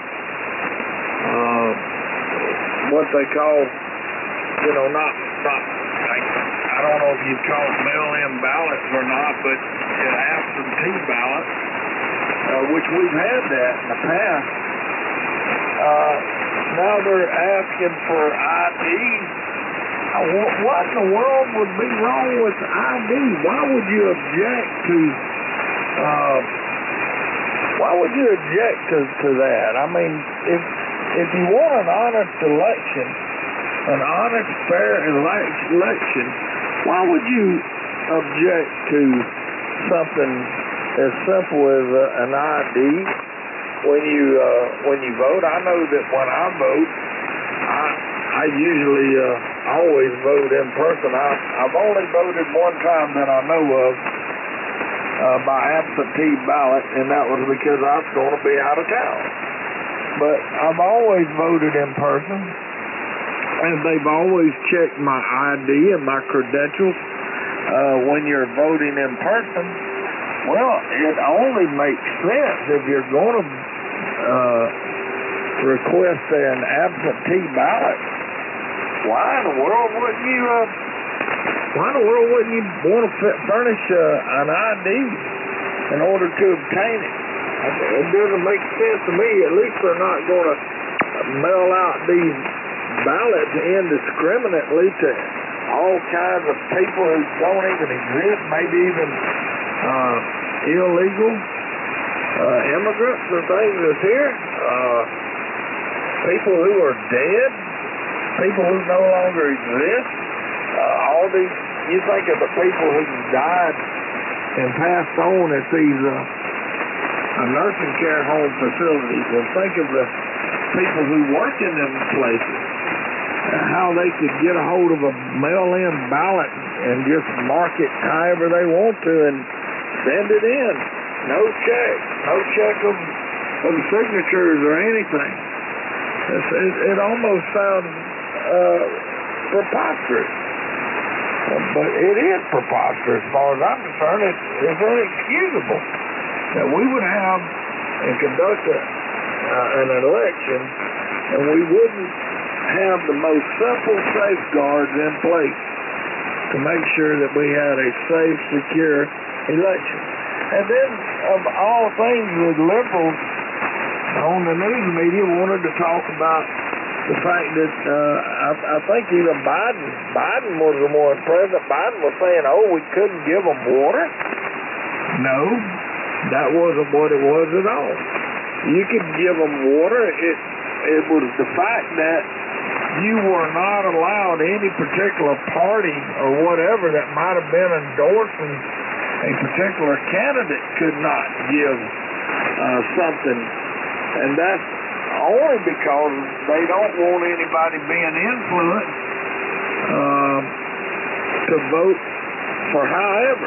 what they call, I don't know if you'd call it mail-in ballots or not, but an absentee ballot, which we've had that in the past. Now they're asking for ID. What in the world would be wrong with ID? Why would you object to that? I mean, if you want an honest election, an honest, fair election, why would you object to something as simple as an ID when you vote? I know that when I vote, I usually always vote in person. I've only voted one time that I know of by absentee ballot, and that was because I was going to be out of town. But I've always voted in person, and they've always checked my ID and my credentials when you're voting in person. Well, it only makes sense if you're going to request an absentee ballot. Why in the world wouldn't you want to furnish an ID in order to obtain it? It doesn't make sense to me. At least they're not going to mail out these ballots indiscriminately to all kinds of people who don't even exist, maybe even illegal immigrants and things that's here, people who are dead, people who no longer exist. All these, you think of the people who died and passed on at these nursing care home facilities, and think of the people who work in them places, how they could get a hold of a mail-in ballot and just mark it however they want to and send it in. No check of signatures or anything. It almost sounds preposterous. But it is preposterous as far as I'm concerned. It's inexcusable that we would have and conduct an election and we wouldn't have the most simple safeguards in place to make sure that we had a safe, secure election. And then, of all things, the liberals on the news media wanted to talk about the fact that I think even Biden was the one. President Biden was saying, we couldn't give them water. No, that wasn't what it was at all. You could give them water. It was the fact that you were not allowed any particular party or whatever that might have been endorsing a particular candidate could not give something. And that's only because they don't want anybody being influenced to vote for however.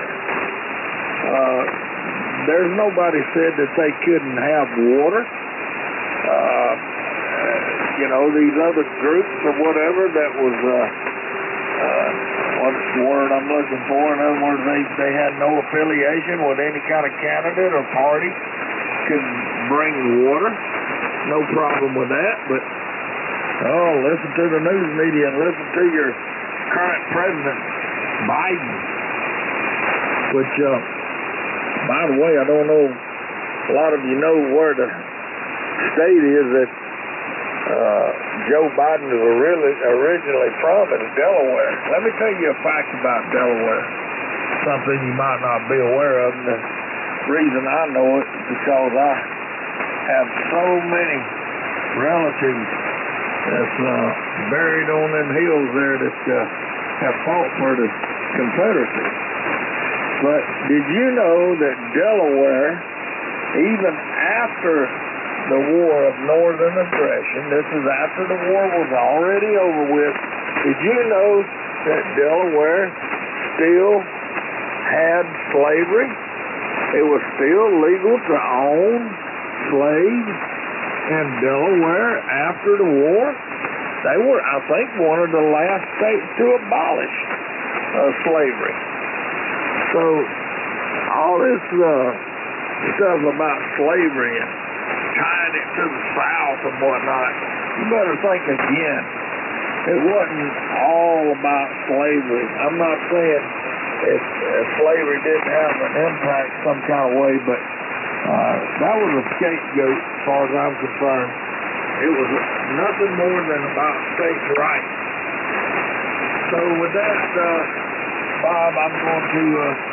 There's nobody said that they couldn't have water. these other groups or whatever that was, what's the word I'm looking for? In other words, they had no affiliation with any kind of candidate or party, could bring water, no problem with that, but, listen to the news media and listen to your current president, Biden, which, by the way, I don't know, a lot of you know where the state is that Joe Biden is originally from, is Delaware. Let me tell you a fact about Delaware, something you might not be aware of. And the reason I know it is because I have so many relatives that's buried on them hills there that have fought for the Confederacy. But did you know that Delaware, even after the War of Northern Aggression, this is after the war was already over with, did you know that Delaware still had slavery? It was still legal to own slaves in Delaware after the war. They were, I think, one of the last states to abolish slavery. So all this stuff about slavery and tying it to the South and whatnot, you better think again. It wasn't all about slavery. I'm not saying if slavery didn't have an impact some kind of way, but that was a scapegoat as far as I'm concerned. It was nothing more than about states' rights. So with that, Bob, I'm going to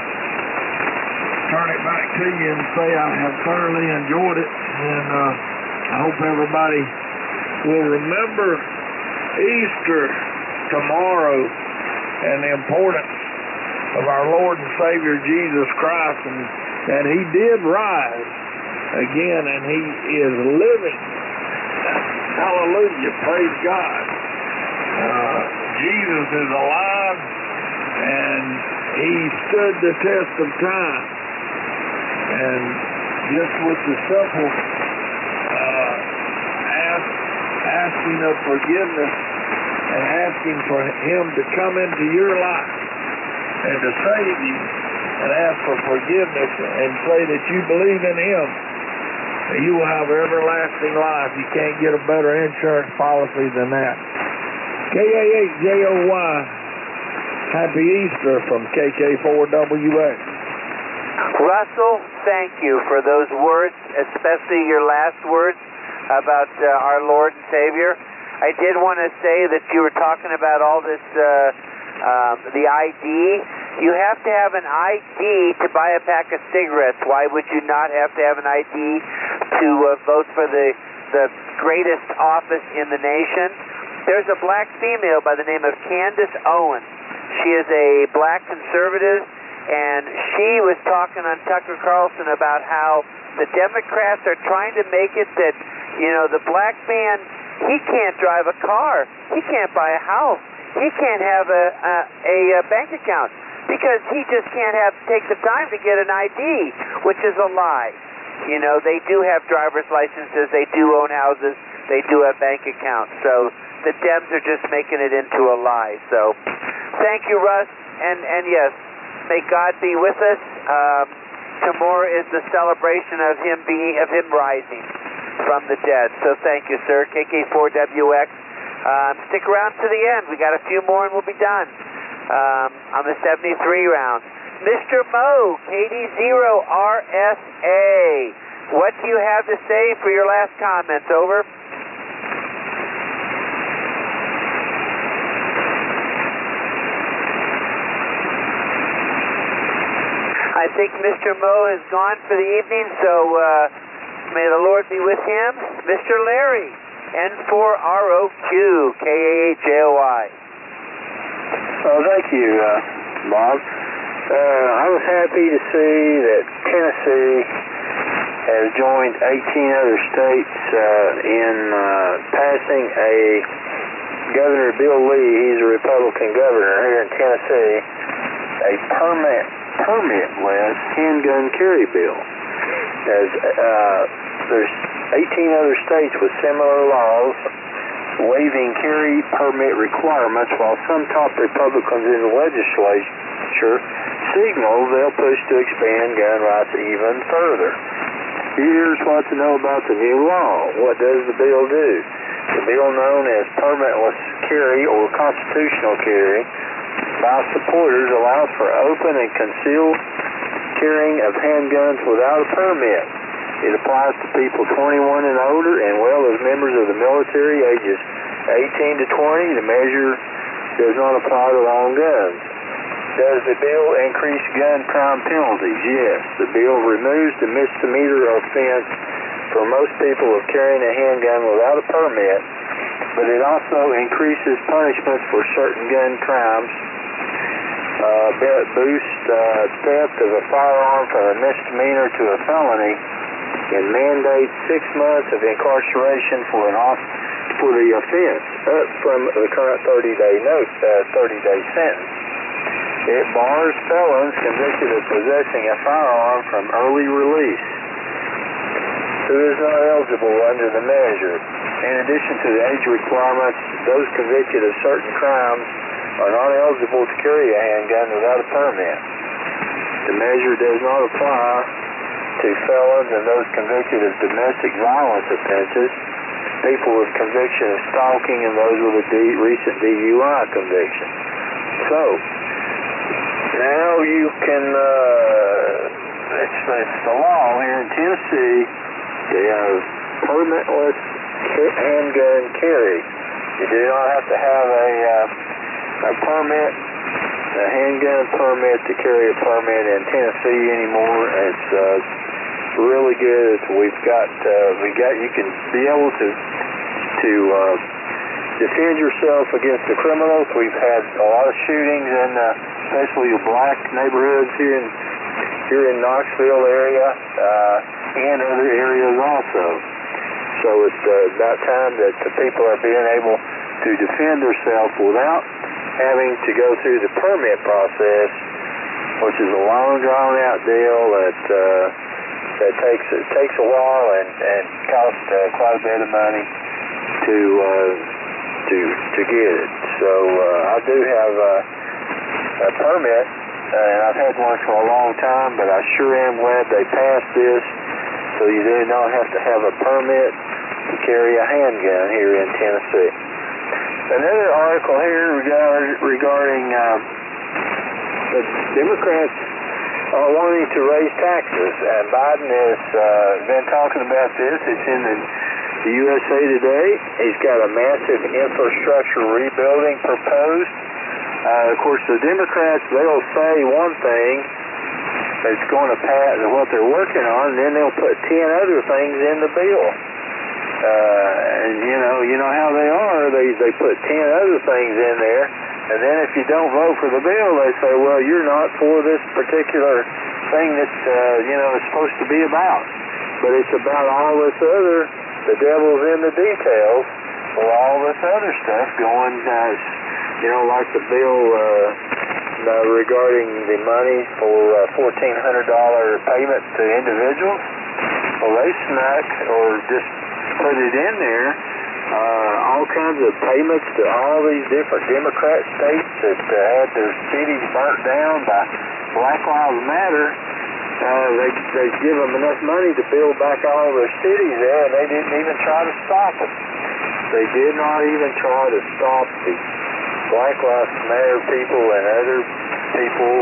turn it back to you and say I have thoroughly enjoyed it, and I hope everybody will remember Easter tomorrow and the importance of our Lord and Savior Jesus Christ, and that He did rise again and He is living. Hallelujah, praise God. Jesus is alive and He stood the test of time. And just with the simple asking of forgiveness and asking for Him to come into your life and to save you and ask for forgiveness and say that you believe in Him, you will have everlasting life. You can't get a better insurance policy than that. KAHJOY, Happy Easter from KK4WX. Russell, thank you for those words, especially your last words about our Lord and Savior. I did want to say that you were talking about all this, the ID. You have to have an ID to buy a pack of cigarettes. Why would you not have to have an ID to vote for the greatest office in the nation? There's a black female by the name of Candace Owens. She is a black conservative, and she was talking on Tucker Carlson about how the Democrats are trying to make it that, the black man, he can't drive a car, he can't buy a house, he can't have a bank account because he just can't take the time to get an ID, which is a lie. They do have driver's licenses, they do own houses, they do have bank accounts. So the Dems are just making it into a lie. So thank you, Russ, and yes, may God be with us. Tomorrow is the celebration of him rising from the dead. So thank you, sir. KK4WX. Stick around to the end. We got a few more and we'll be done on the 73 round. Mr. Mo, KD0RSA. What do you have to say for your last comments? Over. I think Mr. Mo has gone for the evening, so may the Lord be with him. Mr. Larry, N4ROQ, KAHJOI. Oh, thank you, Bob. I was happy to see that Tennessee has joined 18 other states in passing a Governor Bill Lee, he's a Republican governor here in Tennessee, a permitless handgun carry bill. There's 18 other states with similar laws, waiving carry permit requirements, while some top Republicans in the legislature signal they'll push to expand gun rights even further. Here's what to know about the new law. What does the bill do? The bill, known as permitless carry or constitutional carry, by supporters allows for open and concealed carrying of handguns without a permit. It applies to people 21 and older, and well as members of the military ages 18 to 20. The measure does not apply to long guns. Does the bill increase gun crime penalties? Yes. The bill removes the misdemeanor offense for most people of carrying a handgun without a permit, but it also increases punishments for certain gun crimes. Boosts theft of a firearm from a misdemeanor to a felony, and mandates 6 months of incarceration for the offense, up from the current 30-day sentence. It bars felons convicted of possessing a firearm from early release, who is not eligible under the measure. In addition to the age requirements, those convicted of certain crimes are not eligible to carry a handgun without a permit. The measure does not apply to felons and those convicted of domestic violence offenses, people with conviction of stalking, and those with a recent DUI conviction. So, now you can, it's the law here in Tennessee. They have permitless handgun carry. You do not have to have a permit, a handgun permit to carry a permit in Tennessee anymore. It's really good. We've got you can be able to defend yourself against the criminals. We've had a lot of shootings in especially the black neighborhoods here in Knoxville area and other areas also. So it's about time that the people are being able to defend themselves without having to go through the permit process, which is a long, drawn-out deal that takes a while and costs quite a bit of money to get it. So I do have a permit, and I've had one for a long time, but I sure am glad they passed this, so you do not have to have a permit to carry a handgun here in Tennessee. Another article here regarding the Democrats are wanting to raise taxes, and Biden has been talking about this. It's in the USA Today. He's got a massive infrastructure rebuilding proposed. Of course, the Democrats, they'll say one thing that's going to pass what they're working on, and then they'll put 10 other things in the bill. And you know how they are. They put 10 other things in there, and then if you don't vote for the bill, they say, well, you're not for this particular thing that it's supposed to be about. But it's about all this other. The devil's in the details for all this other stuff going. Like the bill regarding the money for $1,400 payments to individuals. Well, they snuck or just put it in there, all kinds of payments to all these different Democrat states that had their cities burnt down by Black Lives Matter. They give them enough money to build back all their cities there, and they didn't even try to stop it. They did not even try to stop the Black Lives Matter people and other people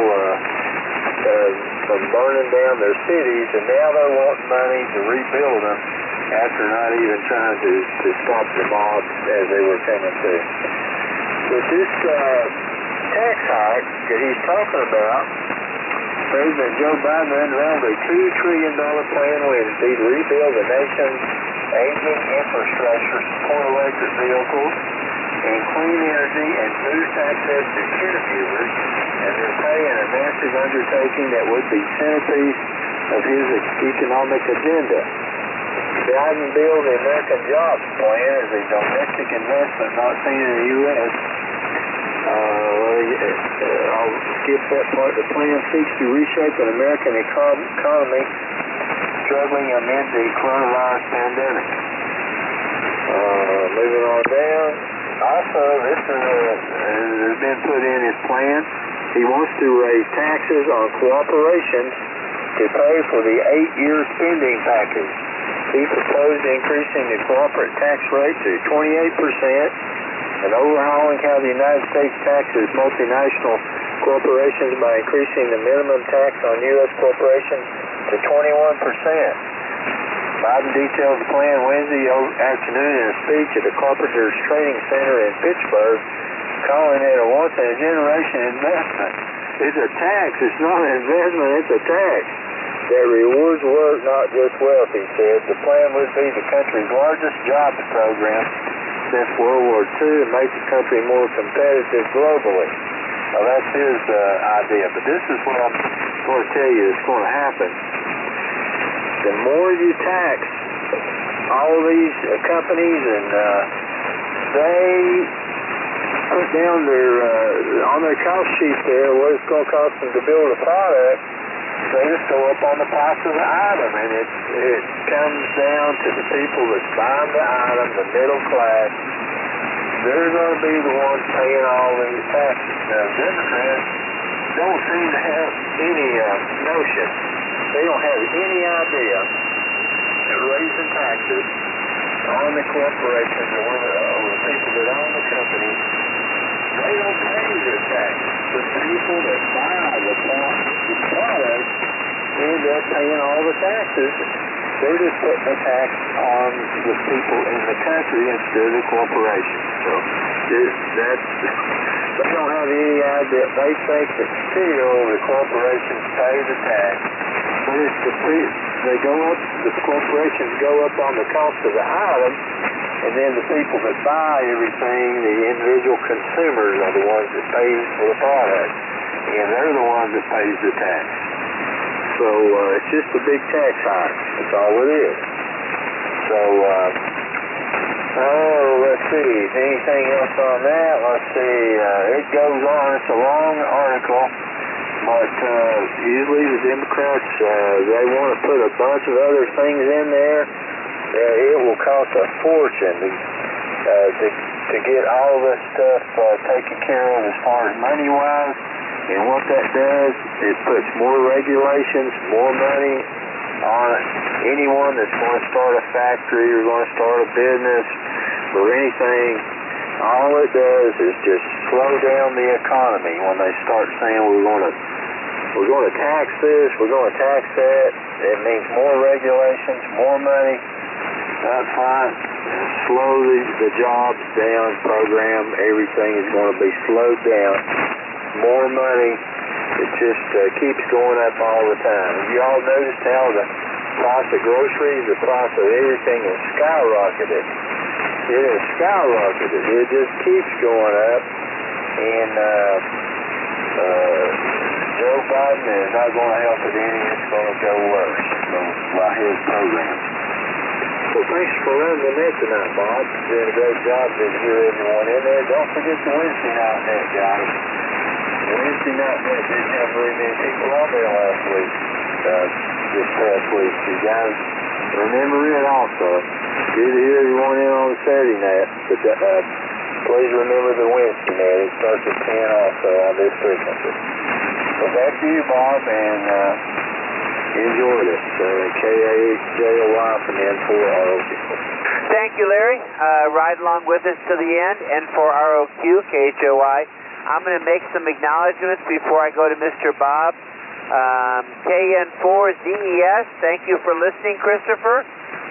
from burning down their cities, and now they're wanting money to rebuild them after not even trying to stop the mobs as they were coming through. With this tax hike that he's talking about, President Joe Biden unveiled a $2 trillion plan will indeed rebuild the nation's aging infrastructure, support electric vehicles, and clean energy, and boost access to caregivers, and they're paying a massive undertaking that would be centerpiece of his economic agenda. Biden billed the American Jobs Plan as a domestic investment not seen in the U.S. I'll skip that part. The plan seeks to reshape an American economy struggling amid the coronavirus pandemic. Moving on down. also, this has been put in his plan. He wants to raise taxes on corporations to pay for the 8-year spending package. He proposed increasing the corporate tax rate to 28% and overhauling how the United States taxes multinational corporations by increasing the minimum tax on U.S. corporations to 21%. Biden detailed the plan Wednesday afternoon in a speech at the Carpenters Training Center in Pittsburgh, calling it a once-in-a-generation investment. It's a tax. It's not an investment. It's a tax that rewards work, not just wealth, he said. The plan would be the country's largest jobs program since World War II and make the country more competitive globally. Now, that's his idea. But this is what I'm going to tell you is going to happen. The more you tax all these companies and they put down their on their cost sheet there what it's going to cost them to build a product, they just go up on the price of the item, and it comes down to the people that's buying the item, the middle class. They're going to be the ones paying all these taxes. Now, Democrats don't seem to have any notion. They don't have any idea that raising taxes on the corporations or the people that own the company, they don't pay their taxes. The people that buy the product end up paying all the taxes. They're just putting a tax on the people in the country instead of the corporations. So they don't have any idea. They think that still the corporations pay the tax. But it's they go up, the corporations go up on the cost of the item, and then the people that buy everything, the individual consumers, are the ones that pay for the product, and they're the ones that pays the tax. So it's just a big tax hike. That's all it is. So, let's see. Anything else on that? Let's see. It goes on. It's a long article. But usually the Democrats, they want to put a bunch of other things in there. It will cost a fortune to get all this stuff taken care of as far as money-wise. And what that does, it puts more regulations, more money on anyone that's going to start a factory or going to start a business or anything. All it does is just slow down the economy when they start saying we're going to tax this, we're going to tax that. It means more regulations, more money. That's fine. Slow the jobs down program. Everything is going to be slowed down. More money. It just keeps going up all the time. Have you all noticed how the price of groceries, the price of everything has skyrocketed? It has skyrocketed. It just keeps going up. And Joe Biden is not going to help it any. It's going to go worse by his program. So thanks for running the net tonight, Bob. You're doing a great job to hear everyone in there. Don't forget the Wednesday night net, guys. Wednesday night net didn't have very many people on there last week, this past week. You guys remember it also. Good to hear everyone in on the Saturday night, but please remember the Wednesday night. It starts at 10 also on this frequency. So back to you, Bob, and enjoy this. KAJOY from N4ROQ. Thank you, Larry. Ride along with us to the end. N4ROQ, KHOI. I'm going to make some acknowledgments before I go to Mr. Bob. KN4ZES, thank you for listening, Christopher.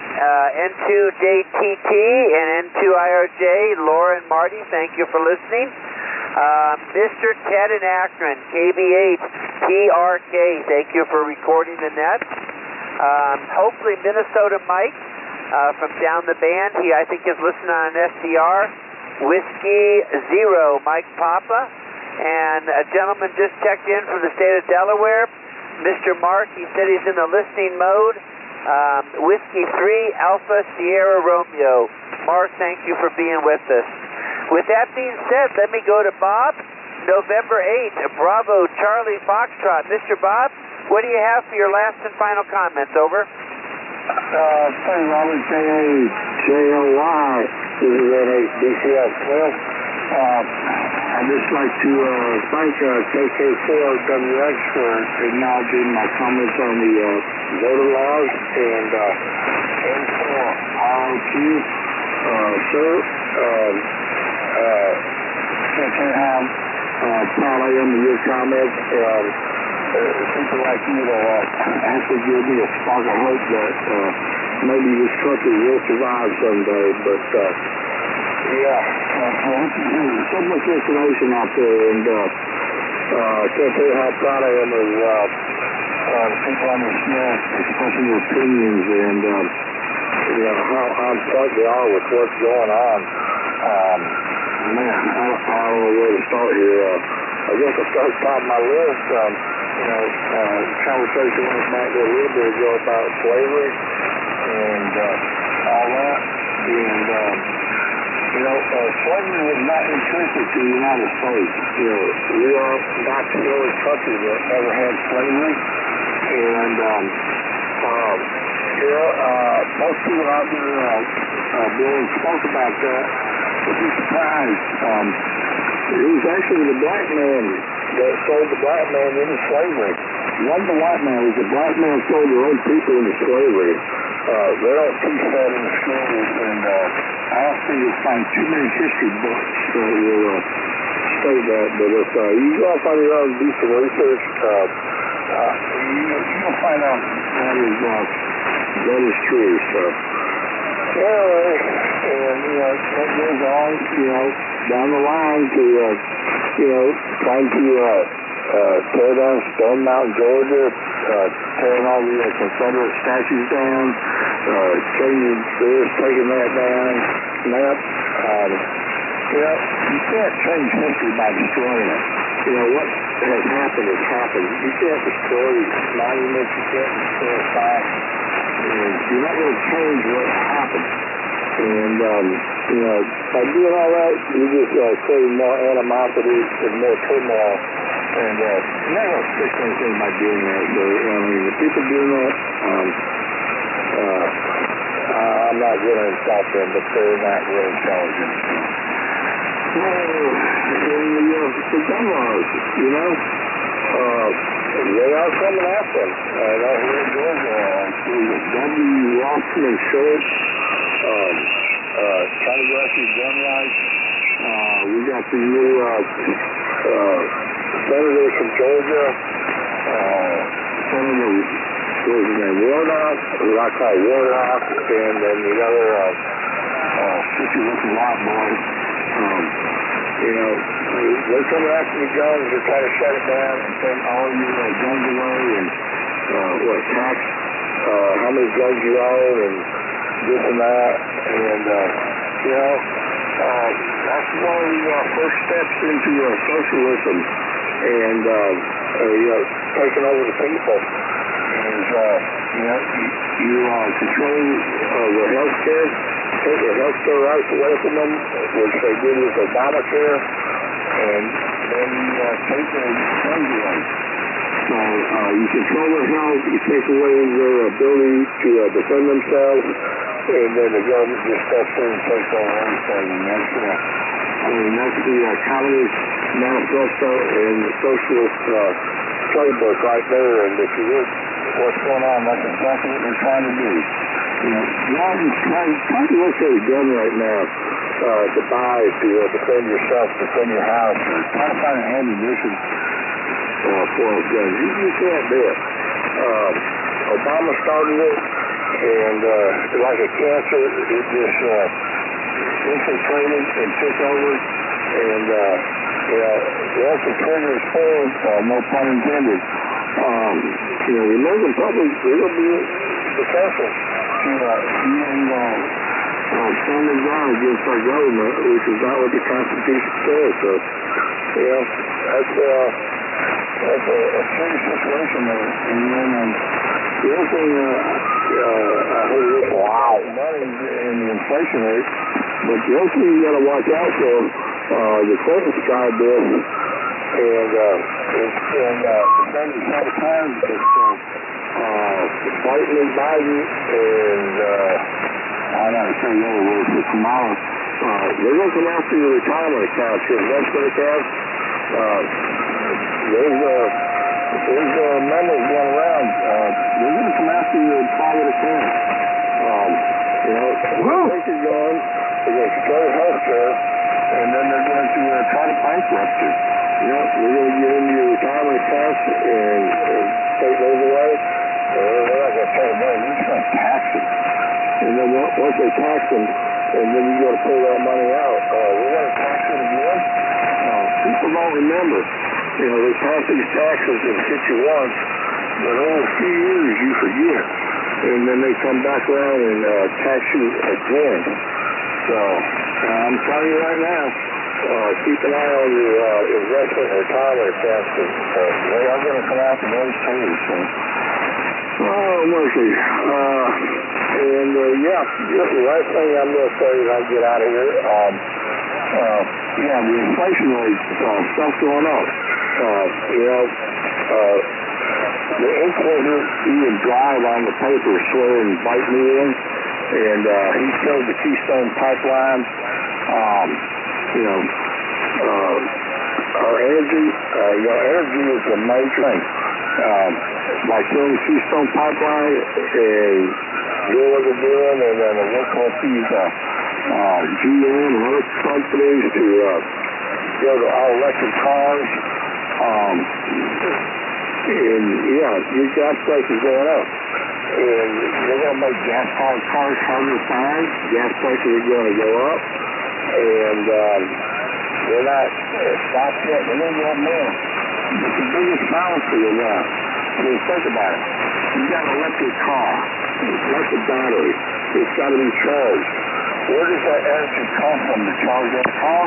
N2JTT and N2IRJ, Laura and Marty, thank you for listening. Mr. Ted in Akron, KB8PRK, thank you for recording the net. Hopefully Minnesota Mike from down the band, he I think is listening on an SDR. Whiskey Zero, Mike Papa, and a gentleman just checked in from the state of Delaware, Mr. Mark. He said he's in the listening mode. Whiskey 3, Alpha Sierra Romeo. Mark, thank you for being with us. With that being said, let me go to Bob. November 8th, Bravo Charlie Foxtrot. Mr. Bob, what do you have for your last and final comments? Over. Robert KAJOY. This is NHDCF 12. I'd just like to thank KK4WX for acknowledging my comments on the voter laws and for ROQ. Sir, can't tell you how proud I am of your comments. People like you that actually give me a spark of hope that maybe this country will survive someday. But there's so much information out there, and I can't tell you how proud I am of people understand expressing their opinions and how on point they are with what's going on. Man, I don't know where to start here. I guess I'll start top of my list. Conversation went back there a little bit ago about slavery and all that. And, slavery was not intrinsic to the United States. We are not the only country that ever had slavery. And, most people out there being spoke about that would be surprised. It was actually the black man that sold the black man into slavery. It wasn't the white man, it was the black man sold their own people into slavery. They don't teach that in the schools, and I don't think you'll find too many history books that will state that. But if you go off on your own and do some research, you'll find out that is true. So anyway, and that goes on, down the line to trying to tear down Stone Mountain, Georgia, tearing all the Confederate statues down, changing this, taking that down, that. You can't change history by destroying it. What has happened has happened. You can't destroy monuments, you can't destroy facts. You're not going to change what happened. And, by doing all that, you just create more animosity and more turmoil. And you're not going to fix anything by doing that. So, the people doing that, I'm not going to insult them, but they're not real intelligent. The gun laws, they are coming after them. I know here in Georgia, W. Wasserman Schultz, trying to go after gun rights. We got the new senator from Georgia, Senator, what was his name, Warnock, who I call Warnock, and then the other looking white boy. They're coming after the guns. They're trying to shut it down and take all your guns away and tax how many guns you own and this and that. And that's one of the first steps into socialism and taking over the people. Is you control their health care, take their health care rights away from them, which they did with Obamacare, and then you take their guns away. So you control their health, you take away their ability to defend themselves, and then the government just steps in and takes over everything. And that's the Communist Manifesto and the Socialist playbook right there. And if you look what's going on, that's exactly what they're trying to do. Try to look at a gun right now to buy to defend yourself, defend your house, or try to find an ammunition for a gun. You can't do it. Obama started it, and like a cancer, it just infiltrated and took over, and once the trigger is pulled, no pun intended, the American public will be successful to standing down against our government, which is not what the Constitution says. So, that's a serious situation there. And then the other thing, I heard this money and the inflation rate, but the other thing you got to watch out for, the Clintons tried this, and the Senate had times that fighting Biden and I'm not saying the other words, but Kamala they're going to come after your retirement accounts, your investment accounts. There's memos going around. They're going to come after your private accounts. They take your gun, they're going to destroy health care, and then they're going to try to bankrupt you. We're going to get into your retirement accounts and take those away. They're not going to take them away. They're just going to tax them. And then once they tax them, and then you got to pay that money out. We're going to tax it again. People don't remember. They pass these taxes and hit you once, but over a few years you forget. And then they come back around and tax you again. So I'm telling you right now, keep an eye on your investment and retirement accounts. They are going to come after those too. So. Oh, mercy. And the last thing I'm going to say as I get out of here, the inflation rate, stuff's going up. The influencer even drive on the paper swearing bite me in, and he showed the Keystone Pipeline. Our energy, energy is a major thing. Like doing the Keystone Pipeline and doing what they're doing, and then work with these GM and other companies to go to all electric cars. Your gas prices going up. And they're going to make gas-powered cars harder to find. Gas prices are going to go up. And they're not stopped yet. They're going to go up more. It's the biggest balance for you now. Think about it. You got an electric car. That's a battery. It's got to be charged. Where does that energy come from to charge that car?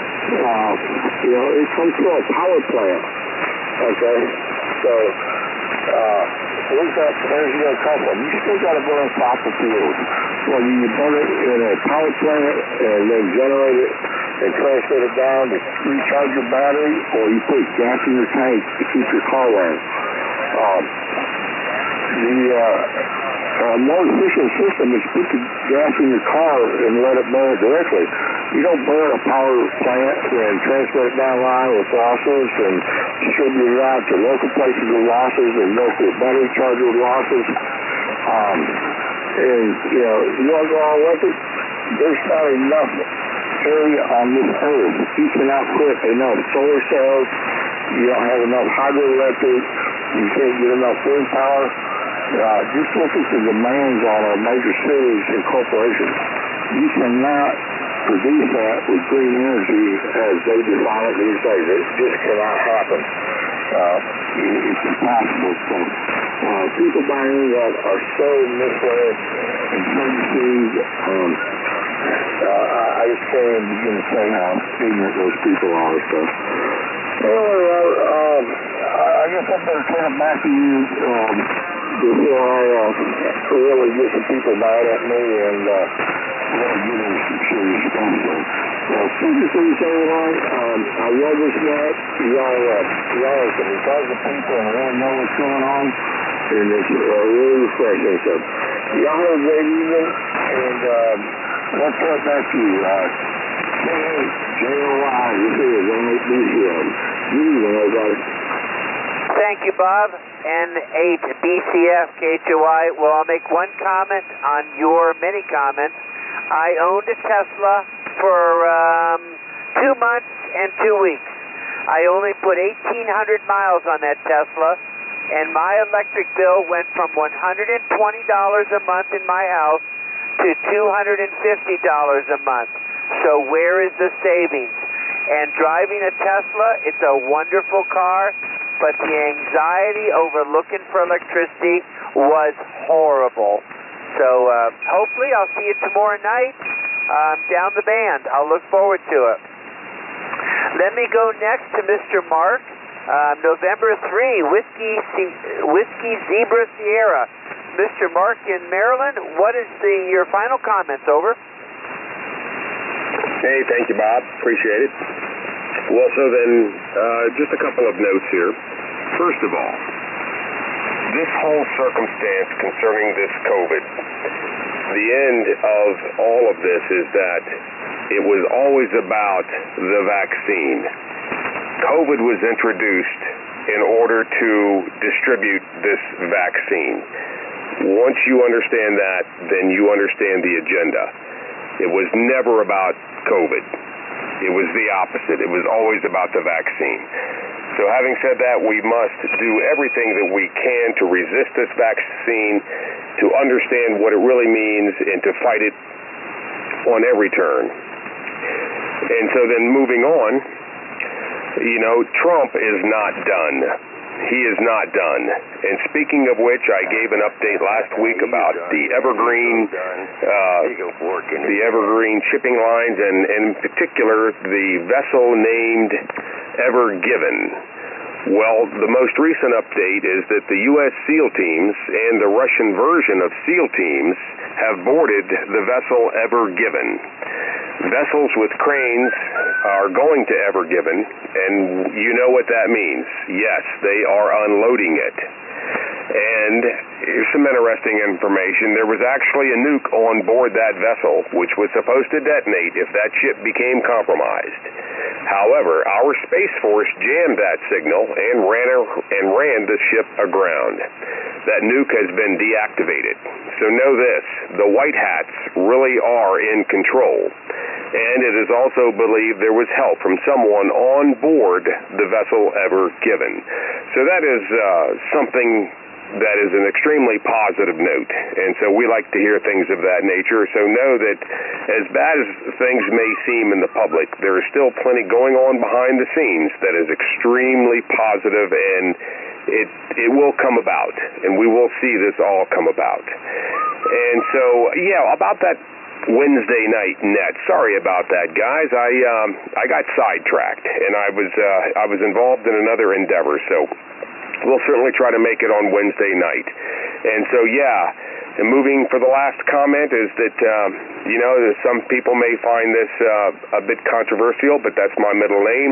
It comes from a power plant. Okay? So, where's that energy going to come from? You still got to burn fossil fuels. Well, you burn it in a power plant and then generate it and transfer it down to recharge your battery, or you put gas in your tank to keep your car running. The more efficient system is put the gas in your car and let it burn it directly. You don't burn a power plant and transfer it down line with losses and distribute it out to local places with losses and local battery charger with losses. You want to go on with it? There's not enough area on this earth. You cannot put enough solar cells. You don't have enough hydroelectric. You can't get enough wind power. Just look at the demands on our major cities and corporations. You cannot produce that with green energy as they define it these days. It just cannot happen. It's impossible. So, people buying that are so misled and so deceived. I just can't even begin to say how ignorant those people are. So, anyway, I guess I better turn it back to you before I really get some people mad at me and really get into some serious stuff. So, please everyone. I love this net. Y'all are some intelligent people and really know what's going on, and it's really refreshing. So, y'all have a great evening, and let's turn it back to you. K-J-O-I, this is N8BCM. Good evening, everybody. Thank you, Bob. N8BCF, KHOI. Well, I'll make one comment on your many comments. I owned a Tesla for 2 months and 2 weeks. I only put 1,800 miles on that Tesla, and my electric bill went from $120 a month in my house to $250 a month. So where is the savings? And driving a Tesla, it's a wonderful car, but the anxiety over looking for electricity was horrible. So hopefully I'll see you tomorrow night down the band. I'll look forward to it. Let me go next to Mr. Mark. November 3, Whiskey Zebra Sierra. Mr. Mark in Maryland, what is your final comments? Over. Hey, thank you, Bob. Appreciate it. Well, so then, just a couple of notes here. First of all, this whole circumstance concerning this COVID, the end of all of this is that it was always about the vaccine. COVID was introduced in order to distribute this vaccine. Once you understand that, then you understand the agenda. It was never about COVID. It was the opposite. It was always about the vaccine. So having said that, we must do everything that we can to resist this vaccine, to understand what it really means, and to fight it on every turn. And so then moving on, Trump is not done. He is not done. And speaking of which, I gave an update last week about the Evergreen shipping lines, and in particular, the vessel named Ever Given. Well, the most recent update is that the U.S. SEAL teams and the Russian version of SEAL teams have boarded the vessel Ever Given. Vessels with cranes are going to Ever Given, and you know what that means. Yes, they are unloading it. And here's some interesting information. There was actually a nuke on board that vessel, which was supposed to detonate if that ship became compromised. However, our Space Force jammed that signal and ran the ship aground. That nuke has been deactivated. So know this, the White Hats really are in control. And it is also believed there was help from someone on board the vessel Ever Given. So that is something that is an extremely positive note, and so we like to hear things of that nature. So know that as bad as things may seem in the public, there is still plenty going on behind the scenes that is extremely positive, and it will come about, and we will see this all come about. And so, about that Wednesday night net. Sorry about that, guys. I got sidetracked, and I was involved in another endeavor, so we'll certainly try to make it on Wednesday night. And so, and moving for the last comment is that, some people may find this a bit controversial, but that's my middle name.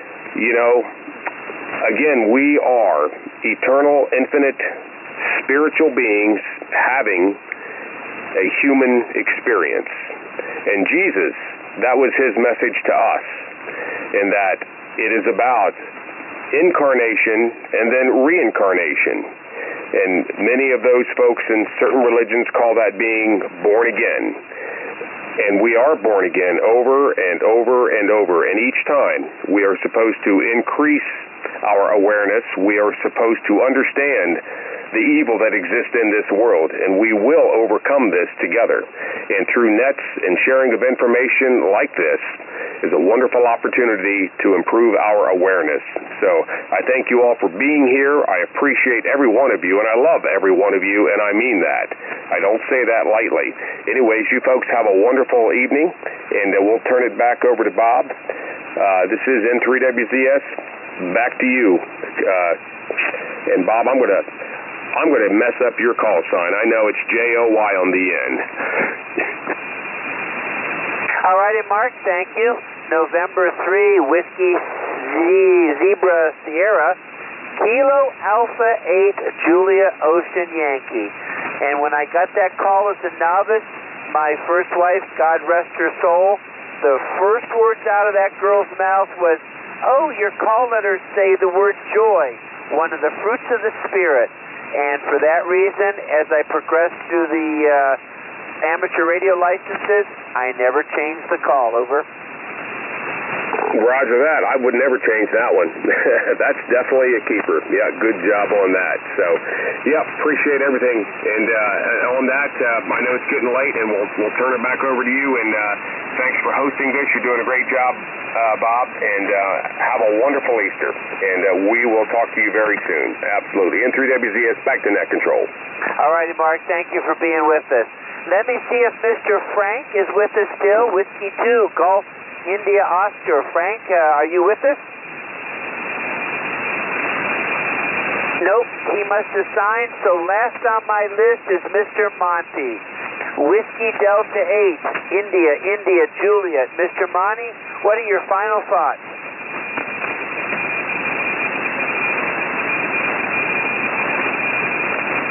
Again, we are eternal, infinite, spiritual beings having a human experience. And Jesus, that was his message to us, in that it is about incarnation and then reincarnation. And many of those folks in certain religions call that being born again. And we are born again over and over and over. And each time we are supposed to increase our awareness. We are supposed to understand the evil that exists in this world, and we will overcome this together. And through nets and sharing of information like this is a wonderful opportunity to improve our awareness. So I thank you all for being here. I appreciate every one of you, and I love every one of you, and I mean that. I don't say that lightly. Anyways, you folks have a wonderful evening, and we'll turn it back over to Bob. This is N3WZS. Back to you. And Bob, I'm going to mess up your call sign. I know it's J-O-Y on the end. All righty, Mark, thank you. November 3, Whiskey Zebra Sierra, Kilo Alpha 8 Julia Ocean Yankee. And when I got that call as a novice, my first wife, God rest her soul, the first words out of that girl's mouth was, "Oh, your call letters say the word joy, one of the fruits of the Spirit." And for that reason, as I progressed through the amateur radio licenses, I never changed the call. Over. Roger that. I would never change that one. That's definitely a keeper. Yeah, good job on that. So, appreciate everything. And on that, I know it's getting late, and we'll turn it back over to you. And thanks for hosting this. You're doing a great job, Bob. And have a wonderful Easter. And we will talk to you very soon. Absolutely. N3WZS, back to net control. All righty, Mark. Thank you for being with us. Let me see if Mr. Frank is with us still. Whiskey 2, Golf India Oscar. Frank, are you with us? Nope, he must have signed. So last on my list is Mr. Monty. Whiskey Delta 8, India, Juliet. Mr. Monty, what are your final thoughts?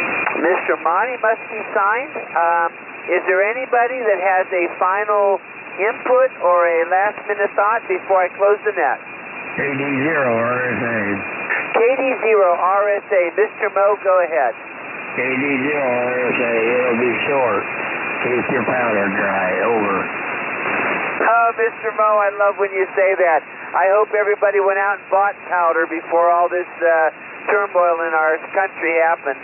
Mr. Monty must be signed. Is there anybody that has a final input or a last-minute thought before I close the net? KD0 RSA. KD0 RSA. Mr. Mo, go ahead. KD0 RSA. It'll be short. Keep your powder dry. Over. Oh, Mr. Mo, I love when you say that. I hope everybody went out and bought powder before all this turmoil in our country happened.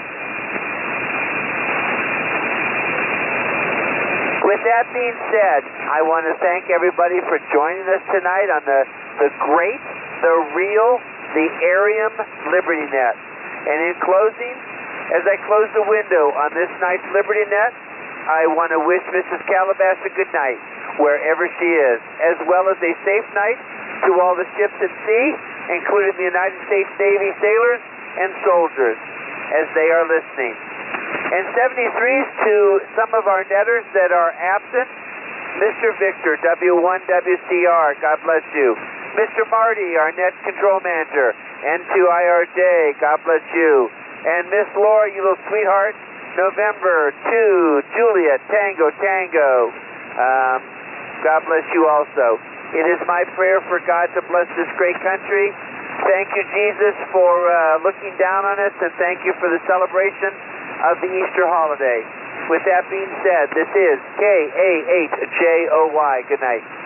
With that being said, I want to thank everybody for joining us tonight on the great, the real, the Arium Liberty Net. And in closing, as I close the window on this night's Liberty Net, I want to wish Mrs. Calabash a good night, wherever she is, as well as a safe night to all the ships at sea, including the United States Navy sailors and soldiers, as they are listening. And 73s to some of our netters that are absent. Mr. Victor, W1WCR, God bless you. Mr. Marty, our net control manager, N2IRJ, God bless you. And Miss Laura, you little sweetheart, November 2, Juliet, Tango, Tango. God bless you also. It is my prayer for God to bless this great country. Thank you, Jesus, for looking down on us, and thank you for the celebration of the Easter holiday. With that being said, this is KAHJOY. Good night.